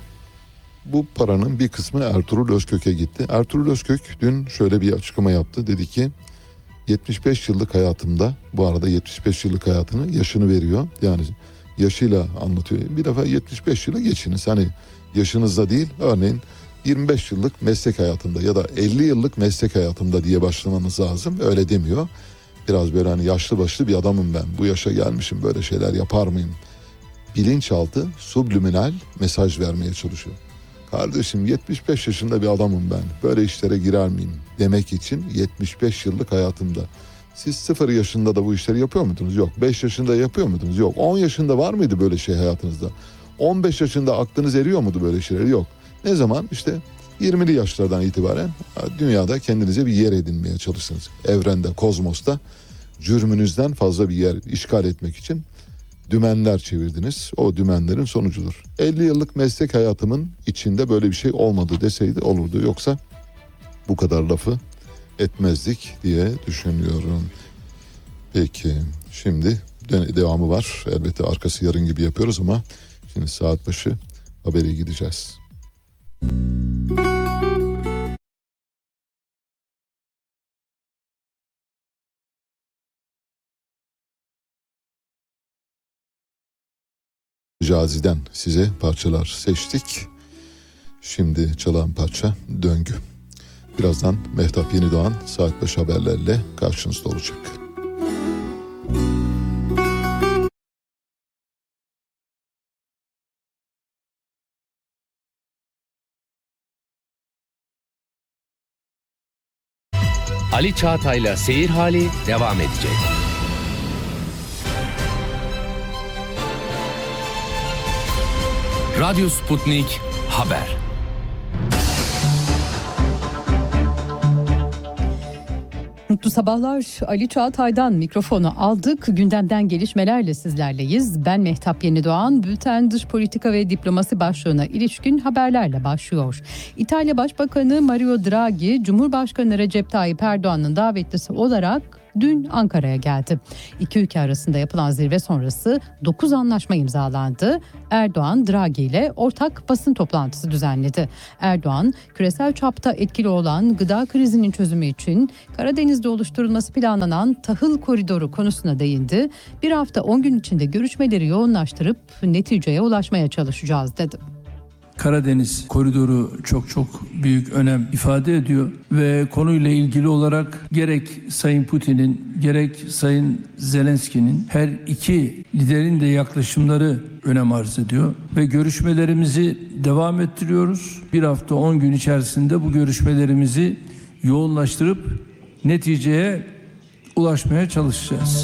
S1: bu paranın bir kısmı Ertuğrul Özkök'e gitti. Ertuğrul Özkök dün şöyle bir açıklama yaptı. Dedi ki 75 yıllık hayatımda, bu arada 75 yıllık hayatını yaşını veriyor. Yani yaşıyla anlatıyor. Bir defa 75 yılı geçiniz. Hani yaşınızda değil, örneğin 25 yıllık meslek hayatımda ya da 50 yıllık meslek hayatımda diye başlamanız lazım. Öyle demiyor. Biraz böyle hani yaşlı başlı bir adamım ben. Bu yaşa gelmişim, böyle şeyler yapar mıyım? Bilinçaltı, subliminal mesaj vermeye çalışıyor. Kardeşim 75 yaşında bir adamım ben. Böyle işlere girer miyim? Demek için 75 yıllık hayatımda. Siz 0 yaşında da bu işleri yapıyor muydunuz? Yok. 5 yaşında yapıyor muydunuz? Yok. 10 yaşında var mıydı böyle şey hayatınızda? 15 yaşında aklınız eriyor muydu böyle şeyler? Yok. Ne zaman? İşte 20'li yaşlardan itibaren dünyada kendinize bir yer edinmeye çalıştınız. Evrende, kozmosta cürmünüzden fazla bir yer işgal etmek için dümenler çevirdiniz. O dümenlerin sonucudur. 50 yıllık meslek hayatımın içinde böyle bir şey olmadı deseydi olurdu. Yoksa bu kadar lafı etmezdik diye düşünüyorum. Peki şimdi devamı var. Elbette arkası yarın gibi yapıyoruz ama şimdi saat başı habere gideceğiz. Cazi'den size parçalar seçtik. Şimdi çalan parça Döngü. Birazdan Mehtap Yenidoğan saat 5 haberlerle karşınızda olacak.
S12: Ali Çağatay'la Seyir Hali devam edecek. Radyo Sputnik Haber.
S13: Mutlu sabahlar. Ali Çağatay'dan mikrofonu aldık. Gündemden gelişmelerle sizlerleyiz. Ben Mehtap Yenidoğan. Bülten Dış Politika ve Diplomasi başlığına ilişkin haberlerle başlıyor. İtalya Başbakanı Mario Draghi, Cumhurbaşkanı Recep Tayyip Erdoğan'ın davetlisi olarak dün Ankara'ya geldi. İki ülke arasında yapılan zirve sonrası 9 anlaşma imzalandı. Erdoğan, Draghi ile ortak basın toplantısı düzenledi. Erdoğan, küresel çapta etkili olan gıda krizinin çözümü için Karadeniz'de oluşturulması planlanan tahıl koridoru konusuna değindi. Bir hafta 10 gün içinde görüşmeleri yoğunlaştırıp neticeye ulaşmaya çalışacağız dedi.
S14: Karadeniz koridoru çok büyük önem ifade ediyor ve konuyla ilgili olarak gerek Sayın Putin'in gerek Sayın Zelenski'nin her iki liderin de yaklaşımları önem arz ediyor ve görüşmelerimizi devam ettiriyoruz. Bir hafta 10 gün içerisinde bu görüşmelerimizi yoğunlaştırıp neticeye ulaşmaya çalışacağız.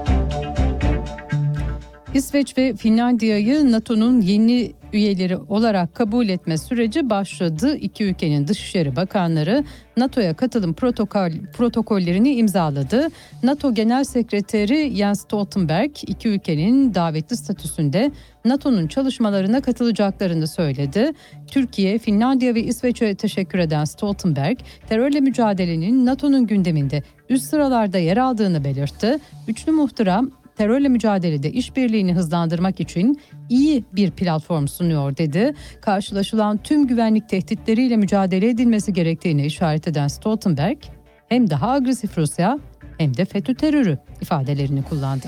S13: İsveç ve Finlandiya'yı NATO'nun yeni üyeleri olarak kabul etme süreci başladı. İki ülkenin Dışişleri Bakanları NATO'ya katılım protokollerini imzaladı. NATO Genel Sekreteri Jens Stoltenberg iki ülkenin davetli statüsünde NATO'nun çalışmalarına katılacaklarını söyledi. Türkiye, Finlandiya ve İsveç'e teşekkür eden Stoltenberg, terörle mücadelenin NATO'nun gündeminde üst sıralarda yer aldığını belirtti. Üçlü muhtıram terörle mücadelede işbirliğini hızlandırmak için iyi bir platform sunuyor dedi. Karşılaşılan tüm güvenlik tehditleriyle mücadele edilmesi gerektiğini işaret eden Stoltenberg, hem daha agresif Rusya hem de FETÖ terörü ifadelerini kullandı.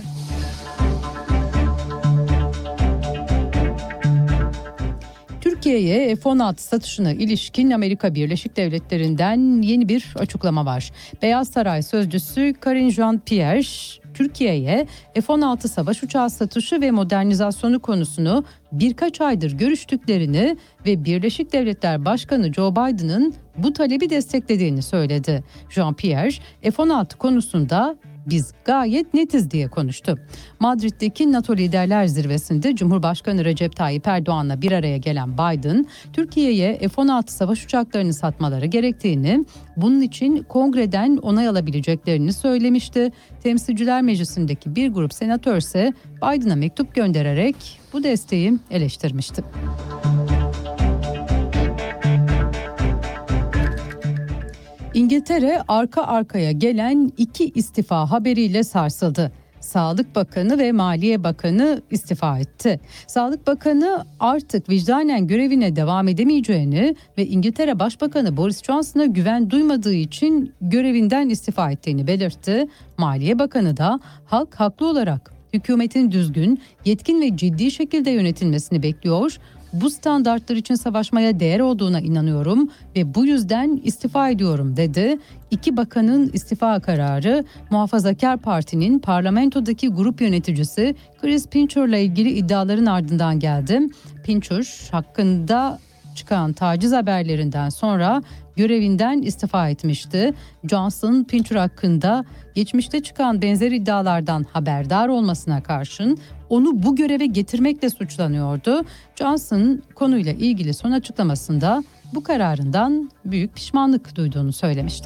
S13: Türkiye'ye F-16 satışına ilişkin Amerika Birleşik Devletleri'nden yeni bir açıklama var. Beyaz Saray sözcüsü Karine Jean-Pierre, Türkiye'ye F-16 savaş uçağı satışı ve modernizasyonu konusunu birkaç aydır görüştüklerini ve Birleşik Devletler Başkanı Joe Biden'ın bu talebi desteklediğini söyledi. Jean-Pierre, F-16 konusunda biz gayet netiz diye konuştu. Madrid'deki NATO Liderler Zirvesi'nde Cumhurbaşkanı Recep Tayyip Erdoğan'la bir araya gelen Biden, Türkiye'ye F-16 savaş uçaklarını satmaları gerektiğini, bunun için kongreden onay alabileceklerini söylemişti. Temsilciler Meclisi'ndeki bir grup senatör ise Biden'a mektup göndererek bu desteği eleştirmişti. İngiltere arka arkaya gelen 2 istifa haberiyle sarsıldı. Sağlık Bakanı ve Maliye Bakanı istifa etti. Sağlık Bakanı artık vicdanen görevine devam edemeyeceğini ve İngiltere Başbakanı Boris Johnson'a güven duymadığı için görevinden istifa ettiğini belirtti. Maliye Bakanı da halk haklı olarak hükümetin düzgün, yetkin ve ciddi şekilde yönetilmesini bekliyor. Bu standartlar için savaşmaya değer olduğuna inanıyorum ve bu yüzden istifa ediyorum dedi. İki bakanın istifa kararı Muhafazakar Parti'nin parlamentodaki grup yöneticisi Chris Pincher'la ilgili iddiaların ardından geldi. Pincher hakkında çıkan taciz haberlerinden sonra görevinden istifa etmişti. Johnson, Pincher hakkında geçmişte çıkan benzer iddialardan haberdar olmasına karşın onu bu göreve getirmekle suçlanıyordu. Johnson konuyla ilgili son açıklamasında bu kararından büyük pişmanlık duyduğunu söylemişti.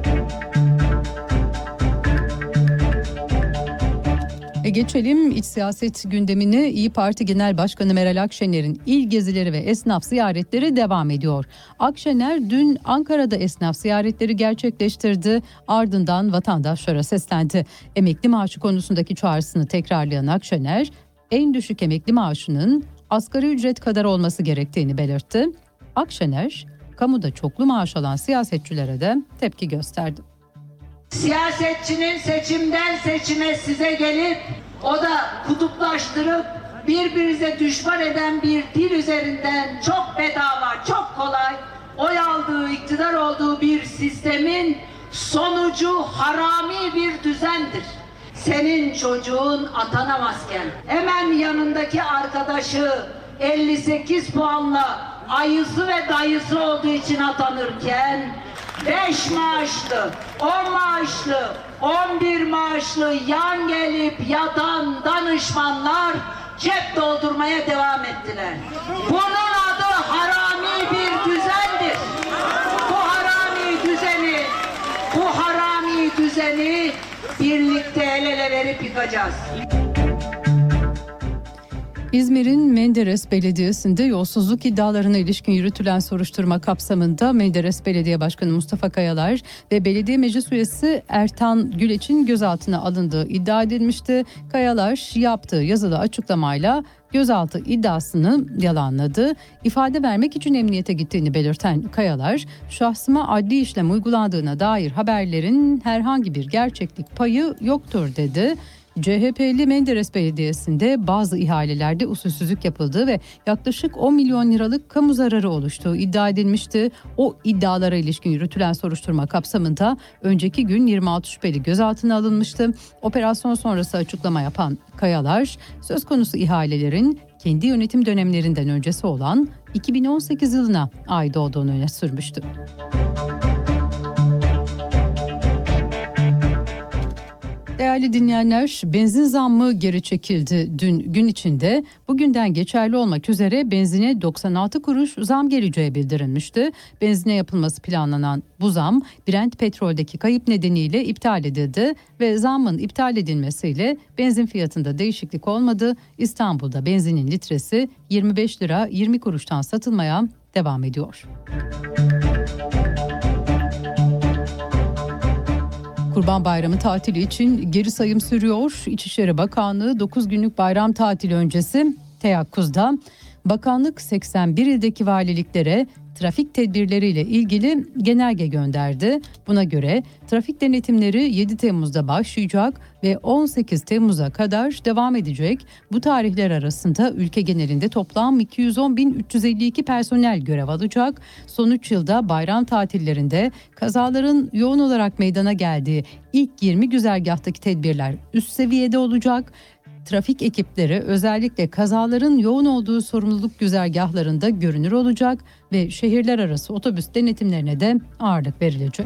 S13: Geçelim iç siyaset gündemine. İYİ Parti Genel Başkanı Meral Akşener'in il gezileri ve esnaf ziyaretleri devam ediyor. Akşener dün Ankara'da esnaf ziyaretleri gerçekleştirdi. Ardından vatandaşlara seslendi. Emekli maaşı konusundaki çağrısını tekrarlayan Akşener, en düşük emekli maaşının asgari ücret kadar olması gerektiğini belirtti. Akşener, kamuda çoklu maaş alan siyasetçilere de tepki gösterdi.
S15: Siyasetçinin seçimden seçime size gelip o da kutuplaştırıp birbirinize düşman eden bir dil üzerinden çok bedava, çok kolay oy aldığı, iktidar olduğu bir sistemin sonucu harami bir düzendir. Senin çocuğun atanamazken hemen yanındaki arkadaşı 58 puanla ayısı ve dayısı olduğu için atanırken 5 maaşlı, 10 maaşlı, 11 maaşlı yan gelip yatan danışmanlar cep doldurmaya devam ettiler. Bunun adı harami bir düzendir. Bu harami düzeni birlikte el ele verip yıkacağız.
S13: İzmir'in Menderes Belediyesi'nde yolsuzluk iddialarına ilişkin yürütülen soruşturma kapsamında Menderes Belediye Başkanı Mustafa Kayalar ve Belediye Meclis Üyesi Ertan Güleç'in gözaltına alındığı iddia edilmişti. Kayalar yaptığı yazılı açıklamayla gözaltı iddiasını yalanladı. İfade vermek için emniyete gittiğini belirten Kayalar, şahsıma adli işlem uygulandığına dair haberlerin herhangi bir gerçeklik payı yoktur dedi. CHP'li Menderes Belediyesi'nde bazı ihalelerde usulsüzlük yapıldığı ve yaklaşık 10 milyon liralık kamu zararı oluştuğu iddia edilmişti. O iddialara ilişkin yürütülen soruşturma kapsamında önceki gün 26 şüpheli gözaltına alınmıştı. Operasyon sonrası açıklama yapan Kayalar, söz konusu ihalelerin kendi yönetim dönemlerinden öncesi olan 2018 yılına ait olduğunu öne sürmüştü. Değerli dinleyenler, benzin zammı geri çekildi dün gün içinde. Bugünden geçerli olmak üzere benzine 96 kuruş zam geleceği bildirilmişti. Benzine yapılması planlanan bu zam Brent petroldeki kayıp nedeniyle iptal edildi ve zammın iptal edilmesiyle benzin fiyatında değişiklik olmadı. İstanbul'da benzinin litresi 25 lira 20 kuruştan satılmaya devam ediyor. Kurban Bayramı tatili için geri sayım sürüyor. İçişleri Bakanlığı 9 günlük bayram tatili öncesi teyakkuzda. Bakanlık 81 ildeki valiliklere trafik tedbirleriyle ilgili genelge gönderdi. Buna göre trafik denetimleri 7 Temmuz'da başlayacak ve 18 Temmuz'a kadar devam edecek. Bu tarihler arasında ülke genelinde toplam 210.352 personel görev alacak. Son 3 yılda bayram tatillerinde kazaların yoğun olarak meydana geldiği ilk 20 güzergahtaki tedbirler üst seviyede olacak. Trafik ekipleri özellikle kazaların yoğun olduğu sorumluluk güzergahlarında görünür olacak ve şehirler arası otobüs denetimlerine de ağırlık verilecek.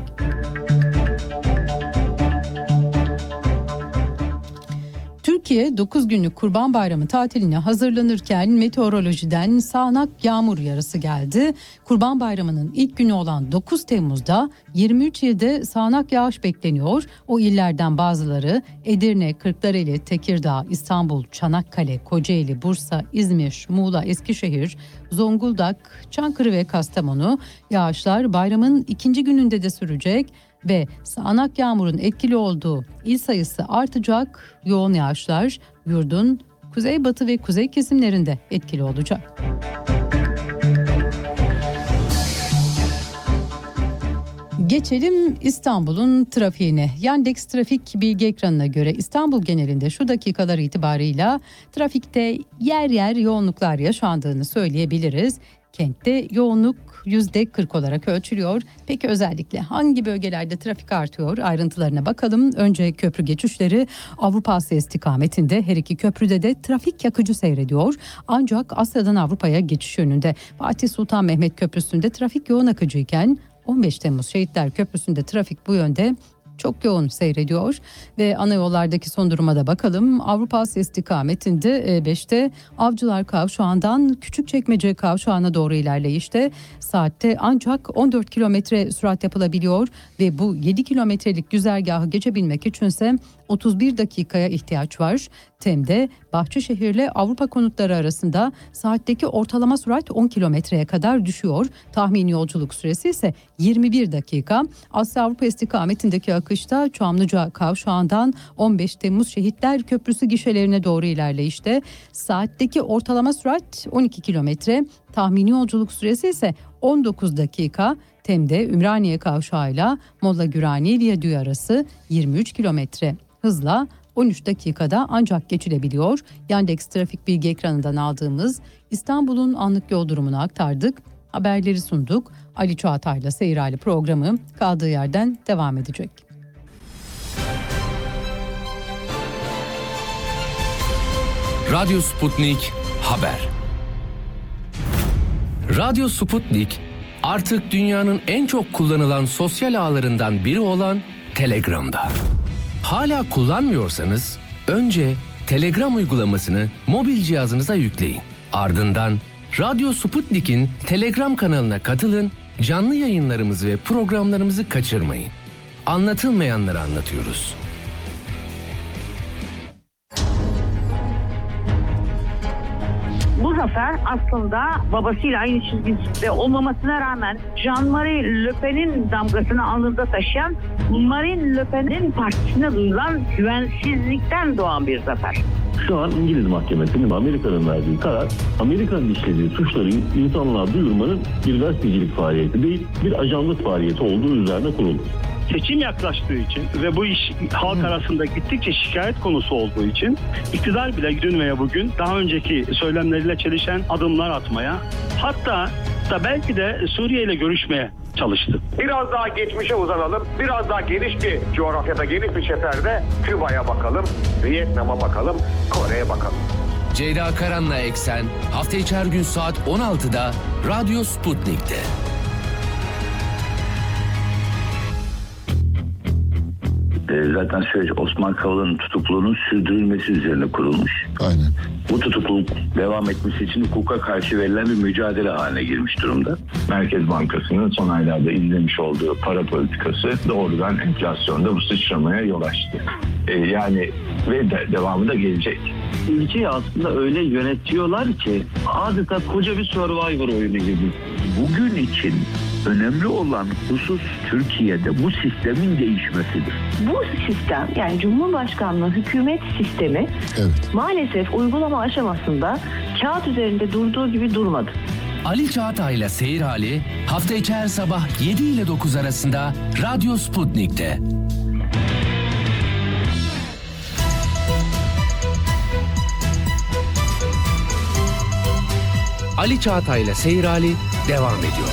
S13: Türkiye 9 günlük Kurban Bayramı tatiline hazırlanırken meteorolojiden sağanak yağmur uyarısı geldi. Kurban Bayramı'nın ilk günü olan 9 Temmuz'da 23 ilde sağanak yağış bekleniyor. O illerden bazıları Edirne, Kırklareli, Tekirdağ, İstanbul, Çanakkale, Kocaeli, Bursa, İzmir, Muğla, Eskişehir, Zonguldak, Çankırı ve Kastamonu. Yağışlar bayramın ikinci gününde de sürecek ve sağanak yağmurun etkili olduğu il sayısı artacak. Yoğun yağışlar yurdun kuzeybatı ve kuzey kesimlerinde etkili olacak. Geçelim İstanbul'un trafiğine. Yandex Trafik bilgi ekranına göre İstanbul genelinde şu dakikalar itibarıyla trafikte yer yer yoğunluklar yaşandığını söyleyebiliriz. Kentte yoğunluk %40 olarak ölçülüyor. Peki özellikle hangi bölgelerde trafik artıyor? Ayrıntılarına bakalım. Önce köprü geçişleri Avrupa Asya istikametinde, her iki köprüde de trafik yakıcı seyrediyor. Ancak Asya'dan Avrupa'ya geçiş yönünde Fatih Sultan Mehmet Köprüsü'nde trafik yoğun akıcıyken 15 Temmuz Şehitler Köprüsü'nde trafik bu yönde çok yoğun seyrediyor ve ana yollardaki son duruma da bakalım. Avrupa Asya istikametinde E5'te Avcılar Kavşağı'ndan Küçükçekmece Kavşağı'na doğru ilerleyişte saatte ancak 14 kilometre sürat yapılabiliyor ve bu 7 kilometrelik güzergahı geçebilmek içinse 31 dakikaya ihtiyaç var. Tem'de Bahçeşehir'le Avrupa konutları arasında saatteki ortalama sürat 10 kilometreye kadar düşüyor. Tahmini yolculuk süresi ise 21 dakika. Asya Avrupa istikametindeki akışta Çamlıca Kavşağı'ndan 15 Temmuz Şehitler Köprüsü gişelerine doğru ilerleyişte saatteki ortalama sürat 12 kilometre. Tahmini yolculuk süresi ise 19 dakika. Tem'de Ümraniye Kavşağı'yla Molla Gürani Viyadüğü arası 23 kilometre hızla 13 dakikada ancak geçilebiliyor. Yandex Trafik bilgi ekranından aldığımız İstanbul'un anlık yol durumunu aktardık. Haberleri sunduk. Ali Çağatay'la Seyir Hali programı kaldığı yerden devam edecek.
S12: Radyo Sputnik Haber. Radyo Sputnik artık dünyanın en çok kullanılan sosyal ağlarından biri olan Telegram'da. Hala kullanmıyorsanız önce Telegram uygulamasını mobil cihazınıza yükleyin. Ardından Radyo Sputnik'in Telegram kanalına katılın, canlı yayınlarımızı ve programlarımızı kaçırmayın. Anlatılmayanları anlatıyoruz.
S16: zafer aslında babasıyla aynı çizgide olmamasına rağmen Jean-Marie Le Pen'in damgasını alnında taşıyan Marine Le Pen'in partisine duyulan güvensizlikten doğan bir zafer.
S17: Şu an İngiliz mahkemesinin Amerika'nın verdiği karar, Amerika'nın işlediği suçları insanlığa duyurmanın bir gazetecilik faaliyeti değil, bir ajanlık faaliyeti olduğu üzerine kuruldu.
S18: Seçim yaklaştığı için ve bu iş halk arasında gittikçe şikayet konusu olduğu için iktidar bile dün veya bugün daha önceki söylemleriyle çelişen adımlar atmaya, hatta da belki de Suriye ile görüşmeye çalıştı.
S19: Biraz daha geçmişe uzanalım, biraz daha geniş bir coğrafyada, geniş bir çeperde Küba'ya bakalım, Vietnam'a bakalım, Kore'ye bakalım.
S12: Ceyda Karan'la Eksen hafta içi her gün saat 16'da Radyo Sputnik'te.
S20: Zaten süreç Osman Kavala'nın tutukluluğunun sürdürülmesi üzerine kurulmuş.
S1: Aynen.
S20: Bu tutukluluk devam etmesi için hukuka karşı verilen bir mücadele haline girmiş durumda.
S2: Merkez Bankası'nın son aylarda izlemiş olduğu para politikası doğrudan enflasyonda bu sıçramaya yol açtı. Yani ve devamı da gelecek.
S17: Ülkeyi aslında öyle yönetiyorlar ki adeta koca bir Survivor oyunu gibi.
S20: Bugün için önemli olan husus Türkiye'de bu sistemin değişmesidir.
S16: Bu sistem, yani Cumhurbaşkanlığı hükümet sistemi maalesef uygulama aşamasında kağıt üzerinde durduğu gibi durmadı.
S12: Ali Çağatay'la Seyir Hali hafta içi her sabah 7 ile 9 arasında Radyo Sputnik'te. Ali Çağatay'la Seyir Hali devam ediyor.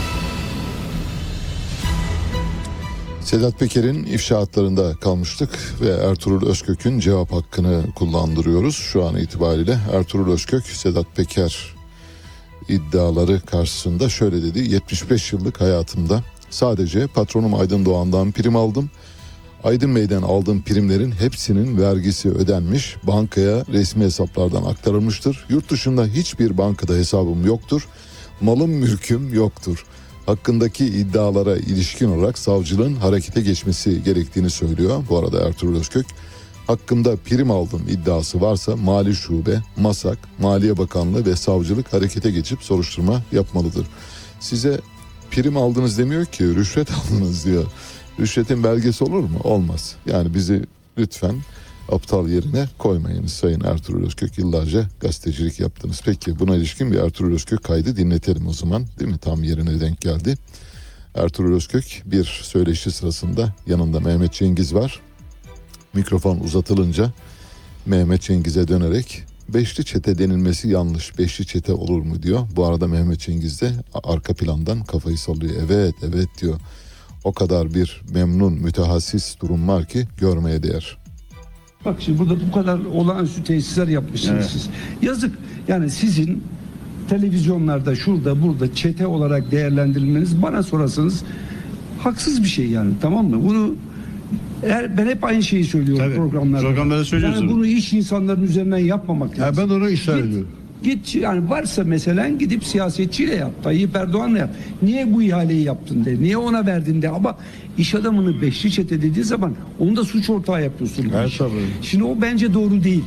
S1: Sedat Peker'in ifşaatlarında kalmıştık ve Ertuğrul Özkök'ün cevap hakkını kullandırıyoruz. Şu an itibariyle Ertuğrul Özkök, Sedat Peker iddiaları karşısında şöyle dedi: 75 yıllık hayatımda sadece patronum Aydın Doğan'dan prim aldım. Aydın Bey'den aldığım primlerin hepsinin vergisi ödenmiş, bankaya resmi hesaplardan aktarılmıştır. Yurt dışında hiçbir bankada hesabım yoktur, malım mülküm yoktur. Hakkındaki iddialara ilişkin olarak savcılığın harekete geçmesi gerektiğini söylüyor. Bu arada Ertuğrul Özkök, hakkında prim aldım iddiası varsa Mali Şube, MASAK, Maliye Bakanlığı ve savcılık harekete geçip soruşturma yapmalıdır. Size prim aldınız demiyor ki, rüşvet aldınız diyor. Rüşvetin belgesi olur mu? Olmaz. Yani bizi lütfen aptal yerine koymayınız Sayın Ertuğrul Özkök. Yıllarca gazetecilik yaptınız. Peki buna ilişkin bir Ertuğrul Özkök kaydı dinletelim o zaman. Değil mi? Tam yerine denk geldi. Ertuğrul Özkök bir söyleşi sırasında, yanında Mehmet Cengiz var. Mikrofon uzatılınca Mehmet Cengiz'e dönerek beşli çete denilmesi yanlış, beşli çete olur mu diyor. Bu arada Mehmet Cengiz de arka plandan kafayı sallıyor. Evet evet diyor. O kadar bir memnun, mütehassis durum var ki görmeye değer.
S21: Bak şimdi burada bu kadar olağanüstü tesisler yapmışsınız siz. Yazık. Yani sizin televizyonlarda, şurada, burada çete olarak değerlendirilmeniz, bana sorarsanız haksız bir şey yani, tamam mı? Bunu ben hep aynı şeyi söylüyorum programlarda.
S22: Programlarda söylüyorsunuz.
S21: Yani bunu iş insanların üzerinden yapmamak lazım.
S22: Ben onu ısrar ediyorum.
S21: Git yani, varsa mesela gidip siyasetçiyle yap, Tayyip Erdoğan'la yap. Niye bu ihaleyi yaptın de, niye ona verdin de, ama iş adamını beşli çete dediği zaman onu da suç ortağı yapıyorsun.
S22: Evet,
S21: şimdi o bence doğru değil.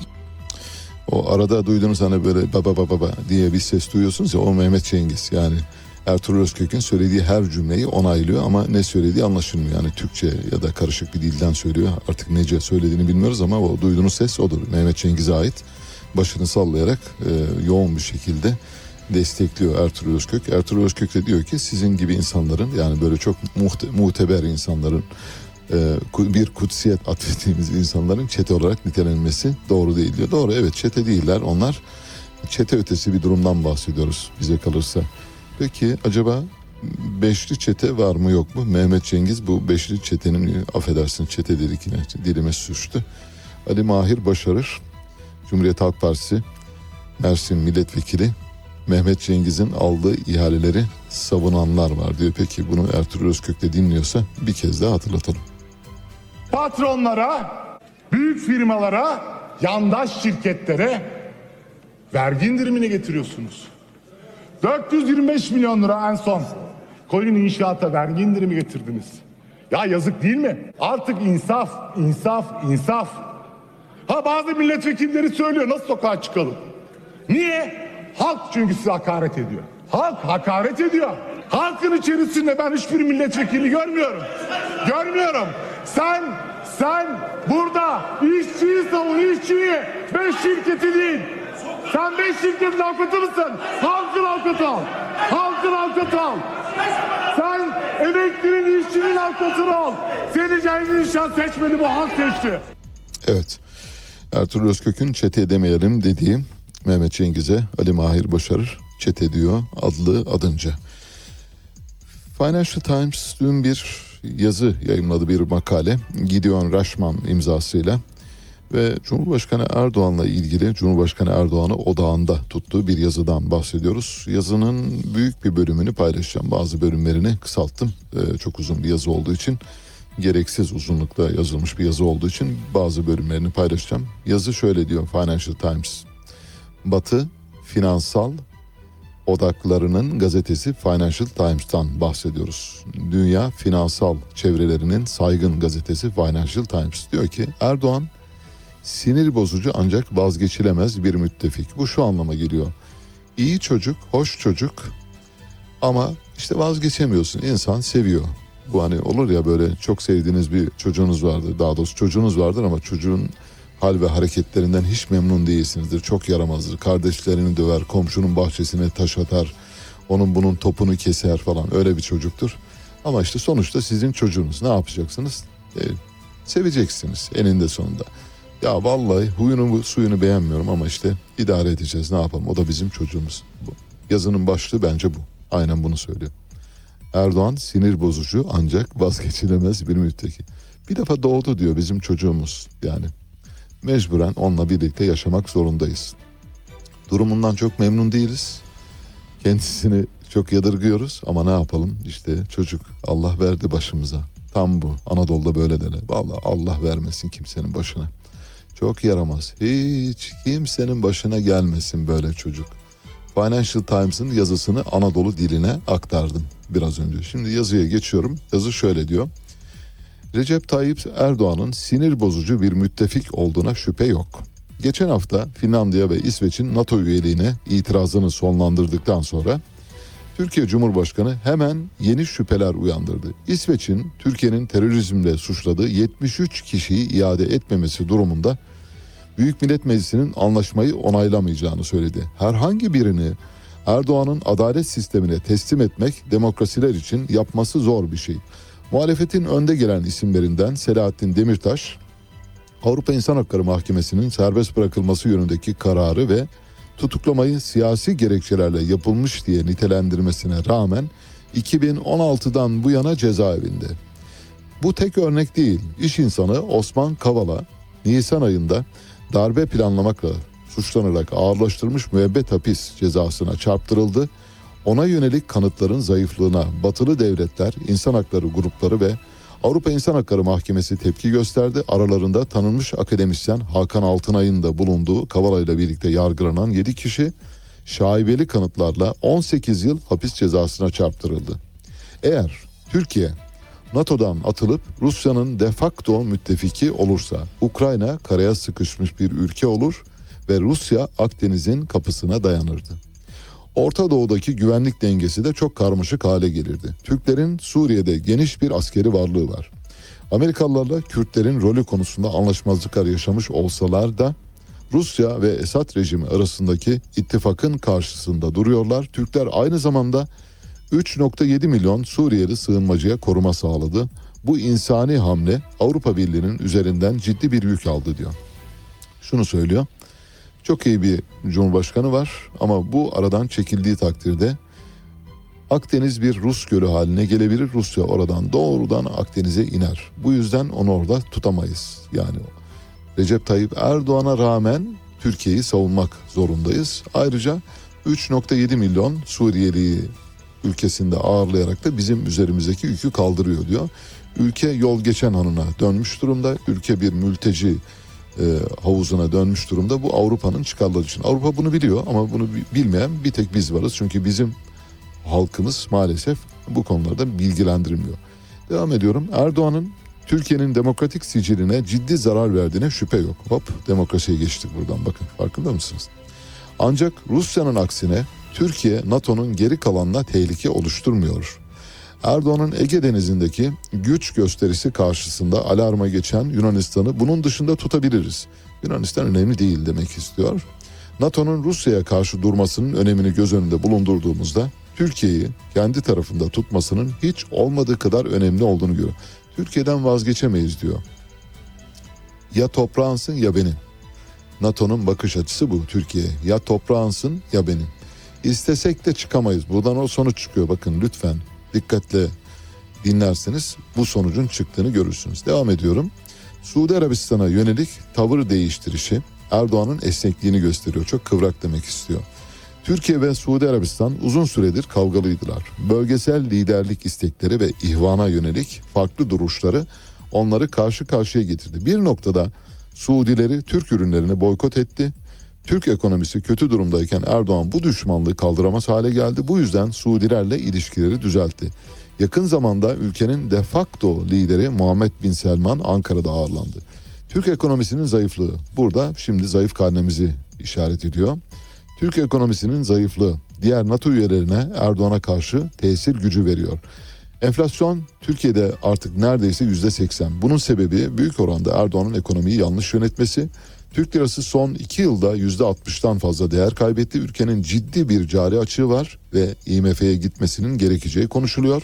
S1: O arada duyduğunuz hani böyle baba baba baba diye bir ses duyuyorsunuz ya, o Mehmet Cengiz. Yani Ertuğrul Özkök'ün söylediği her cümleyi onaylıyor ama ne söylediği anlaşılmıyor. Yani Türkçe ya da karışık bir dilden söylüyor. Artık nece söylediğini bilmiyoruz ama o duyduğunuz ses odur. Mehmet Cengiz'e ait. Başını sallayarak yoğun bir şekilde destekliyor Ertuğrul Özkök. Ertuğrul Özkök de diyor ki sizin gibi insanların, yani böyle çok muteber insanların, bir kutsiyet atfettiğimiz insanların çete olarak nitelenmesi doğru değil diyor. Doğru, evet, çete değiller onlar. Çete ötesi bir durumdan bahsediyoruz bize kalırsa. Peki acaba beşli çete var mı yok mu? Mehmet Cengiz bu beşli çetenin, affedersin çete dedik yine, dilime sürçtü. Ali Mahir Başarır, Cumhuriyet Halk Partisi Mersin Milletvekili, Mehmet Cengiz'in aldığı ihaleleri savunanlar var diyor. Peki bunu Ertuğrul Özkök de dinliyorsa bir kez daha hatırlatalım.
S22: Patronlara, büyük firmalara, yandaş şirketlere vergi indirimini getiriyorsunuz. 425 milyon lira en son koyun inşaata vergi indirimi getirdiniz. Ya yazık değil mi? Artık insaf, insaf, insaf. Ha, bazı milletvekilleri söylüyor nasıl sokağa çıkalım? Niye? Halk çünkü size hakaret ediyor. Halk hakaret ediyor. Halkın içerisinde ben hiçbir milletvekili görmüyorum. Görmüyorum. Sen burada işçiyi savun, işçiyi. 5 şirketi değil. Sen 5 şirketin avukatı mısın? Halkın avukatı ol. Halkın avukatı ol. Sen emeklinin, işçinin avukatı ol. Seni Cengiz İnşaat seçmedi, bu halk seçti.
S1: Evet. Ertuğrul Özkök'ün çete edemeyelim dediği Mehmet Cengiz'e Ali Mahir Başarır çete diyor adınca. Financial Times dün bir yazı yayımladı, bir makale Gideon Rashman imzasıyla ve Cumhurbaşkanı Erdoğan'la ilgili Cumhurbaşkanı Erdoğan'ı odağında tuttuğu bir yazıdan bahsediyoruz. Yazının büyük bir bölümünü paylaşacağım. Bazı bölümlerini kısalttım. Çok uzun bir yazı olduğu için, gereksiz uzunlukta yazılmış bir yazı olduğu için bazı bölümlerini paylaşacağım. Yazı şöyle diyor Financial Times. Batı finansal odaklarının gazetesi Financial Times'tan bahsediyoruz. Dünya finansal çevrelerinin saygın gazetesi Financial Times diyor ki Erdoğan sinir bozucu ancak vazgeçilemez bir müttefik. Bu şu anlama geliyor. İyi çocuk, hoş çocuk ama işte vazgeçemiyorsun. İnsan seviyor. Bu hani olur ya, böyle çok sevdiğiniz bir çocuğunuz vardır. Daha doğrusu çocuğunuz vardır ama çocuğun hal ve hareketlerinden hiç memnun değilsinizdir. Çok yaramazdır. Kardeşlerini döver, komşunun bahçesine taş atar, onun bunun topunu keser falan. Öyle bir çocuktur. Ama işte sonuçta sizin çocuğunuz. Ne yapacaksınız? Seveceksiniz eninde sonunda. Ya vallahi huyunu suyunu beğenmiyorum ama işte idare edeceğiz, ne yapalım, o da bizim çocuğumuz. Bu. Yazının başlığı bence bu. Aynen bunu söylüyor. Erdoğan sinir bozucu ancak vazgeçilemez bir müttefik. Bir defa doğdu diyor bizim çocuğumuz, yani mecburen onunla birlikte yaşamak zorundayız. Durumundan çok memnun değiliz. Kendisini çok yadırgıyoruz ama ne yapalım, işte çocuk Allah verdi başımıza. Tam bu. Anadolu'da böyle derler. Vallahi Allah vermesin kimsenin başına. Çok yaramaz. Hiç kimsenin başına gelmesin böyle çocuk. Financial Times'ın yazısını Anadolu diline aktardım biraz önce. Şimdi yazıya geçiyorum. Yazı şöyle diyor. Recep Tayyip Erdoğan'ın sinir bozucu bir müttefik olduğuna şüphe yok. Geçen hafta Finlandiya ve İsveç'in NATO üyeliğine itirazını sonlandırdıktan sonra Türkiye Cumhurbaşkanı hemen yeni şüpheler uyandırdı. İsveç'in Türkiye'nin terörizmle suçladığı 73 kişiyi iade etmemesi durumunda Büyük Millet Meclisi'nin anlaşmayı onaylamayacağını söyledi. Herhangi birini Erdoğan'ın adalet sistemine teslim etmek demokrasiler için yapması zor bir şey. Muhalefetin önde gelen isimlerinden Selahattin Demirtaş, Avrupa İnsan Hakları Mahkemesi'nin serbest bırakılması yönündeki kararı ve tutuklamayı siyasi gerekçelerle yapılmış diye nitelendirmesine rağmen 2016'dan bu yana cezaevinde. Bu tek örnek değil. İş insanı Osman Kavala Nisan ayında darbe planlamakla suçlanarak ağırlaştırılmış müebbet hapis cezasına çarptırıldı. Ona yönelik kanıtların zayıflığına batılı devletler, insan hakları grupları ve Avrupa İnsan Hakları Mahkemesi tepki gösterdi. Aralarında tanınmış akademisyen Hakan Altınay'ın da bulunduğu Kavala ile birlikte yargılanan 7 kişi şaibeli kanıtlarla 18 yıl hapis cezasına çarptırıldı. Eğer Türkiye NATO'dan atılıp Rusya'nın de facto müttefiki olursa Ukrayna karaya sıkışmış bir ülke olur ve Rusya Akdeniz'in kapısına dayanırdı. Orta Doğu'daki güvenlik dengesi de çok karmaşık hale gelirdi. Türklerin Suriye'de geniş bir askeri varlığı var. Amerikalılarla Kürtlerin rolü konusunda anlaşmazlıklar yaşamış olsalar da Rusya ve Esad rejimi arasındaki ittifakın karşısında duruyorlar. Türkler aynı zamanda 3.7 milyon Suriyeli sığınmacıya koruma sağladı. Bu insani hamle Avrupa Birliği'nin üzerinden ciddi bir yük aldı diyor. Şunu söylüyor. Çok iyi bir cumhurbaşkanı var ama bu aradan çekildiği takdirde Akdeniz bir Rus gölü haline gelebilir. Rusya oradan doğrudan Akdeniz'e iner. Bu yüzden onu orada tutamayız. Yani Recep Tayyip Erdoğan'a rağmen Türkiye'yi savunmak zorundayız. Ayrıca 3.7 milyon Suriyeliyi ülkesinde ağırlayarak da bizim üzerimizdeki yükü kaldırıyor diyor. Ülke yol geçen hanına dönmüş durumda. Ülke bir mülteci havuzuna dönmüş durumda. Bu Avrupa'nın çıkarları için. Avrupa bunu biliyor ama bunu bilmeyen bir tek biz varız. Çünkü bizim halkımız maalesef bu konularda bilgilendirilmiyor. Devam ediyorum. Erdoğan'ın Türkiye'nin demokratik siciline ciddi zarar verdiğine şüphe yok. Hop, demokrasiye geçtik buradan, bakın farkında mısınız? Ancak Rusya'nın aksine Türkiye NATO'nun geri kalanına tehlike oluşturmuyor. Erdoğan'ın Ege Denizi'ndeki güç gösterisi karşısında alarma geçen Yunanistan'ı bunun dışında tutabiliriz. Yunanistan önemli değil demek istiyor. NATO'nun Rusya'ya karşı durmasının önemini göz önünde bulundurduğumuzda Türkiye'yi kendi tarafında tutmasının hiç olmadığı kadar önemli olduğunu görüyor. Türkiye'den vazgeçemeyiz diyor. Ya toprağınsın ya benim. NATO'nun bakış açısı bu Türkiye'ye. Ya toprağınsın ya benim. İstesek de çıkamayız. Buradan o sonuç çıkıyor. Bakın lütfen dikkatle dinlerseniz bu sonucun çıktığını görürsünüz. Devam ediyorum. Suudi Arabistan'a yönelik tavır değiştirişi Erdoğan'ın esnekliğini gösteriyor. Çok kıvrak demek istiyor. Türkiye ve Suudi Arabistan uzun süredir kavgalıydılar. Bölgesel liderlik istekleri ve ihvana yönelik farklı duruşları onları karşı karşıya getirdi. Bir noktada Suudileri Türk ürünlerini boykot etti. Türk ekonomisi kötü durumdayken Erdoğan bu düşmanlığı kaldıramaz hale geldi. Bu yüzden Suudilerle ilişkileri düzeltti. Yakın zamanda ülkenin de facto lideri Muhammed Bin Selman Ankara'da ağırlandı. Türk ekonomisinin zayıflığı burada şimdi zayıf karnemizi işaret ediyor. Türk ekonomisinin zayıflığı diğer NATO üyelerine Erdoğan'a karşı tesir gücü veriyor. Enflasyon Türkiye'de artık neredeyse %80. Bunun sebebi büyük oranda Erdoğan'ın ekonomiyi yanlış yönetmesi. Türk lirası son 2 yılda %60'tan fazla değer kaybetti. Ülkenin ciddi bir cari açığı var ve IMF'ye gitmesinin gerekeceği konuşuluyor.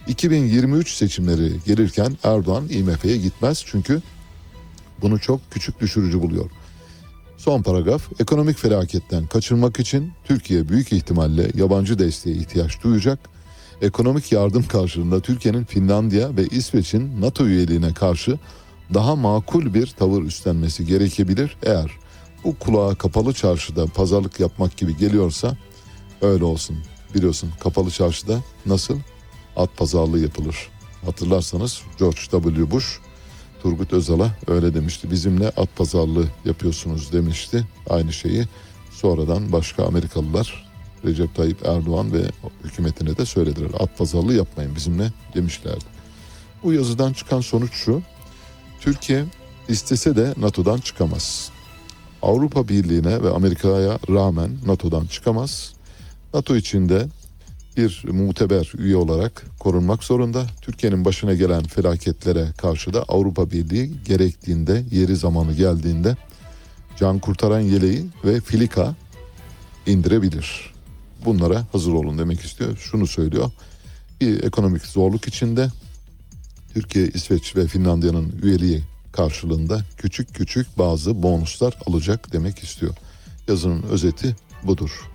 S1: 2023 seçimleri gelirken Erdoğan IMF'ye gitmez çünkü bunu çok küçük düşürücü buluyor. Son paragraf, ekonomik felaketten kaçınmak için Türkiye büyük ihtimalle yabancı desteğe ihtiyaç duyacak. Ekonomik yardım karşılığında Türkiye'nin Finlandiya ve İsveç'in NATO üyeliğine karşı daha makul bir tavır üstlenmesi gerekebilir. Eğer bu kulağa kapalı çarşıda pazarlık yapmak gibi geliyorsa öyle olsun. Biliyorsun kapalı çarşıda nasıl? At pazarlığı yapılır. Hatırlarsanız George W. Bush Turgut Özal'a öyle demişti. Bizimle at pazarlığı yapıyorsunuz demişti. Aynı şeyi sonradan başka Amerikalılar Recep Tayyip Erdoğan ve hükümetine de söylediler. At pazarlığı yapmayın bizimle demişlerdi. Bu yazıdan çıkan sonuç şu. Türkiye istese de NATO'dan çıkamaz. Avrupa Birliği'ne ve Amerika'ya rağmen NATO'dan çıkamaz. NATO içinde bir muteber üye olarak korunmak zorunda. Türkiye'nin başına gelen felaketlere karşı da Avrupa Birliği gerektiğinde, yeri zamanı geldiğinde can kurtaran yeleği ve filika indirebilir. Bunlara hazır olun demek istiyor. Şunu söylüyor. Bir ekonomik zorluk içinde Türkiye, İsveç ve Finlandiya'nın üyeliği karşılığında küçük küçük bazı bonuslar alacak demek istiyor. Yazının özeti budur.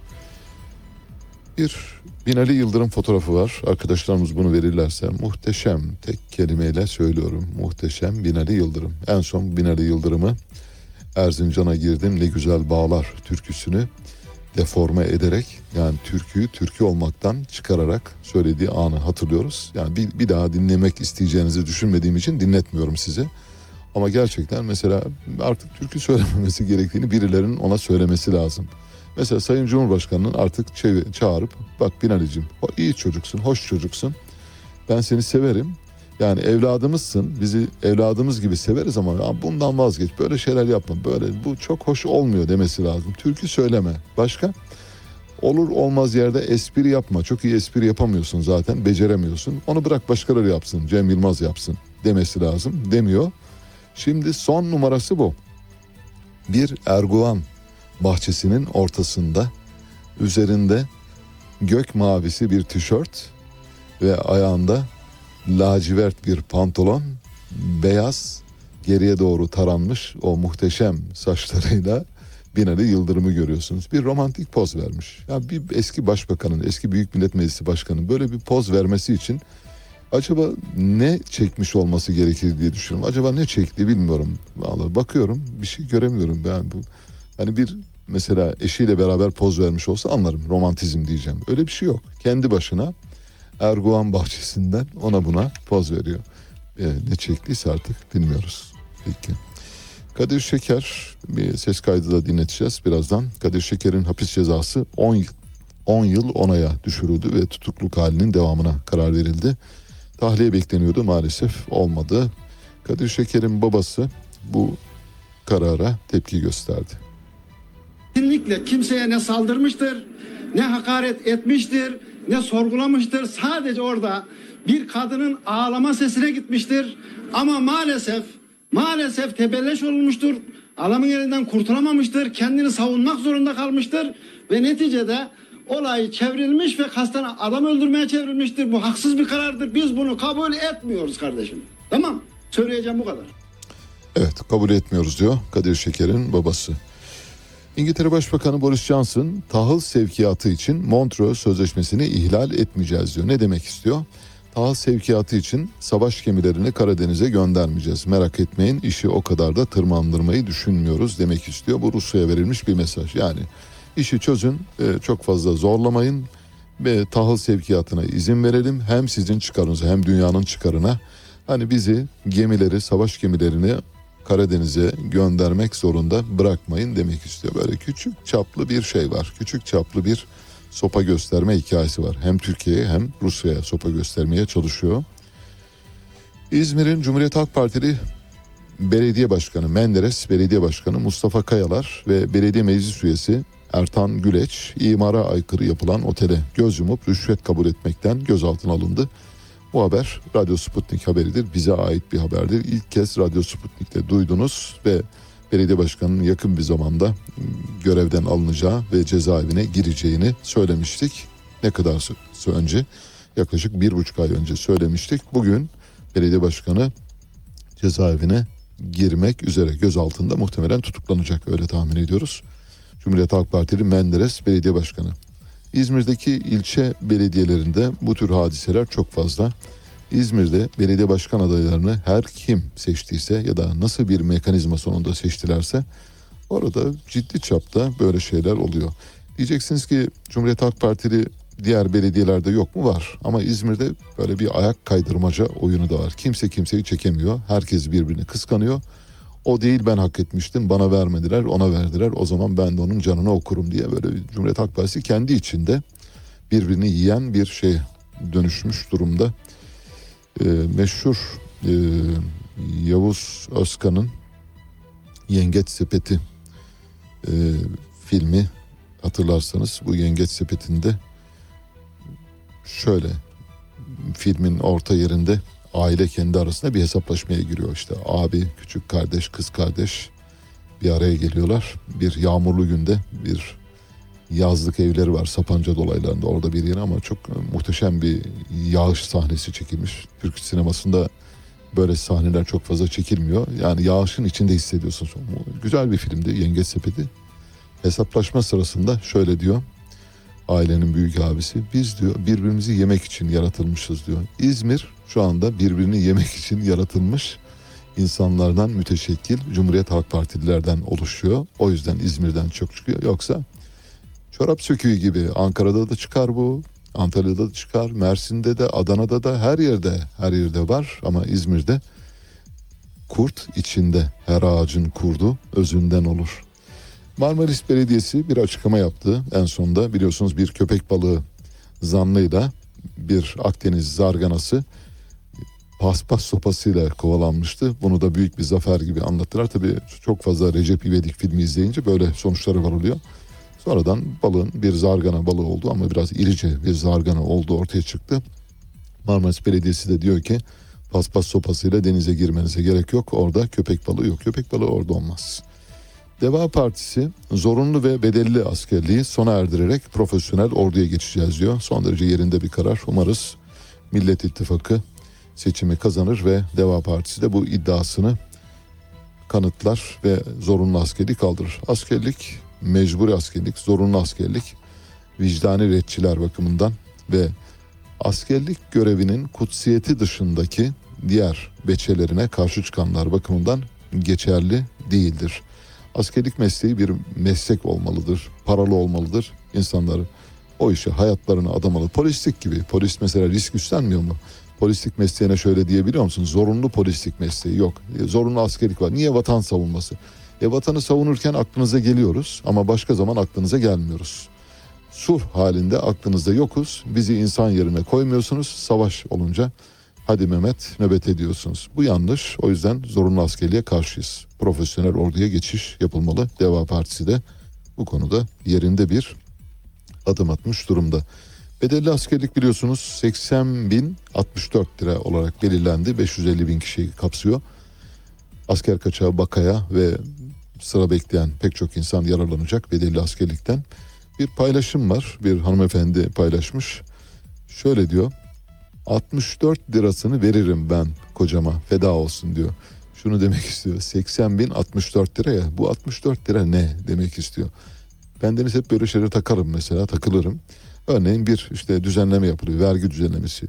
S1: Bir Binali Yıldırım fotoğrafı var. Arkadaşlarımız bunu verirlerse muhteşem, tek kelimeyle söylüyorum. Muhteşem Binali Yıldırım. En son Binali Yıldırım'ı Erzincan'a girdim ne güzel bağlar türküsünü deforme ederek yani türküyü türkü olmaktan çıkararak söylediği anı hatırlıyoruz. Yani bir daha dinlemek isteyeceğinizi düşünmediğim için dinletmiyorum size. Ama gerçekten mesela artık türkü söylememesi gerektiğini birilerinin ona söylemesi lazım. Mesela Sayın Cumhurbaşkanı'nın artık çağırıp bak Binali'cim iyi çocuksun, hoş çocuksun. Ben seni severim. Yani evladımızsın. Bizi evladımız gibi severiz ama bundan vazgeç. Böyle şeyler yapma. Böyle bu çok hoş olmuyor demesi lazım. Türkü söyleme. Başka? Olur olmaz yerde espri yapma. Çok iyi espri yapamıyorsun zaten. Beceremiyorsun. Onu bırak başkaları yapsın. Cem Yılmaz yapsın demesi lazım. Demiyor. Şimdi son numarası bu. Bir Erguvan bahçesinin ortasında üzerinde gök mavisi bir tişört ve ayağında lacivert bir pantolon, beyaz geriye doğru taranmış o muhteşem saçlarıyla Binali Yıldırım'ı görüyorsunuz. Bir romantik poz vermiş. Ya bir eski başbakanın, eski Büyük Millet Meclisi Başkanı'nın böyle bir poz vermesi için acaba ne çekmiş olması gerekir diye düşünüyorum. Acaba ne çekti bilmiyorum. Vallahi bakıyorum bir şey göremiyorum ben bu. Hani bir mesela eşiyle beraber poz vermiş olsa anlarım, romantizm diyeceğim. Öyle bir şey yok. Kendi başına Erguvan bahçesinden ona buna poz veriyor. Ne çektiyse artık bilmiyoruz. Peki. Kadir Şeker, bir ses kaydı da dinleteceğiz birazdan. Kadir Şeker'in hapis cezası 10 yıl 10 aya düşürüldü ve tutukluk halinin devamına karar verildi. Tahliye bekleniyordu, maalesef olmadı. Kadir Şeker'in babası bu karara tepki gösterdi.
S4: kesinlikle kimseye ne saldırmıştır, ne hakaret etmiştir, ne sorgulamıştır. Sadece orada bir kadının ağlama sesine gitmiştir. Ama maalesef tebelleş olmuştur. Adamın elinden kurtulamamıştır. Kendini savunmak zorunda kalmıştır. Ve neticede olay çevrilmiş ve kasten adam öldürmeye çevrilmiştir. Bu haksız bir karardır. Biz bunu kabul etmiyoruz kardeşim. Tamam. Söyleyeceğim bu kadar.
S1: Evet, kabul etmiyoruz diyor Kadir Şeker'in babası. İngiltere Başbakanı Boris Johnson tahıl sevkiyatı için Montreux Sözleşmesi'ni ihlal etmeyeceğiz diyor. Ne demek istiyor? Tahıl sevkiyatı için savaş gemilerini Karadeniz'e göndermeyeceğiz. Merak etmeyin, işi o kadar da tırmandırmayı düşünmüyoruz demek istiyor. Bu Rusya'ya verilmiş bir mesaj. Yani işi çözün, çok fazla zorlamayın ve tahıl sevkiyatına izin verelim. Hem sizin çıkarınıza hem dünyanın çıkarına. Hani bizi gemileri, savaş gemilerini Karadeniz'e göndermek zorunda bırakmayın demek istiyor. Böyle küçük çaplı bir şey var. Küçük çaplı bir sopa gösterme hikayesi var. Hem Türkiye'ye hem Rusya'ya sopa göstermeye çalışıyor. İzmir'in Cumhuriyet Halk Partili Belediye Başkanı Menderes Belediye Başkanı Mustafa Kayalar ve Belediye Meclis Üyesi Ertan Güleç imara aykırı yapılan otele göz yumup rüşvet kabul etmekten gözaltına alındı. Bu haber Radyo Sputnik haberidir. Bize ait bir haberdir. İlk kez Radyo Sputnik'te duydunuz ve belediye başkanının yakın bir zamanda görevden alınacağı ve cezaevine gireceğini söylemiştik. Ne kadar önce? Yaklaşık 1,5 ay önce söylemiştik. Bugün belediye başkanı cezaevine girmek üzere, gözaltında, muhtemelen tutuklanacak, öyle tahmin ediyoruz. Cumhuriyet Halk Partili Menderes Belediye Başkanı. İzmir'deki ilçe belediyelerinde bu tür hadiseler çok fazla. İzmir'de belediye başkan adaylarını her kim seçtiyse ya da nasıl bir mekanizma sonunda seçtilerse orada ciddi çapta böyle şeyler oluyor. Diyeceksiniz ki Cumhuriyet Halk Partili diğer belediyelerde yok mu? Var. Ama İzmir'de böyle bir ayak kaydırmaca oyunu da var. Kimse kimseyi çekemiyor. Herkes birbirini kıskanıyor. O değil, ben hak etmiştim, bana vermediler, ona verdiler, o zaman ben de onun canını okurum diye böyle Cumhuriyet Halk Partisi kendi içinde birbirini yiyen bir şeye dönüşmüş durumda. Meşhur Yavuz Özkan'ın Yengeç Sepeti filmi, hatırlarsanız bu Yengeç Sepeti'nde şöyle, filmin orta yerinde aile kendi arasında bir hesaplaşmaya giriyor. İşte abi, küçük kardeş, kız kardeş bir araya geliyorlar. Bir yağmurlu günde bir yazlık evleri var Sapanca dolaylarında, orada bir yer, ama çok muhteşem bir yağış sahnesi çekilmiş. Türk sinemasında böyle sahneler çok fazla çekilmiyor. Yani yağışın içinde hissediyorsun. Güzel bir filmdi Yengeç Sepeti. Hesaplaşma sırasında şöyle diyor ailenin büyük abisi, biz diyor birbirimizi yemek için yaratılmışız diyor. İzmir şu anda birbirini yemek için yaratılmış insanlardan müteşekkil Cumhuriyet Halk Partililerden oluşuyor. O yüzden İzmir'den çok çıkıyor. Yoksa çorap söküğü gibi Ankara'da da çıkar bu, Antalya'da da çıkar, Mersin'de de, Adana'da da, her yerde var. Ama İzmir'de kurt içinde, her ağacın kurdu özünden olur. Marmaris Belediyesi bir açıklama yaptı. En sonunda biliyorsunuz bir köpek balığı zanlıyla bir Akdeniz zarganası paspas sopasıyla kovalanmıştı. Bunu da büyük bir zafer gibi anlattılar. Tabii çok fazla Recep İvedik filmi izleyince böyle sonuçları varılıyor. Sonradan balığın bir zargana balığı oldu ama biraz irice bir zargana olduğu ortaya çıktı. Marmaris Belediyesi de diyor ki paspas sopasıyla denize girmenize gerek yok. Orada köpek balığı yok. Köpek balığı orada olmaz. Deva Partisi zorunlu ve bedelli askerliği sona erdirerek profesyonel orduya geçeceğiz diyor. Son derece yerinde bir karar. Umarız Millet İttifakı seçimi kazanır ve Deva Partisi de bu iddiasını kanıtlar ve zorunlu askerlik kaldırır. Askerlik, mecburi askerlik, zorunlu askerlik vicdani retçiler bakımından ve askerlik görevinin kutsiyeti dışındaki diğer beçelerine karşı çıkanlar bakımından geçerli değildir. Askerlik mesleği bir meslek olmalıdır, paralı olmalıdır. İnsanlar o işe hayatlarını adamalı. Polislik gibi. Polis mesela risk üstlenmiyor mu? Polislik mesleğine şöyle diyebiliyor musun? Zorunlu polislik mesleği yok. Zorunlu askerlik var. Niye? Vatan savunması. Vatanı savunurken aklınıza geliyoruz ama başka zaman aklınıza gelmiyoruz. Sulh halinde aklınızda yokuz. Bizi insan yerine koymuyorsunuz. Savaş olunca hadi Mehmet nöbet ediyorsunuz. Bu yanlış. O yüzden zorunlu askerliğe karşıyız. Profesyonel orduya geçiş yapılmalı. Deva Partisi de bu konuda yerinde bir adım atmış durumda. Bedelli askerlik biliyorsunuz 80.064 lira olarak belirlendi. 550.000 kişiyi kapsıyor. Asker kaçağı, bakaya ve sıra bekleyen pek çok insan yararlanacak bedelli askerlikten. Bir paylaşım var. Bir hanımefendi paylaşmış. Şöyle diyor. 64 lirasını veririm ben kocama, feda olsun diyor. Şunu demek istiyor. 80.064 lira ya. Bu 64 lira ne demek istiyor. Bendeniz hep böyle şeyleri takarım mesela, takılırım. Örneğin bir işte düzenleme yapılıyor, vergi düzenlemesi.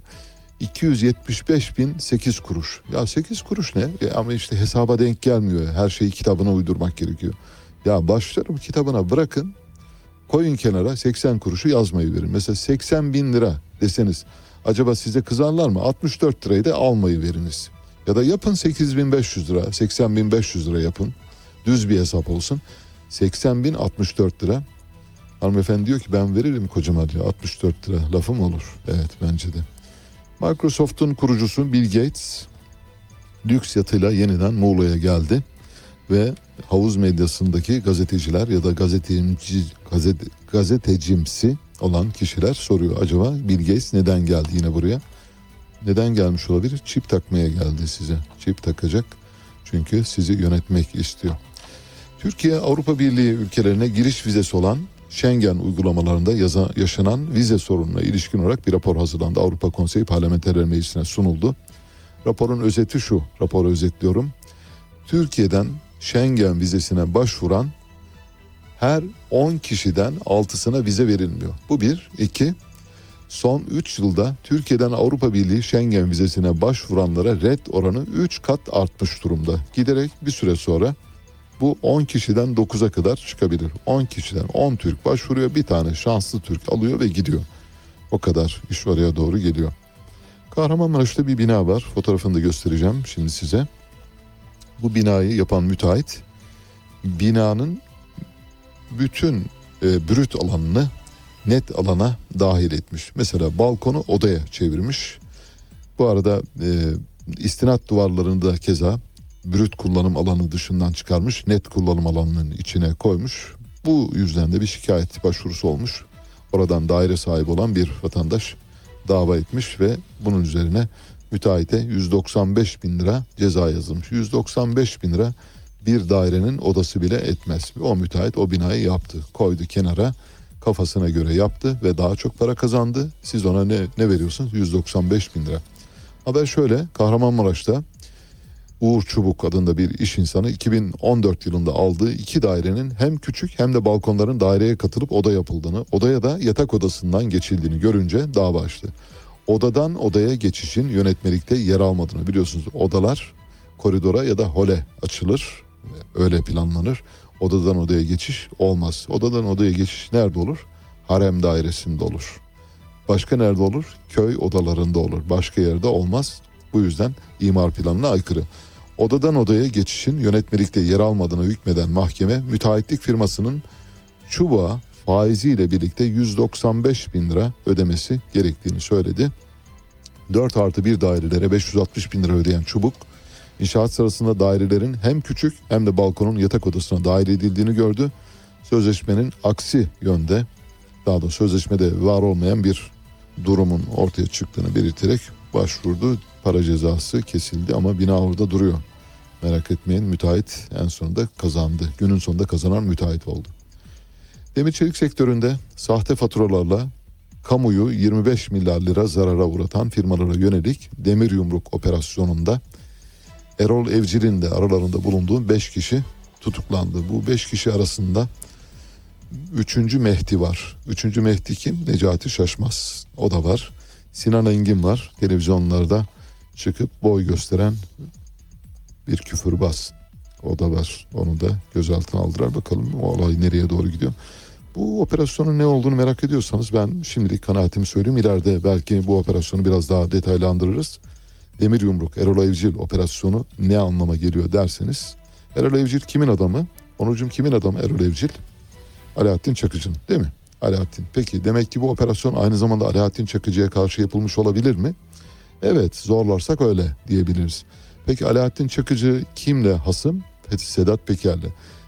S1: 275.008 kuruş. Ya 8 kuruş ne? Ama işte hesaba denk gelmiyor. Her şeyi kitabına uydurmak gerekiyor. Ya başlarım kitabına bırakın. Koyun kenara 80 kuruşu yazmayı verin. Mesela 80.000 lira deseniz acaba size kızarlar mı? 64 lirayı da almayı veriniz. Ya da yapın 8.500 lira, 80.500 lira yapın. Düz bir hesap olsun. 80.064 lira. Hanımefendi diyor ki ben veririm kocama diyor. 64 lira lafım olur. Evet bence de. Microsoft'un kurucusu Bill Gates lüks yatıyla yeniden Muğla'ya geldi. Ve havuz medyasındaki gazeteciler ya da gazetecimsi olan kişiler soruyor. Acaba Bill Gates neden geldi yine buraya? Neden gelmiş olabilir? Çip takmaya geldi size. Çip takacak. Çünkü sizi yönetmek istiyor. Türkiye Avrupa Birliği ülkelerine giriş vizesi olan Schengen uygulamalarında yaşanan vize sorununa ilişkin olarak bir rapor hazırlandı. Avrupa Konseyi Parlamenterler Meclisi'ne sunuldu. Raporun özeti şu. Raporu özetliyorum. Türkiye'den Schengen vizesine başvuran her 10 kişiden 6'sına vize verilmiyor. Bu bir. 2. Son 3 yılda Türkiye'den Avrupa Birliği Schengen vizesine başvuranlara red oranı 3 kat artmış durumda. Giderek bir süre sonra bu 10 kişiden 9'a kadar çıkabilir. 10 kişiden 10 Türk başvuruyor, bir tane şanslı Türk alıyor ve gidiyor. O kadar iş oraya doğru geliyor. Kahramanmaraş'ta bir bina var. Fotoğrafını da göstereceğim şimdi size. Bu binayı yapan müteahhit binanın bütün brüt alanını net alana dahil etmiş. Mesela balkonu odaya çevirmiş. Bu arada istinat duvarlarını da keza brüt kullanım alanı dışından çıkarmış. Net kullanım alanının içine koymuş. Bu yüzden de bir şikayet başvurusu olmuş. Oradan daire sahibi olan bir vatandaş dava etmiş ve bunun üzerine müteahhite 195.000 lira ceza yazılmış. 195.000 lira bir dairenin odası bile etmez. O müteahhit o binayı yaptı. Koydu kenara, kafasına göre yaptı ve daha çok para kazandı. Siz ona ne veriyorsunuz? 195.000 lira. Haber şöyle. Kahramanmaraş'ta Uğur Çubuk adında bir iş insanı 2014 yılında aldığı 2 dairenin hem küçük hem de balkonların daireye katılıp oda yapıldığını, odaya da yatak odasından geçildiğini görünce dava açtı. Odadan odaya geçişin yönetmelikte yer almadığını biliyorsunuz. Odalar koridora ya da hole açılır. Öyle planlanır. Odadan odaya geçiş olmaz. Odadan odaya geçiş nerede olur? Harem dairesinde olur. Başka nerede olur? Köy odalarında olur. Başka yerde olmaz. Bu yüzden imar planına aykırı. Odadan odaya geçişin yönetmelikte yer almadığına hükmeden mahkeme müteahhitlik firmasının çubuğa faiziyle birlikte 195.000 lira ödemesi gerektiğini söyledi. 4+1 dairelere 560.000 lira ödeyen Çubuk, inşaat sırasında dairelerin hem küçük hem de balkonun yatak odasına dahil edildiğini gördü. Sözleşmenin aksi yönde, daha da sözleşmede var olmayan bir durumun ortaya çıktığını belirterek başvurdu. Para cezası kesildi ama bina orada duruyor. Merak etmeyin, müteahhit en sonunda kazandı. Günün sonunda kazanan müteahhit oldu. Demir çelik sektöründe sahte faturalarla kamuyu 25 milyar lira zarara uğratan firmalara yönelik demir yumruk operasyonunda Erol Evcil'in de aralarında bulunduğu 5 kişi tutuklandı. Bu 5 kişi arasında 3. Mehdi var. 3. Mehdi kim? Necati Şaşmaz. O da var. Sinan Engin var. Televizyonlarda çıkıp boy gösteren bir küfürbaz. O da var. Onu da gözaltına aldılar. Bakalım o olay nereye doğru gidiyor. Bu operasyonun ne olduğunu merak ediyorsanız ben şimdilik kanaatimi söyleyeyim. İleride belki bu operasyonu biraz daha detaylandırırız. Demir yumruk Erol Evcil operasyonu ne anlama geliyor derseniz. Erol Evcil kimin adamı? Onurcuğum kimin adamı Erol Evcil? Alaaddin Çakıcı'nın değil mi? Alaaddin. Peki demek ki bu operasyon aynı zamanda Alaaddin Çakıcı'ya karşı yapılmış olabilir mi? Evet, zorlarsak öyle diyebiliriz. Peki Alaaddin Çakıcı kimle hasım? Sedat Peker'le.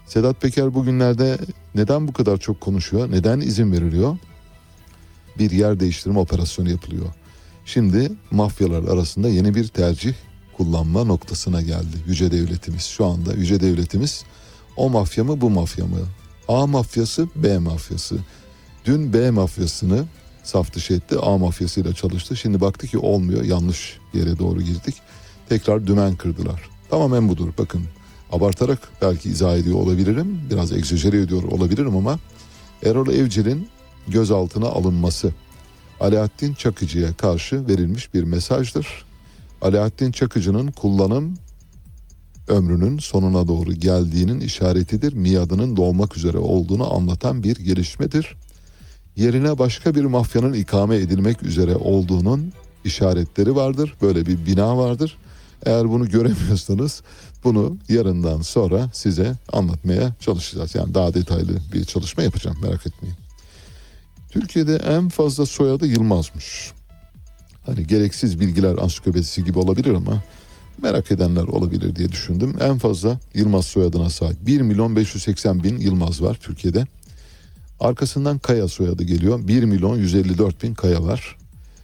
S1: Sedat Peker bugünlerde neden bu kadar çok konuşuyor? Neden izin veriliyor? Bir yer değiştirme operasyonu yapılıyor. Şimdi mafyalar arasında yeni bir tercih kullanma noktasına geldi yüce devletimiz. Şu anda yüce devletimiz o mafya mı bu mafya mı? A mafyası, B mafyası. Dün B mafyasını saf dışı etti, A mafyasıyla çalıştı. Şimdi baktı ki olmuyor, yanlış yere doğru girdik. Tekrar dümen kırdılar. Tamamen budur. Bakın, abartarak belki izah ediyor olabilirim, biraz egzajere ediyor olabilirim ama Erol Evcil'in gözaltına alınması Alaaddin Çakıcı'ya karşı verilmiş bir mesajdır. Alaaddin Çakıcı'nın kullanım ömrünün sonuna doğru geldiğinin işaretidir. Miadının dolmak üzere olduğunu anlatan bir gelişmedir. Yerine başka bir mafyanın ikame edilmek üzere olduğunun işaretleri vardır. Böyle bir bina vardır. Eğer bunu göremiyorsanız bunu yarından sonra size anlatmaya çalışacağız. Yani daha detaylı bir çalışma yapacağım, merak etmeyin. Türkiye'de en fazla soyadı Yılmaz'mış. Hani gereksiz bilgiler ansiklopedisi gibi olabilir ama merak edenler olabilir diye düşündüm. En fazla Yılmaz soyadına sahip 1.580.000 Yılmaz var Türkiye'de. Arkasından Kaya soyadı geliyor. 1.154.000 Kaya var.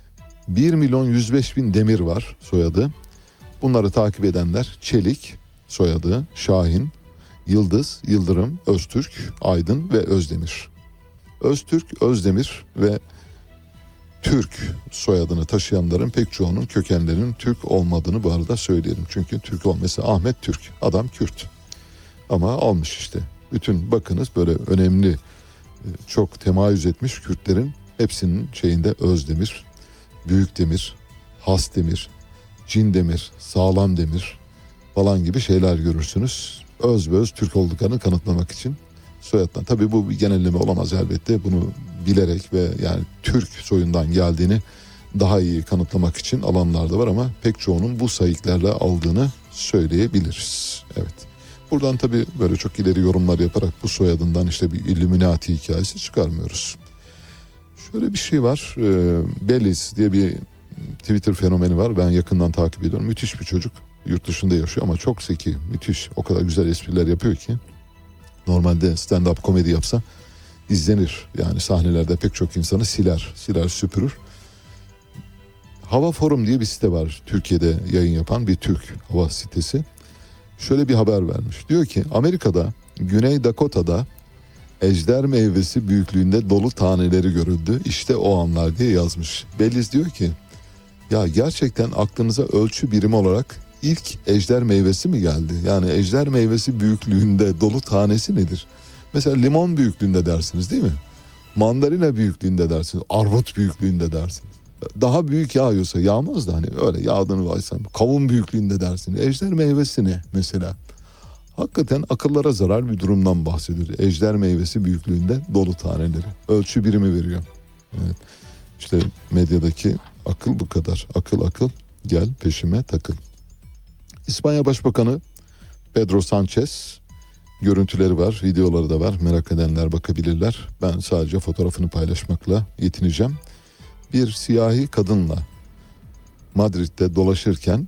S1: 1.105.000 Demir var soyadı. Bunları takip edenler Çelik soyadı, Şahin, Yıldız, Yıldırım, Öztürk, Aydın ve Özdemir. Öztürk, Özdemir ve Türk soyadını taşıyanların pek çoğunun kökenlerinin Türk olmadığını bu arada söyleyelim. Çünkü Türk olması, Ahmet Türk, adam Kürt. Ama almış işte. Bütün bakınız böyle önemli, çok temayüz etmiş Kürtlerin hepsinin şeyinde Özdemir, Büyükdemir, Hasdemir, Cindemir, Sağlam Demir falan gibi şeyler görürsünüz. Özbeöz Türk olduklarını kanıtlamak için soyaddan. Tabii bu bir genelleme olamaz elbette. Bunu bilerek ve yani Türk soyundan geldiğini daha iyi kanıtlamak için alanlar da var ama pek çoğunun bu sayıklarla aldığını söyleyebiliriz. Evet. Buradan tabii böyle çok ileri yorumlar yaparak bu soyadından işte bir Illuminati hikayesi çıkarmıyoruz. Şöyle bir şey var. Beliz diye bir Twitter fenomeni var. Ben yakından takip ediyorum. Müthiş bir çocuk. Yurt dışında yaşıyor ama çok zeki. Müthiş. O kadar güzel espriler yapıyor ki. Normalde stand-up komedi yapsa izlenir. Yani sahnelerde pek çok insanı siler, süpürür. Hava Forum diye bir site var. Türkiye'de yayın yapan bir Türk hava sitesi. Şöyle bir haber vermiş. Diyor ki Amerika'da, Güney Dakota'da ejder meyvesi büyüklüğünde dolu taneleri görüldü. İşte o anlar diye yazmış. Beliz diyor ki ya gerçekten aklınıza ölçü birimi olarak ilk ejder meyvesi mi geldi? Yani ejder meyvesi büyüklüğünde dolu tanesi nedir? Mesela limon büyüklüğünde dersiniz değil mi? Mandalina büyüklüğünde dersiniz. Armut büyüklüğünde dersiniz. Daha büyük yağıyorsa yağmaz da hani öyle yağdığını varsam kavun büyüklüğünde dersiniz. Ejder meyvesi ne mesela? Hakikaten akıllara zarar bir durumdan bahsediyor. Ejder meyvesi büyüklüğünde dolu taneleri. Ölçü birimi veriyor. Evet. İşte medyadaki akıl bu kadar. Akıl gel peşime takıl. İspanya Başbakanı Pedro Sánchez görüntüleri var, videoları da var. Merak edenler bakabilirler. Ben sadece fotoğrafını paylaşmakla yetineceğim. Bir siyahi kadınla Madrid'de dolaşırken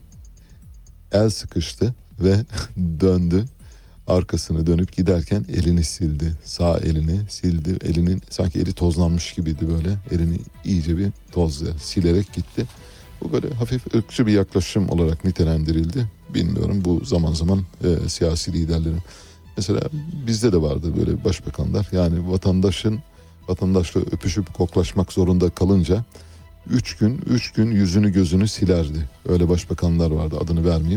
S1: el sıkıştı ve döndü. Arkasını dönüp giderken elini sildi. Sağ elini sildi. Elinin sanki eli tozlanmış gibiydi böyle. Elini iyice bir tozla silerek gitti. Bu böyle hafif ırkçı bir yaklaşım olarak nitelendirildi. Bilmiyorum, bu zaman zaman siyasi liderlerin. Mesela bizde de vardı böyle başbakanlar. Yani vatandaşla öpüşüp koklaşmak zorunda kalınca 3 gün yüzünü gözünü silerdi. Öyle başbakanlar vardı, adını vermeyeyim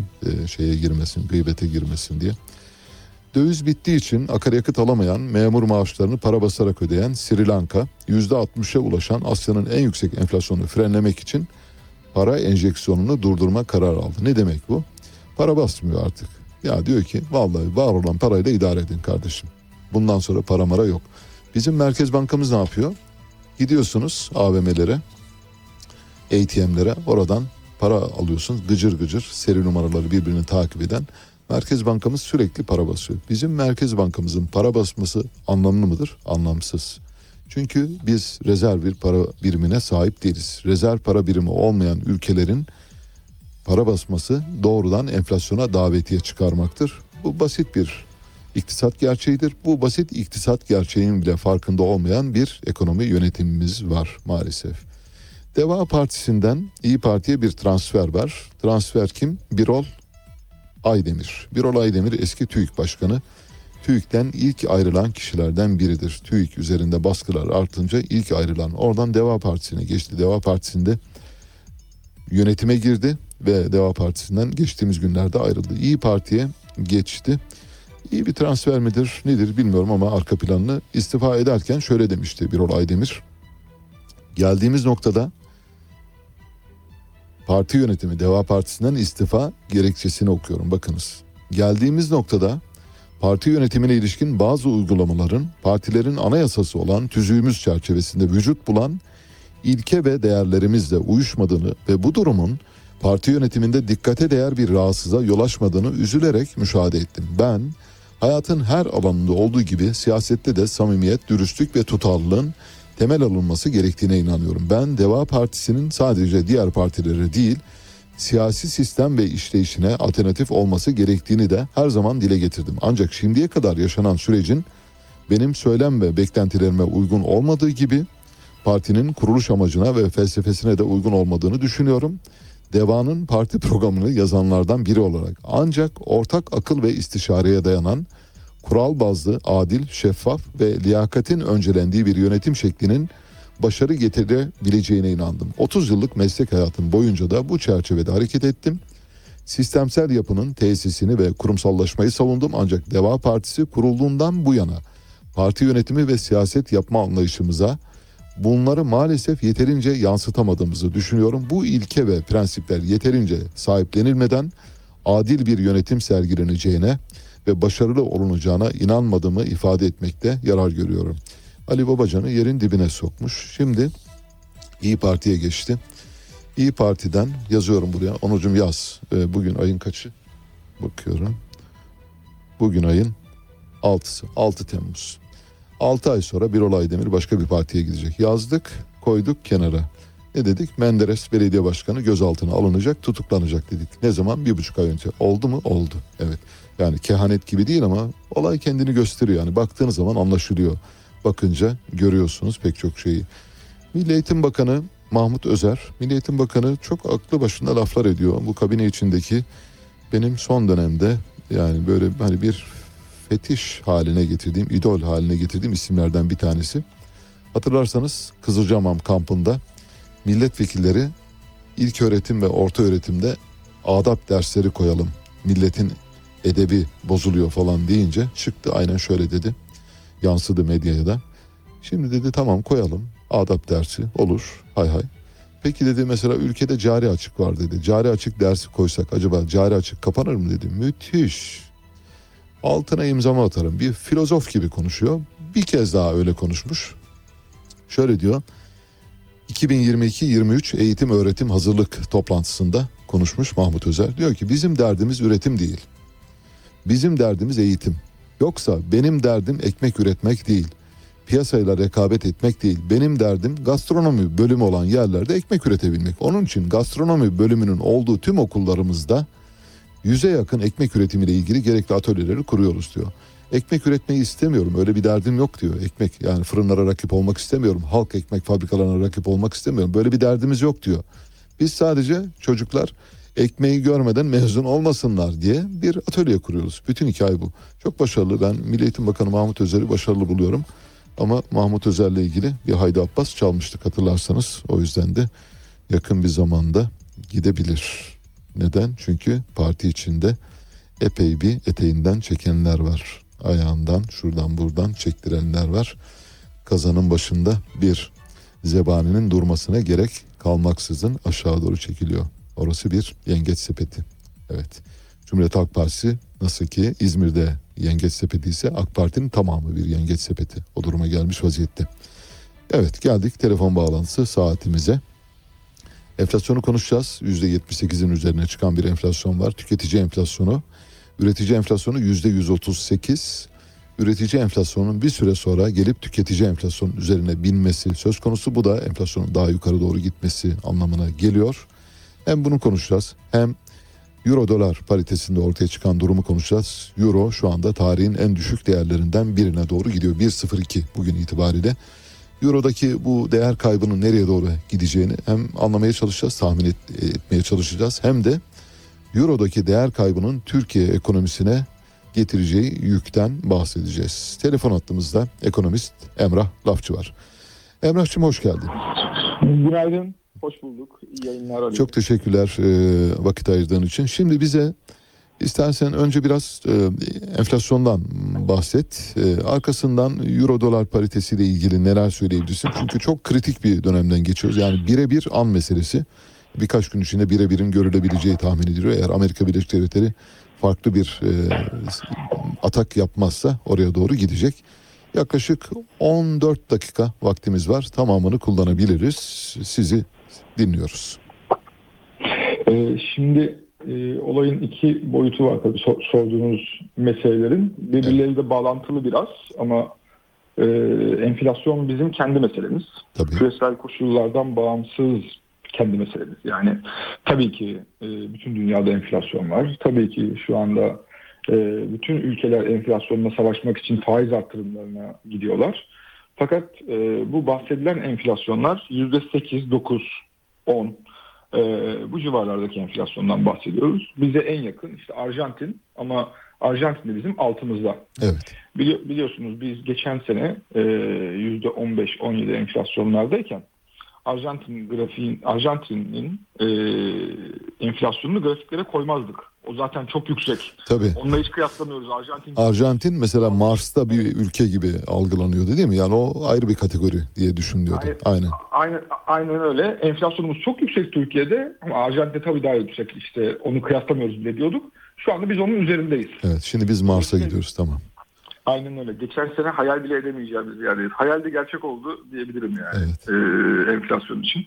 S1: gıybete girmesin diye. Döviz bittiği için akaryakıt alamayan, memur maaşlarını para basarak ödeyen Sri Lanka %60'a ulaşan Asya'nın en yüksek enflasyonunu frenlemek için para enjeksiyonunu durdurma kararı aldı. Ne demek bu? Para basmıyor artık. Ya diyor ki vallahi var olan parayla idare edin kardeşim. Bundan sonra para mara yok. Bizim Merkez Bankamız ne yapıyor? Gidiyorsunuz AVM'lere, ATM'lere, oradan para alıyorsunuz. Gıcır gıcır seri numaraları birbirini takip eden. Merkez Bankamız sürekli para basıyor. Bizim Merkez Bankamızın para basması anlamlı mıdır? Anlamsız. Çünkü biz rezerv bir para birimine sahip değiliz. Rezerv para birimi olmayan ülkelerin para basması doğrudan enflasyona davetiye çıkarmaktır. Bu basit bir iktisat gerçeğidir. Bu basit iktisat gerçeğinin bile farkında olmayan bir ekonomi yönetimimiz var maalesef. Deva Partisi'nden İyi Parti'ye bir transfer var. Transfer kim? Birol Aydemir. Birol Aydemir eski TÜİK Başkanı. TÜİK'ten ilk ayrılan kişilerden biridir. TÜİK üzerinde baskılar artınca ilk ayrılan. Oradan Deva Partisi'ne geçti. Deva Partisi'nde yönetime girdi ve Deva Partisi'nden geçtiğimiz günlerde ayrıldı. İyi Parti'ye geçti. İyi bir transfer midir nedir bilmiyorum ama arka planını istifa ederken şöyle demişti Birol Aydemir. Geldiğimiz noktada parti yönetimi Deva Partisi'nden istifa gerekçesini okuyorum. Bakınız. Geldiğimiz noktada parti yönetimine ilişkin bazı uygulamaların partilerin anayasası olan tüzüğümüz çerçevesinde vücut bulan ilke ve değerlerimizle uyuşmadığını ve bu durumun parti yönetiminde dikkate değer bir rahatsızlığa yol açmadığını üzülerek müşahede ettim. Ben hayatın her alanında olduğu gibi siyasette de samimiyet, dürüstlük ve tutarlılığın temel alınması gerektiğine inanıyorum. Ben Deva Partisi'nin sadece diğer partilere değil, siyasi sistem ve işleyişine alternatif olması gerektiğini de her zaman dile getirdim. Ancak şimdiye kadar yaşanan sürecin benim söylem ve beklentilerime uygun olmadığı gibi partinin kuruluş amacına ve felsefesine de uygun olmadığını düşünüyorum. Deva'nın parti programını yazanlardan biri olarak ancak ortak akıl ve istişareye dayanan kural bazlı, adil, şeffaf ve liyakatin öncelendiği bir yönetim şeklinin başarı getirebileceğine inandım. 30 yıllık meslek hayatım boyunca da bu çerçevede hareket ettim. Sistemsel yapının tesisini ve kurumsallaşmayı savundum ancak Deva Partisi kurulduğundan bu yana parti yönetimi ve siyaset yapma anlayışımıza bunları maalesef yeterince yansıtamadığımızı düşünüyorum. Bu ilke ve prensipler yeterince sahiplenilmeden adil bir yönetim sergileneceğine ve başarılı olunacağına inanmadığımı ifade etmekte yarar görüyorum. Ali Babacan'ı yerin dibine sokmuş. Şimdi İyi Parti'ye geçti. İyi Parti'den yazıyorum buraya. Onucum yaz. Bugün ayın kaçı? Bakıyorum. Bugün ayın 6'sı. 6 Temmuz. 6 ay sonra Birol Aydemir başka bir partiye gidecek. Yazdık, koyduk kenara. Ne dedik? Menderes Belediye Başkanı gözaltına alınacak, tutuklanacak dedik. Ne zaman? 1,5 ay önce. Oldu mu? Oldu. Evet. Yani kehanet gibi değil ama olay kendini gösteriyor. Yani baktığınız zaman anlaşılıyor. Bakınca görüyorsunuz pek çok şeyi. Milli Eğitim Bakanı Mahmut Özer, Milli Eğitim Bakanı çok aklı başında laflar ediyor. Bu kabine içindeki benim son dönemde yani böyle hani bir fetiş haline getirdiğim, idol haline getirdiğim isimlerden bir tanesi. Hatırlarsanız Kızılcahamam kampında milletvekilleri ilk öğretim ve orta öğretimde adap dersleri koyalım. Milletin edebi bozuluyor falan deyince çıktı aynen şöyle dedi. Yansıdı medyaya da. Şimdi dedi tamam koyalım adap dersi olur hay hay. Peki dedi mesela ülkede cari açık var dedi. Cari açık dersi koysak acaba cari açık kapanır mı dedi. Müthiş. Altına imzamı atarım. Bir filozof gibi konuşuyor. Bir kez daha öyle konuşmuş. Şöyle diyor. 2022-23 eğitim öğretim hazırlık toplantısında konuşmuş Mahmut Özer. Diyor ki bizim derdimiz üretim değil. Bizim derdimiz eğitim. Yoksa benim derdim ekmek üretmek değil. Piyasayla rekabet etmek değil. Benim derdim gastronomi bölümü olan yerlerde ekmek üretebilmek. Onun için gastronomi bölümünün olduğu tüm okullarımızda 100'e yakın ekmek üretimiyle ilgili gerekli atölyeleri kuruyoruz diyor. Ekmek üretmeyi istemiyorum. Öyle bir derdim yok diyor. Ekmek yani fırınlara rakip olmak istemiyorum. Halk ekmek fabrikalarına rakip olmak istemiyorum. Böyle bir derdimiz yok diyor. Biz sadece çocuklar ekmeği görmeden mezun olmasınlar diye bir atölye kuruyoruz. Bütün hikaye bu. Çok başarılı. Ben Milli Eğitim Bakanı Mahmut Özer'i başarılı buluyorum. Ama Mahmut Özer'le ilgili bir Haydi Abbas çalmıştık hatırlarsanız. O yüzden de yakın bir zamanda gidebilir. Neden? Çünkü parti içinde epey bir eteğinden çekenler var. Ayağından şuradan buradan çektirenler var. Kazanın başında bir zebaninin durmasına gerek kalmaksızın aşağı doğru çekiliyor. Orası bir yengeç sepeti. Evet. Cumhuriyet Halk Partisi nasıl ki İzmir'de yengeç sepeti ise AK Parti'nin tamamı bir yengeç sepeti. O duruma gelmiş vaziyette. Evet geldik telefon bağlantısı saatimize. Enflasyonu konuşacağız. %78'in üzerine çıkan bir enflasyon var. Tüketici enflasyonu, üretici enflasyonu %138. Üretici enflasyonunun bir süre sonra gelip tüketici enflasyonun üzerine binmesi söz konusu. Bu da enflasyonun daha yukarı doğru gitmesi anlamına geliyor. Hem bunu konuşacağız hem Euro dolar paritesinde ortaya çıkan durumu konuşacağız. Euro şu anda tarihin en düşük değerlerinden birine doğru gidiyor. 1.02 bugün itibariyle. Euro'daki bu değer kaybının nereye doğru gideceğini hem anlamaya çalışacağız, tahmin etmeye çalışacağız. Hem de Euro'daki değer kaybının Türkiye ekonomisine getireceği yükten bahsedeceğiz. Telefon hattımızda ekonomist Emrah Lafçı var. Emrah'cığım hoş geldin.
S5: Günaydın, hoş bulduk. İyi yayınlar.
S1: Çok teşekkürler vakit ayırdığın için. Şimdi bize istersen önce biraz enflasyondan bahset. Arkasından Euro dolar paritesiyle ilgili neler söyleyebilirsin? Çünkü çok kritik bir dönemden geçiyoruz. Yani birebir an meselesi. Birkaç gün içinde birebirin görülebileceği tahmin ediliyor. Eğer Amerika Birleşik Devletleri farklı bir atak yapmazsa oraya doğru gidecek. Yaklaşık 14 dakika vaktimiz var. Tamamını kullanabiliriz. Sizi dinliyoruz.
S5: Şimdi olayın iki boyutu var tabii sorduğunuz meselelerin. Birbirleriyle bağlantılı biraz ama enflasyon bizim kendi meselemiz.
S1: Tabii.
S5: Küresel koşullardan bağımsız kendi meselemiz. Yani tabii ki bütün dünyada enflasyon var. Tabii ki şu anda bütün ülkeler enflasyonla savaşmak için faiz artırımlarına gidiyorlar. Fakat bu bahsedilen enflasyonlar %8, 9, 10 bu civarlardaki enflasyondan bahsediyoruz. Bize en yakın işte Arjantin Ama Arjantin de bizim altımızda.
S1: Evet.
S5: Biliyorsunuz biz geçen sene %15-17 enflasyonlardayken Arjantin'in enflasyonunu grafiklere koymazdık. O zaten çok yüksek.
S1: Tabii.
S5: Onunla hiç kıyaslamıyoruz.
S1: Arjantin mesela Mars'ta bir ülke gibi algılanıyordu değil mi? Yani o ayrı bir kategori diye düşünülüyordu.
S5: Aynen öyle. Enflasyonumuz çok yüksek Türkiye'de ama Arjantin'de tabii daha yüksek. İşte onu kıyaslamıyoruz bile diyorduk. Şu anda biz onun üzerindeyiz.
S1: Evet. Şimdi biz Mars'a gidiyoruz. Tamam.
S5: Aynen öyle. Geçen sene hayal bile edemeyeceğimiz yerdeyiz. Hayal de gerçek oldu diyebilirim yani.
S1: Evet.
S5: Enflasyon için.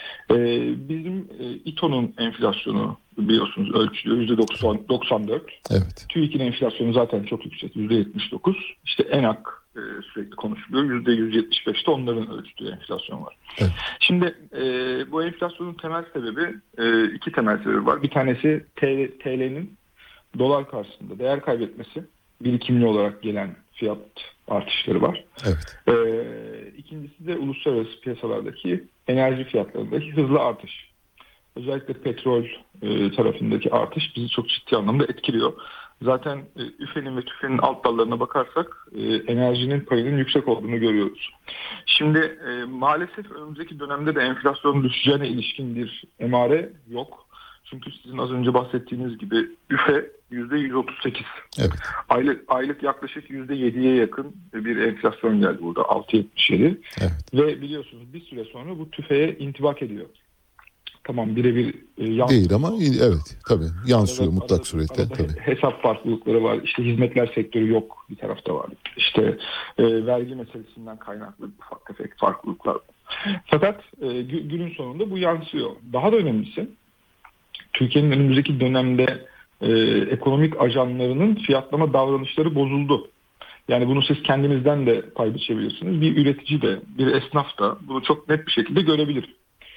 S5: Bizim İTO'nun enflasyonu biliyorsunuz ölçülüyor %94.
S1: Evet.
S5: TÜİK'in enflasyonu zaten çok yüksek %79. İşte ENAK sürekli konuşuluyor. %175'te onların ölçtüğü enflasyon var.
S1: Evet.
S5: Şimdi bu enflasyonun temel sebebi iki temel sebebi var. Bir tanesi TL'nin dolar karşısında değer kaybetmesi. Birikimli olarak gelen fiyat artışları var.
S1: Evet.
S5: İkincisi de uluslararası piyasalardaki enerji fiyatlarındaki hızlı artış. Özellikle petrol tarafındaki artış bizi çok ciddi anlamda etkiliyor. Zaten üfenin ve tüfenin alt dallarına bakarsak enerjinin payının yüksek olduğunu görüyoruz. Şimdi maalesef önümüzdeki dönemde de enflasyonun düşeceğine ilişkin bir emare yok. Çünkü sizin az önce bahsettiğiniz gibi üfe %138.
S1: Evet.
S5: Aylık yaklaşık %7'ye yakın bir enflasyon geldi burada 6.77.
S1: Evet.
S5: Ve biliyorsunuz bir süre sonra bu tüfeğe intibak ediyor. Tamam birebir yansıyor.
S1: Değil ama evet tabii yansıyor mutlak surette. Tabii.
S5: Hesap farklılıkları var. İşte hizmetler sektörü yok bir tarafta var. İşte vergi meselesinden kaynaklı ufak tefek farklılıklar var. Fakat günün sonunda bu yansıyor. Daha da önemlisi Türkiye'nin önümüzdeki dönemde ekonomik ajanlarının fiyatlama davranışları bozuldu. Yani bunu siz kendinizden de pay biçebilirsiniz. Bir üretici de, bir esnaf da bunu çok net bir şekilde görebilir.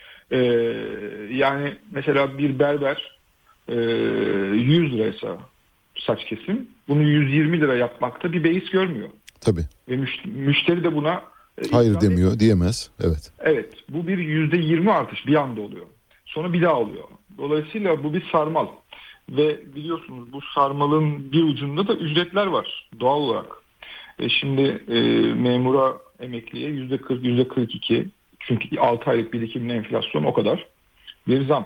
S5: Yani mesela bir berber 100 liraysa saç kesim, bunu 120 lira yapmakta bir beis görmüyor.
S1: Tabii.
S5: Ve müşteri de buna
S1: hayır demiyor, diyemez. Evet.
S5: Evet, bu bir %20 artış bir anda oluyor. Sonra bir daha oluyor. Dolayısıyla bu bir sarmal. Ve biliyorsunuz bu sarmalın bir ucunda da ücretler var doğal olarak. Şimdi memura, emekliye %40, %42 çünkü 6 aylık birikimli enflasyon o kadar bir zam.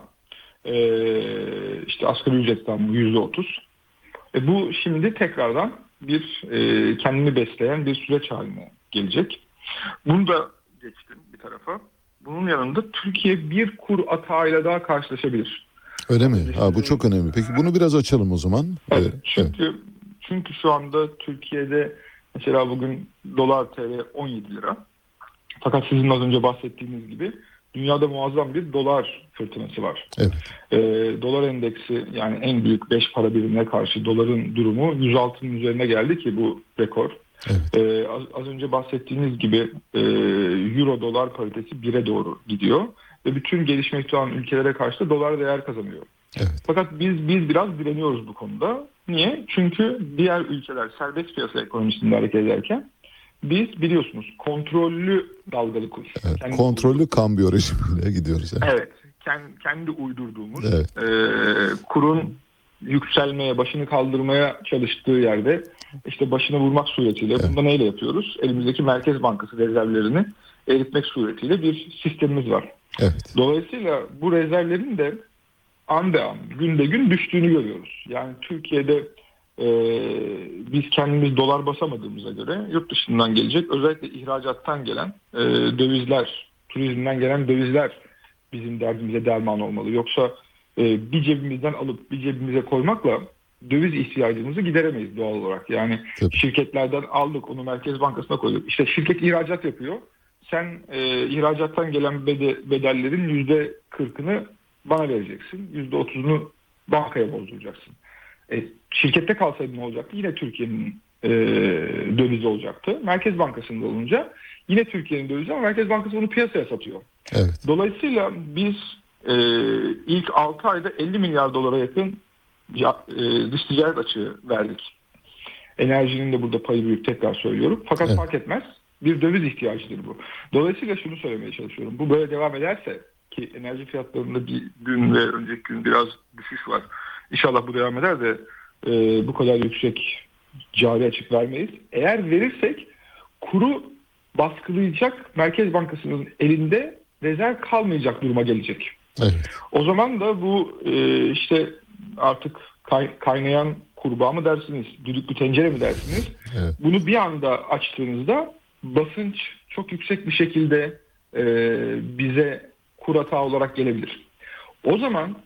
S5: İşte asgari ücret zammı %30. Bu şimdi tekrardan bir kendini besleyen bir süreç haline gelecek. Bunu da geçtim bir tarafa. Bunun yanında Türkiye bir kur atağıyla daha karşılaşabilir.
S1: Öyle mi? Bu çok önemli. Peki bunu biraz açalım o zaman.
S5: Evet, çünkü şu anda Türkiye'de mesela bugün dolar TL 17 lira. Fakat sizin az önce bahsettiğiniz gibi dünyada muazzam bir dolar fırtınası var.
S1: Evet.
S5: Dolar endeksi yani en büyük 5 para birimine karşı doların durumu 106'nın üzerine geldi ki bu rekor.
S1: Evet.
S5: Az önce bahsettiğiniz gibi euro dolar paritesi 1'e doğru gidiyor ve bütün gelişmekte olan ülkelere karşı da dolar değer kazanıyor. Fakat biz biraz direniyoruz bu konuda. Niye? Çünkü diğer ülkeler serbest piyasa ekonomisinde hareket ederken biz biliyorsunuz kontrollü dalgalı kur.
S1: Evet, kontrollü kambiyo rejimiyle gidiyoruz.
S5: Evet. Kendi uydurduğumuz kurun yükselmeye, başını kaldırmaya çalıştığı yerde işte başına vurmak suretiyle bunda neyle yapıyoruz? Elimizdeki Merkez Bankası rezervlerini eritmek suretiyle bir sistemimiz var.
S1: Evet.
S5: Dolayısıyla bu rezervlerin de an be an, gün be gün düştüğünü görüyoruz. Yani Türkiye'de biz kendimiz dolar basamadığımıza göre yurt dışından gelecek, özellikle ihracattan gelen dövizler, turizmden gelen dövizler bizim derdimize derman olmalı. Yoksa bir cebimizden alıp bir cebimize koymakla döviz ihtiyacımızı gideremeyiz doğal olarak. Yani şirketlerden aldık, onu Merkez Bankası'na koyduk. İşte şirket ihracat yapıyor. Sen ihracattan gelen bedellerin %40'ını bana vereceksin. %30'unu bankaya bozduracaksın. Şirkette kalsaydı ne olacaktı? Yine Türkiye'nin dövizi olacaktı. Merkez Bankası'nda olunca yine Türkiye'nin dövizi ama Merkez Bankası bunu piyasaya satıyor.
S1: Evet.
S5: Dolayısıyla biz ilk 6 ayda 50 milyar dolara yakın dış ticaret açığı verdik. Enerjinin de burada payı büyük, tekrar söylüyorum. Fakat fark etmez. Bir döviz ihtiyacıdır bu. Dolayısıyla şunu söylemeye çalışıyorum. Bu böyle devam ederse, ki enerji fiyatlarında bir gün ve önceki gün biraz düşüş var. İnşallah bu devam eder de bu kadar yüksek cari açık vermeyiz. Eğer verirsek kuru baskılayacak, Merkez Bankası'nın elinde rezerv kalmayacak duruma gelecek.
S1: Evet.
S5: O zaman da bu işte artık kaynayan kurbağa mı dersiniz, düdüklü tencere mi dersiniz?
S1: Evet.
S5: Bunu bir anda açtığınızda basınç çok yüksek bir şekilde bize kur hata olarak gelebilir. O zaman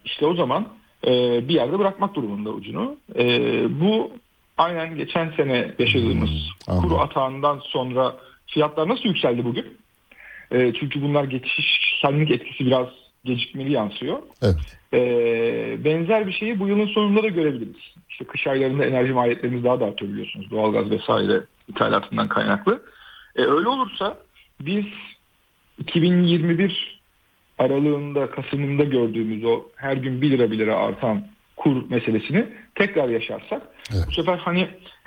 S5: bir yerde bırakmak durumunda ucunu. Bu aynen geçen sene yaşadığımız kuru atağından sonra fiyatlar nasıl yükseldi bugün? Çünkü bunlar geçişkenlik etkisi biraz gecikmeli yansıyor.
S1: Evet.
S5: Benzer bir şeyi bu yılın sonunda da görebiliriz. İşte kış aylarında enerji maliyetlerimiz daha da artıyor biliyorsunuz. Doğalgaz vesaire ithalatından kaynaklı. Öyle olursa biz 2021 aralığında, Kasım'ında gördüğümüz o her gün 1 lira artan kur meselesini tekrar yaşarsak, bu sefer hani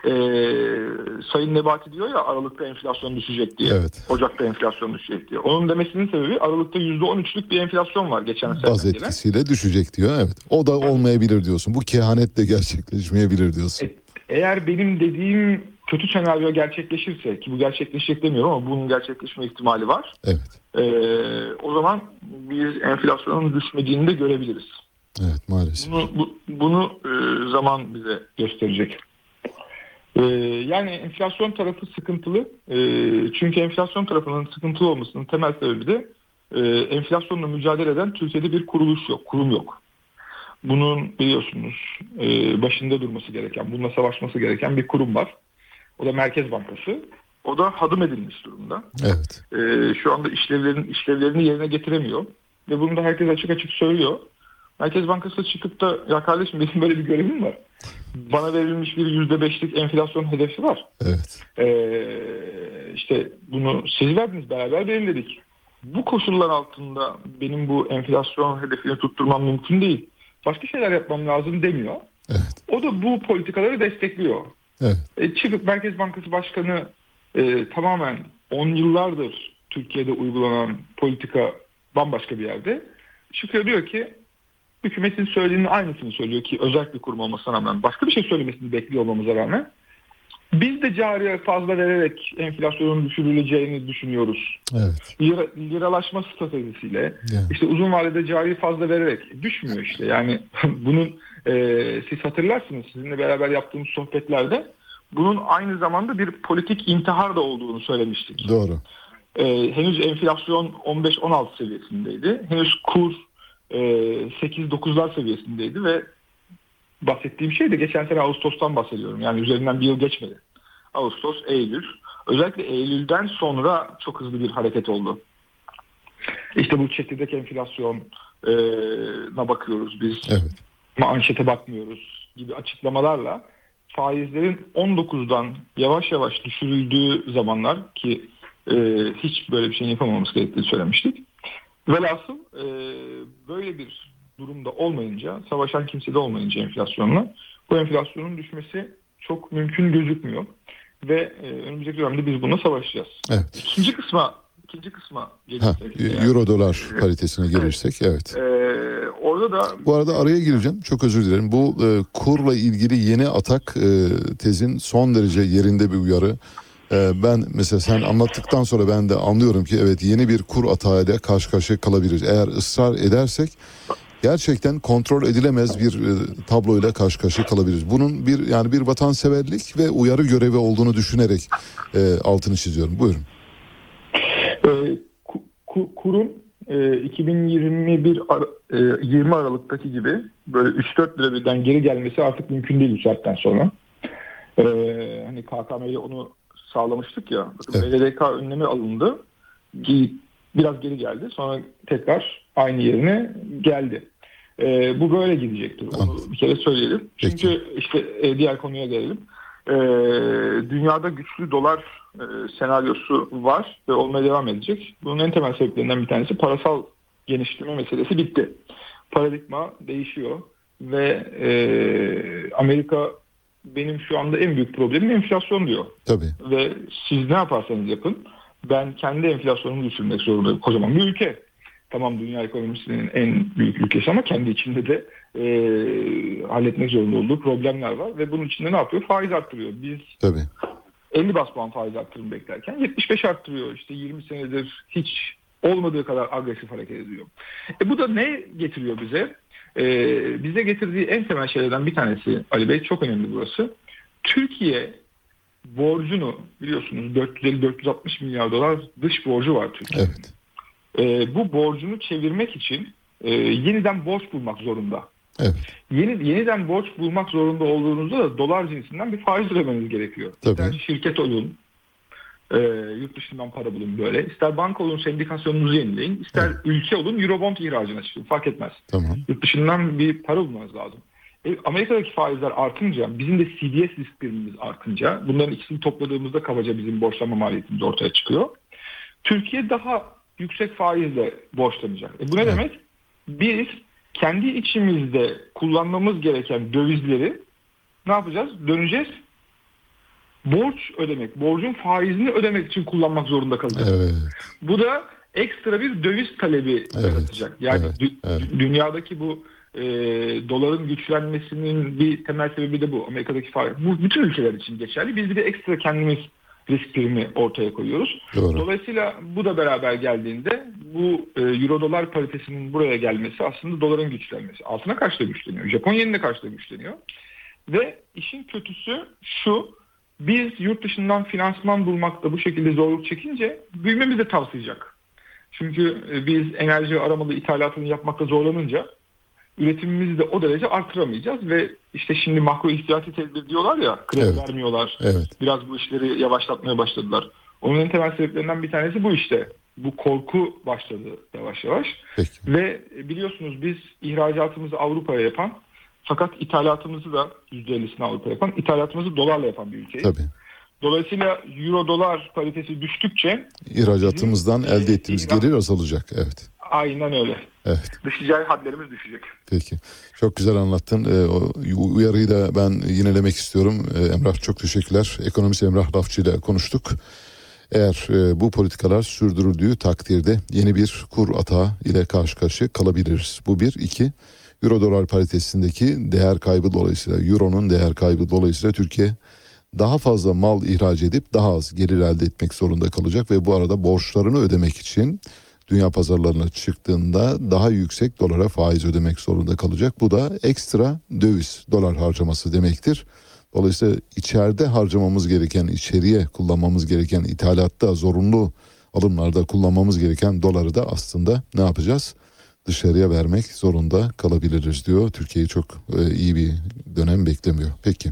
S5: Sayın Nebati diyor ya Aralık'ta enflasyon düşecek diye, Ocak'ta enflasyon düşecek diye. Onun demesinin sebebi Aralık'ta %13'lük bir enflasyon var geçen sene.
S1: Baz etkisiyle düşecek diyor. Evet. O da olmayabilir diyorsun. Bu kehanet de gerçekleşmeyebilir diyorsun.
S5: Eğer benim dediğim kötü senaryo gerçekleşirse, ki bu gerçekleşecek demiyorum ama bunun gerçekleşme ihtimali var.
S1: Evet.
S5: O zaman biz enflasyonun düşmediğini de görebiliriz.
S1: Evet, maalesef.
S5: Bunu zaman bize gösterecek. Yani enflasyon tarafı sıkıntılı. Çünkü enflasyon tarafının sıkıntılı olmasının temel sebebi de enflasyonla mücadele eden Türkiye'de bir kuruluş yok, kurum yok. Bunun biliyorsunuz başında durması gereken, bununla savaşması gereken bir kurum var. O da Merkez Bankası. O da hadım edilmiş durumda.
S1: Evet.
S5: Şu anda işlevlerini yerine getiremiyor. Ve bunu da herkes açık açık söylüyor. Merkez Bankası çıkıp da ya kardeşim benim böyle bir görevim var. Bana verilmiş bir %5'lik enflasyon hedefi var.
S1: Evet.
S5: İşte bunu siz verdiniz, beraber belirledik. Bu koşullar altında benim bu enflasyon hedefini tutturmam mümkün değil. Başka şeyler yapmam lazım demiyor.
S1: Evet.
S5: O da bu politikaları destekliyor.
S1: Evet.
S5: Çıkıp Merkez Bankası Başkanı tamamen 10 yıllardır Türkiye'de uygulanan politika bambaşka bir yerde. Çıkıyor diyor ki hükümetin söylediğinin aynısını söylüyor ki özel bir kurum olmasına rağmen, başka bir şey söylemesini bekliyor olmamıza rağmen biz de cariye fazla vererek enflasyonun düşürüleceğini düşünüyoruz.
S1: Evet.
S5: Liralaşma stratejisiyle işte uzun vadede cari fazla vererek düşmüyor işte. Yani bunun siz hatırlarsınız sizinle beraber yaptığımız sohbetlerde bunun aynı zamanda bir politik intihar da olduğunu söylemiştik.
S1: Doğru.
S5: Henüz enflasyon 15-16 seviyesindeydi. Henüz kur 8-9'lar seviyesindeydi ve bahsettiğim şey de geçen sene Ağustos'tan bahsediyorum. Yani üzerinden bir yıl geçmedi. Ağustos, Eylül. Özellikle Eylül'den sonra çok hızlı bir hareket oldu. İşte bu çekirdek enflasyona bakıyoruz biz.
S1: Evet.
S5: Manşete bakmıyoruz gibi açıklamalarla faizlerin 19'dan yavaş yavaş düşürüldüğü zamanlar ki hiç böyle bir şey yapamamamız gerektiğini söylemiştik. Velhasıl böyle bir durumda olmayınca, savaşan kimse de olmayınca enflasyonla bu enflasyonun düşmesi çok mümkün gözükmüyor. Ve önümüzdeki dönemde biz bununla savaşacağız.
S1: Evet.
S5: İkinci kısma gelirsek.
S1: Euro dolar paritesine gelirsek evet.
S5: Orada da...
S1: Bu arada araya gireceğim. Çok özür dilerim. Bu kurla ilgili yeni atak tezin son derece yerinde bir uyarı. Ben mesela sen anlattıktan sonra ben de anlıyorum ki evet yeni bir kur atağıyla karşı karşıya kalabiliriz. Eğer ısrar edersek gerçekten kontrol edilemez bir tabloyla karşı karşıya kalabiliriz. Bunun bir vatanseverlik ve uyarı görevi olduğunu düşünerek altını çiziyorum. Buyurun.
S5: Kurun 20 Aralık'taki gibi böyle 3-4 lira birden geri gelmesi artık mümkün değil bu saatten sonra. Hani KKM ile onu sağlamıştık ya. Evet. BDDK önlemi alındı. Biraz geri geldi. Sonra tekrar aynı yerine geldi. Bu böyle gidecektir. Onu bir kere söyleyelim.
S1: Peki.
S5: Çünkü işte diğer konuya gelelim. Dünyada güçlü dolar senaryosu var ve olmaya devam edecek. Bunun en temel sebeplerinden bir tanesi parasal genişleme meselesi bitti. Paradigma değişiyor ve Amerika benim şu anda en büyük problemim enflasyon diyor.
S1: Tabii.
S5: Ve siz ne yaparsanız yapın ben kendi enflasyonumu düşürmek zorundayım. Kocaman bir ülke. Tamam dünya ekonomisinin en büyük ülkesi ama kendi içinde de halletmek zorunda olduğu problemler var. Ve bunun içinde ne yapıyor? Faiz arttırıyor. Biz
S1: Tabii.
S5: 50 bas puan faiz arttırım beklerken 75 arttırıyor. İşte 20 senedir hiç olmadığı kadar agresif hareket ediyor. Bu da ne getiriyor bize? Bize getirdiği en temel şeylerden bir tanesi Ali Bey, çok önemli burası. Türkiye borcunu biliyorsunuz 450-460 milyar dolar dış borcu var Türkiye'nin.
S1: Evet.
S5: Bu borcunu çevirmek için yeniden borç bulmak zorunda.
S1: Evet.
S5: Yeniden borç bulmak zorunda olduğunuzda da dolar cinsinden bir faiz ödemeniz gerekiyor.
S1: Tabii.
S5: İster şirket olun, yurt dışından para bulun böyle. İster banka olun, sendikasyonunuzu yenileyin. İster ülke olun, Eurobond ihracına çıkın. Fark etmez.
S1: Tamam.
S5: Yurt dışından bir para bulmanız lazım. Amerika'daki faizler artınca, bizim de CDS risk primimiz artınca, bunların ikisini topladığımızda kabaca bizim borçlanma maliyetimiz ortaya çıkıyor. Türkiye daha yüksek faizle borçlanacak. Bu ne demek? Biz kendi içimizde kullanmamız gereken dövizleri ne yapacağız? Döneceğiz. Borç ödemek, borcun faizini ödemek için kullanmak zorunda kalacağız.
S1: Evet.
S5: Bu da ekstra bir döviz talebi yaratacak. Yani dünyadaki bu doların güçlenmesinin bir temel sebebi de bu. Amerika'daki faiz. Bu bütün ülkeler için geçerli. Biz bir de ekstra kendimiz risk primi ortaya koyuyoruz.
S1: Doğru.
S5: Dolayısıyla bu da beraber geldiğinde bu euro dolar paritesinin buraya gelmesi aslında doların güçlenmesi. Altına karşı da güçleniyor. Japon yenine karşı da güçleniyor. Ve işin kötüsü şu: biz yurt dışından finansman bulmakta bu şekilde zorluk çekince büyümemiz de tavsayacak. Çünkü biz enerji aramalı ithalatını yapmakta zorlanınca üretimimizi de o derece artıramayacağız ve işte şimdi makro ihtiyati tedbir diyorlar ya, kredi vermiyorlar.
S1: Evet.
S5: Biraz bu işleri yavaşlatmaya başladılar. Onun en temel sebeplerinden bir tanesi bu işte. Bu korku başladı yavaş yavaş.
S1: Peki.
S5: Ve biliyorsunuz biz ihracatımızı Avrupa'ya yapan, fakat ithalatımızı da %50'sini Avrupa'ya yapan, ithalatımızı dolarla yapan bir ülkeyiz.
S1: Tabii.
S5: Dolayısıyla euro dolar paritesi düştükçe
S1: İhracatımızdan elde ettiğimiz gelir azalacak. Evet.
S5: Aynen öyle.
S1: Evet.
S5: Dış ticari hadlerimiz düşecek.
S1: Peki. Çok güzel anlattın. O uyarıyı da ben yinelemek istiyorum. Emrah, çok teşekkürler. Ekonomist Emrah Lafçı ile konuştuk. Eğer bu politikalar sürdürüldüğü takdirde yeni bir kur atağı ile karşı karşıya kalabiliriz. Bu bir. İki, Euro dolar paritesindeki değer kaybı dolayısıyla, Euro'nun değer kaybı dolayısıyla Türkiye daha fazla mal ihraç edip daha az gelir elde etmek zorunda kalacak ve bu arada borçlarını ödemek için dünya pazarlarına çıktığında daha yüksek dolara faiz ödemek zorunda kalacak. Bu da ekstra döviz, dolar harcaması demektir. Dolayısıyla içeride harcamamız gereken, içeriye kullanmamız gereken, ithalatta zorunlu alımlarda kullanmamız gereken doları da aslında ne yapacağız? Dışarıya vermek zorunda kalabiliriz diyor. Türkiye'yi çok iyi bir dönem beklemiyor. Peki.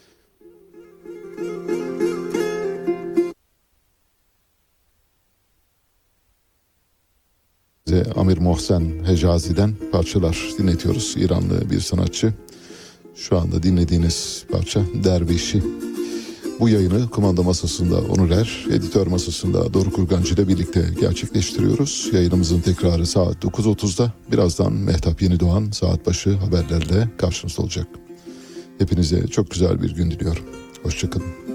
S1: Amir Mohsen Hecazi'den parçalar dinletiyoruz. İranlı bir sanatçı. Şu anda dinlediğiniz parça Dervişi. Bu yayını kumanda masasında Onur Er, editör masasında Doruk Urgancı ile birlikte gerçekleştiriyoruz. Yayınımızın tekrarı saat 9.30'da. Birazdan Mehtap Yenidoğan saat başı haberlerle karşınızda olacak. Hepinize çok güzel bir gün diliyorum. Hoşçakalın.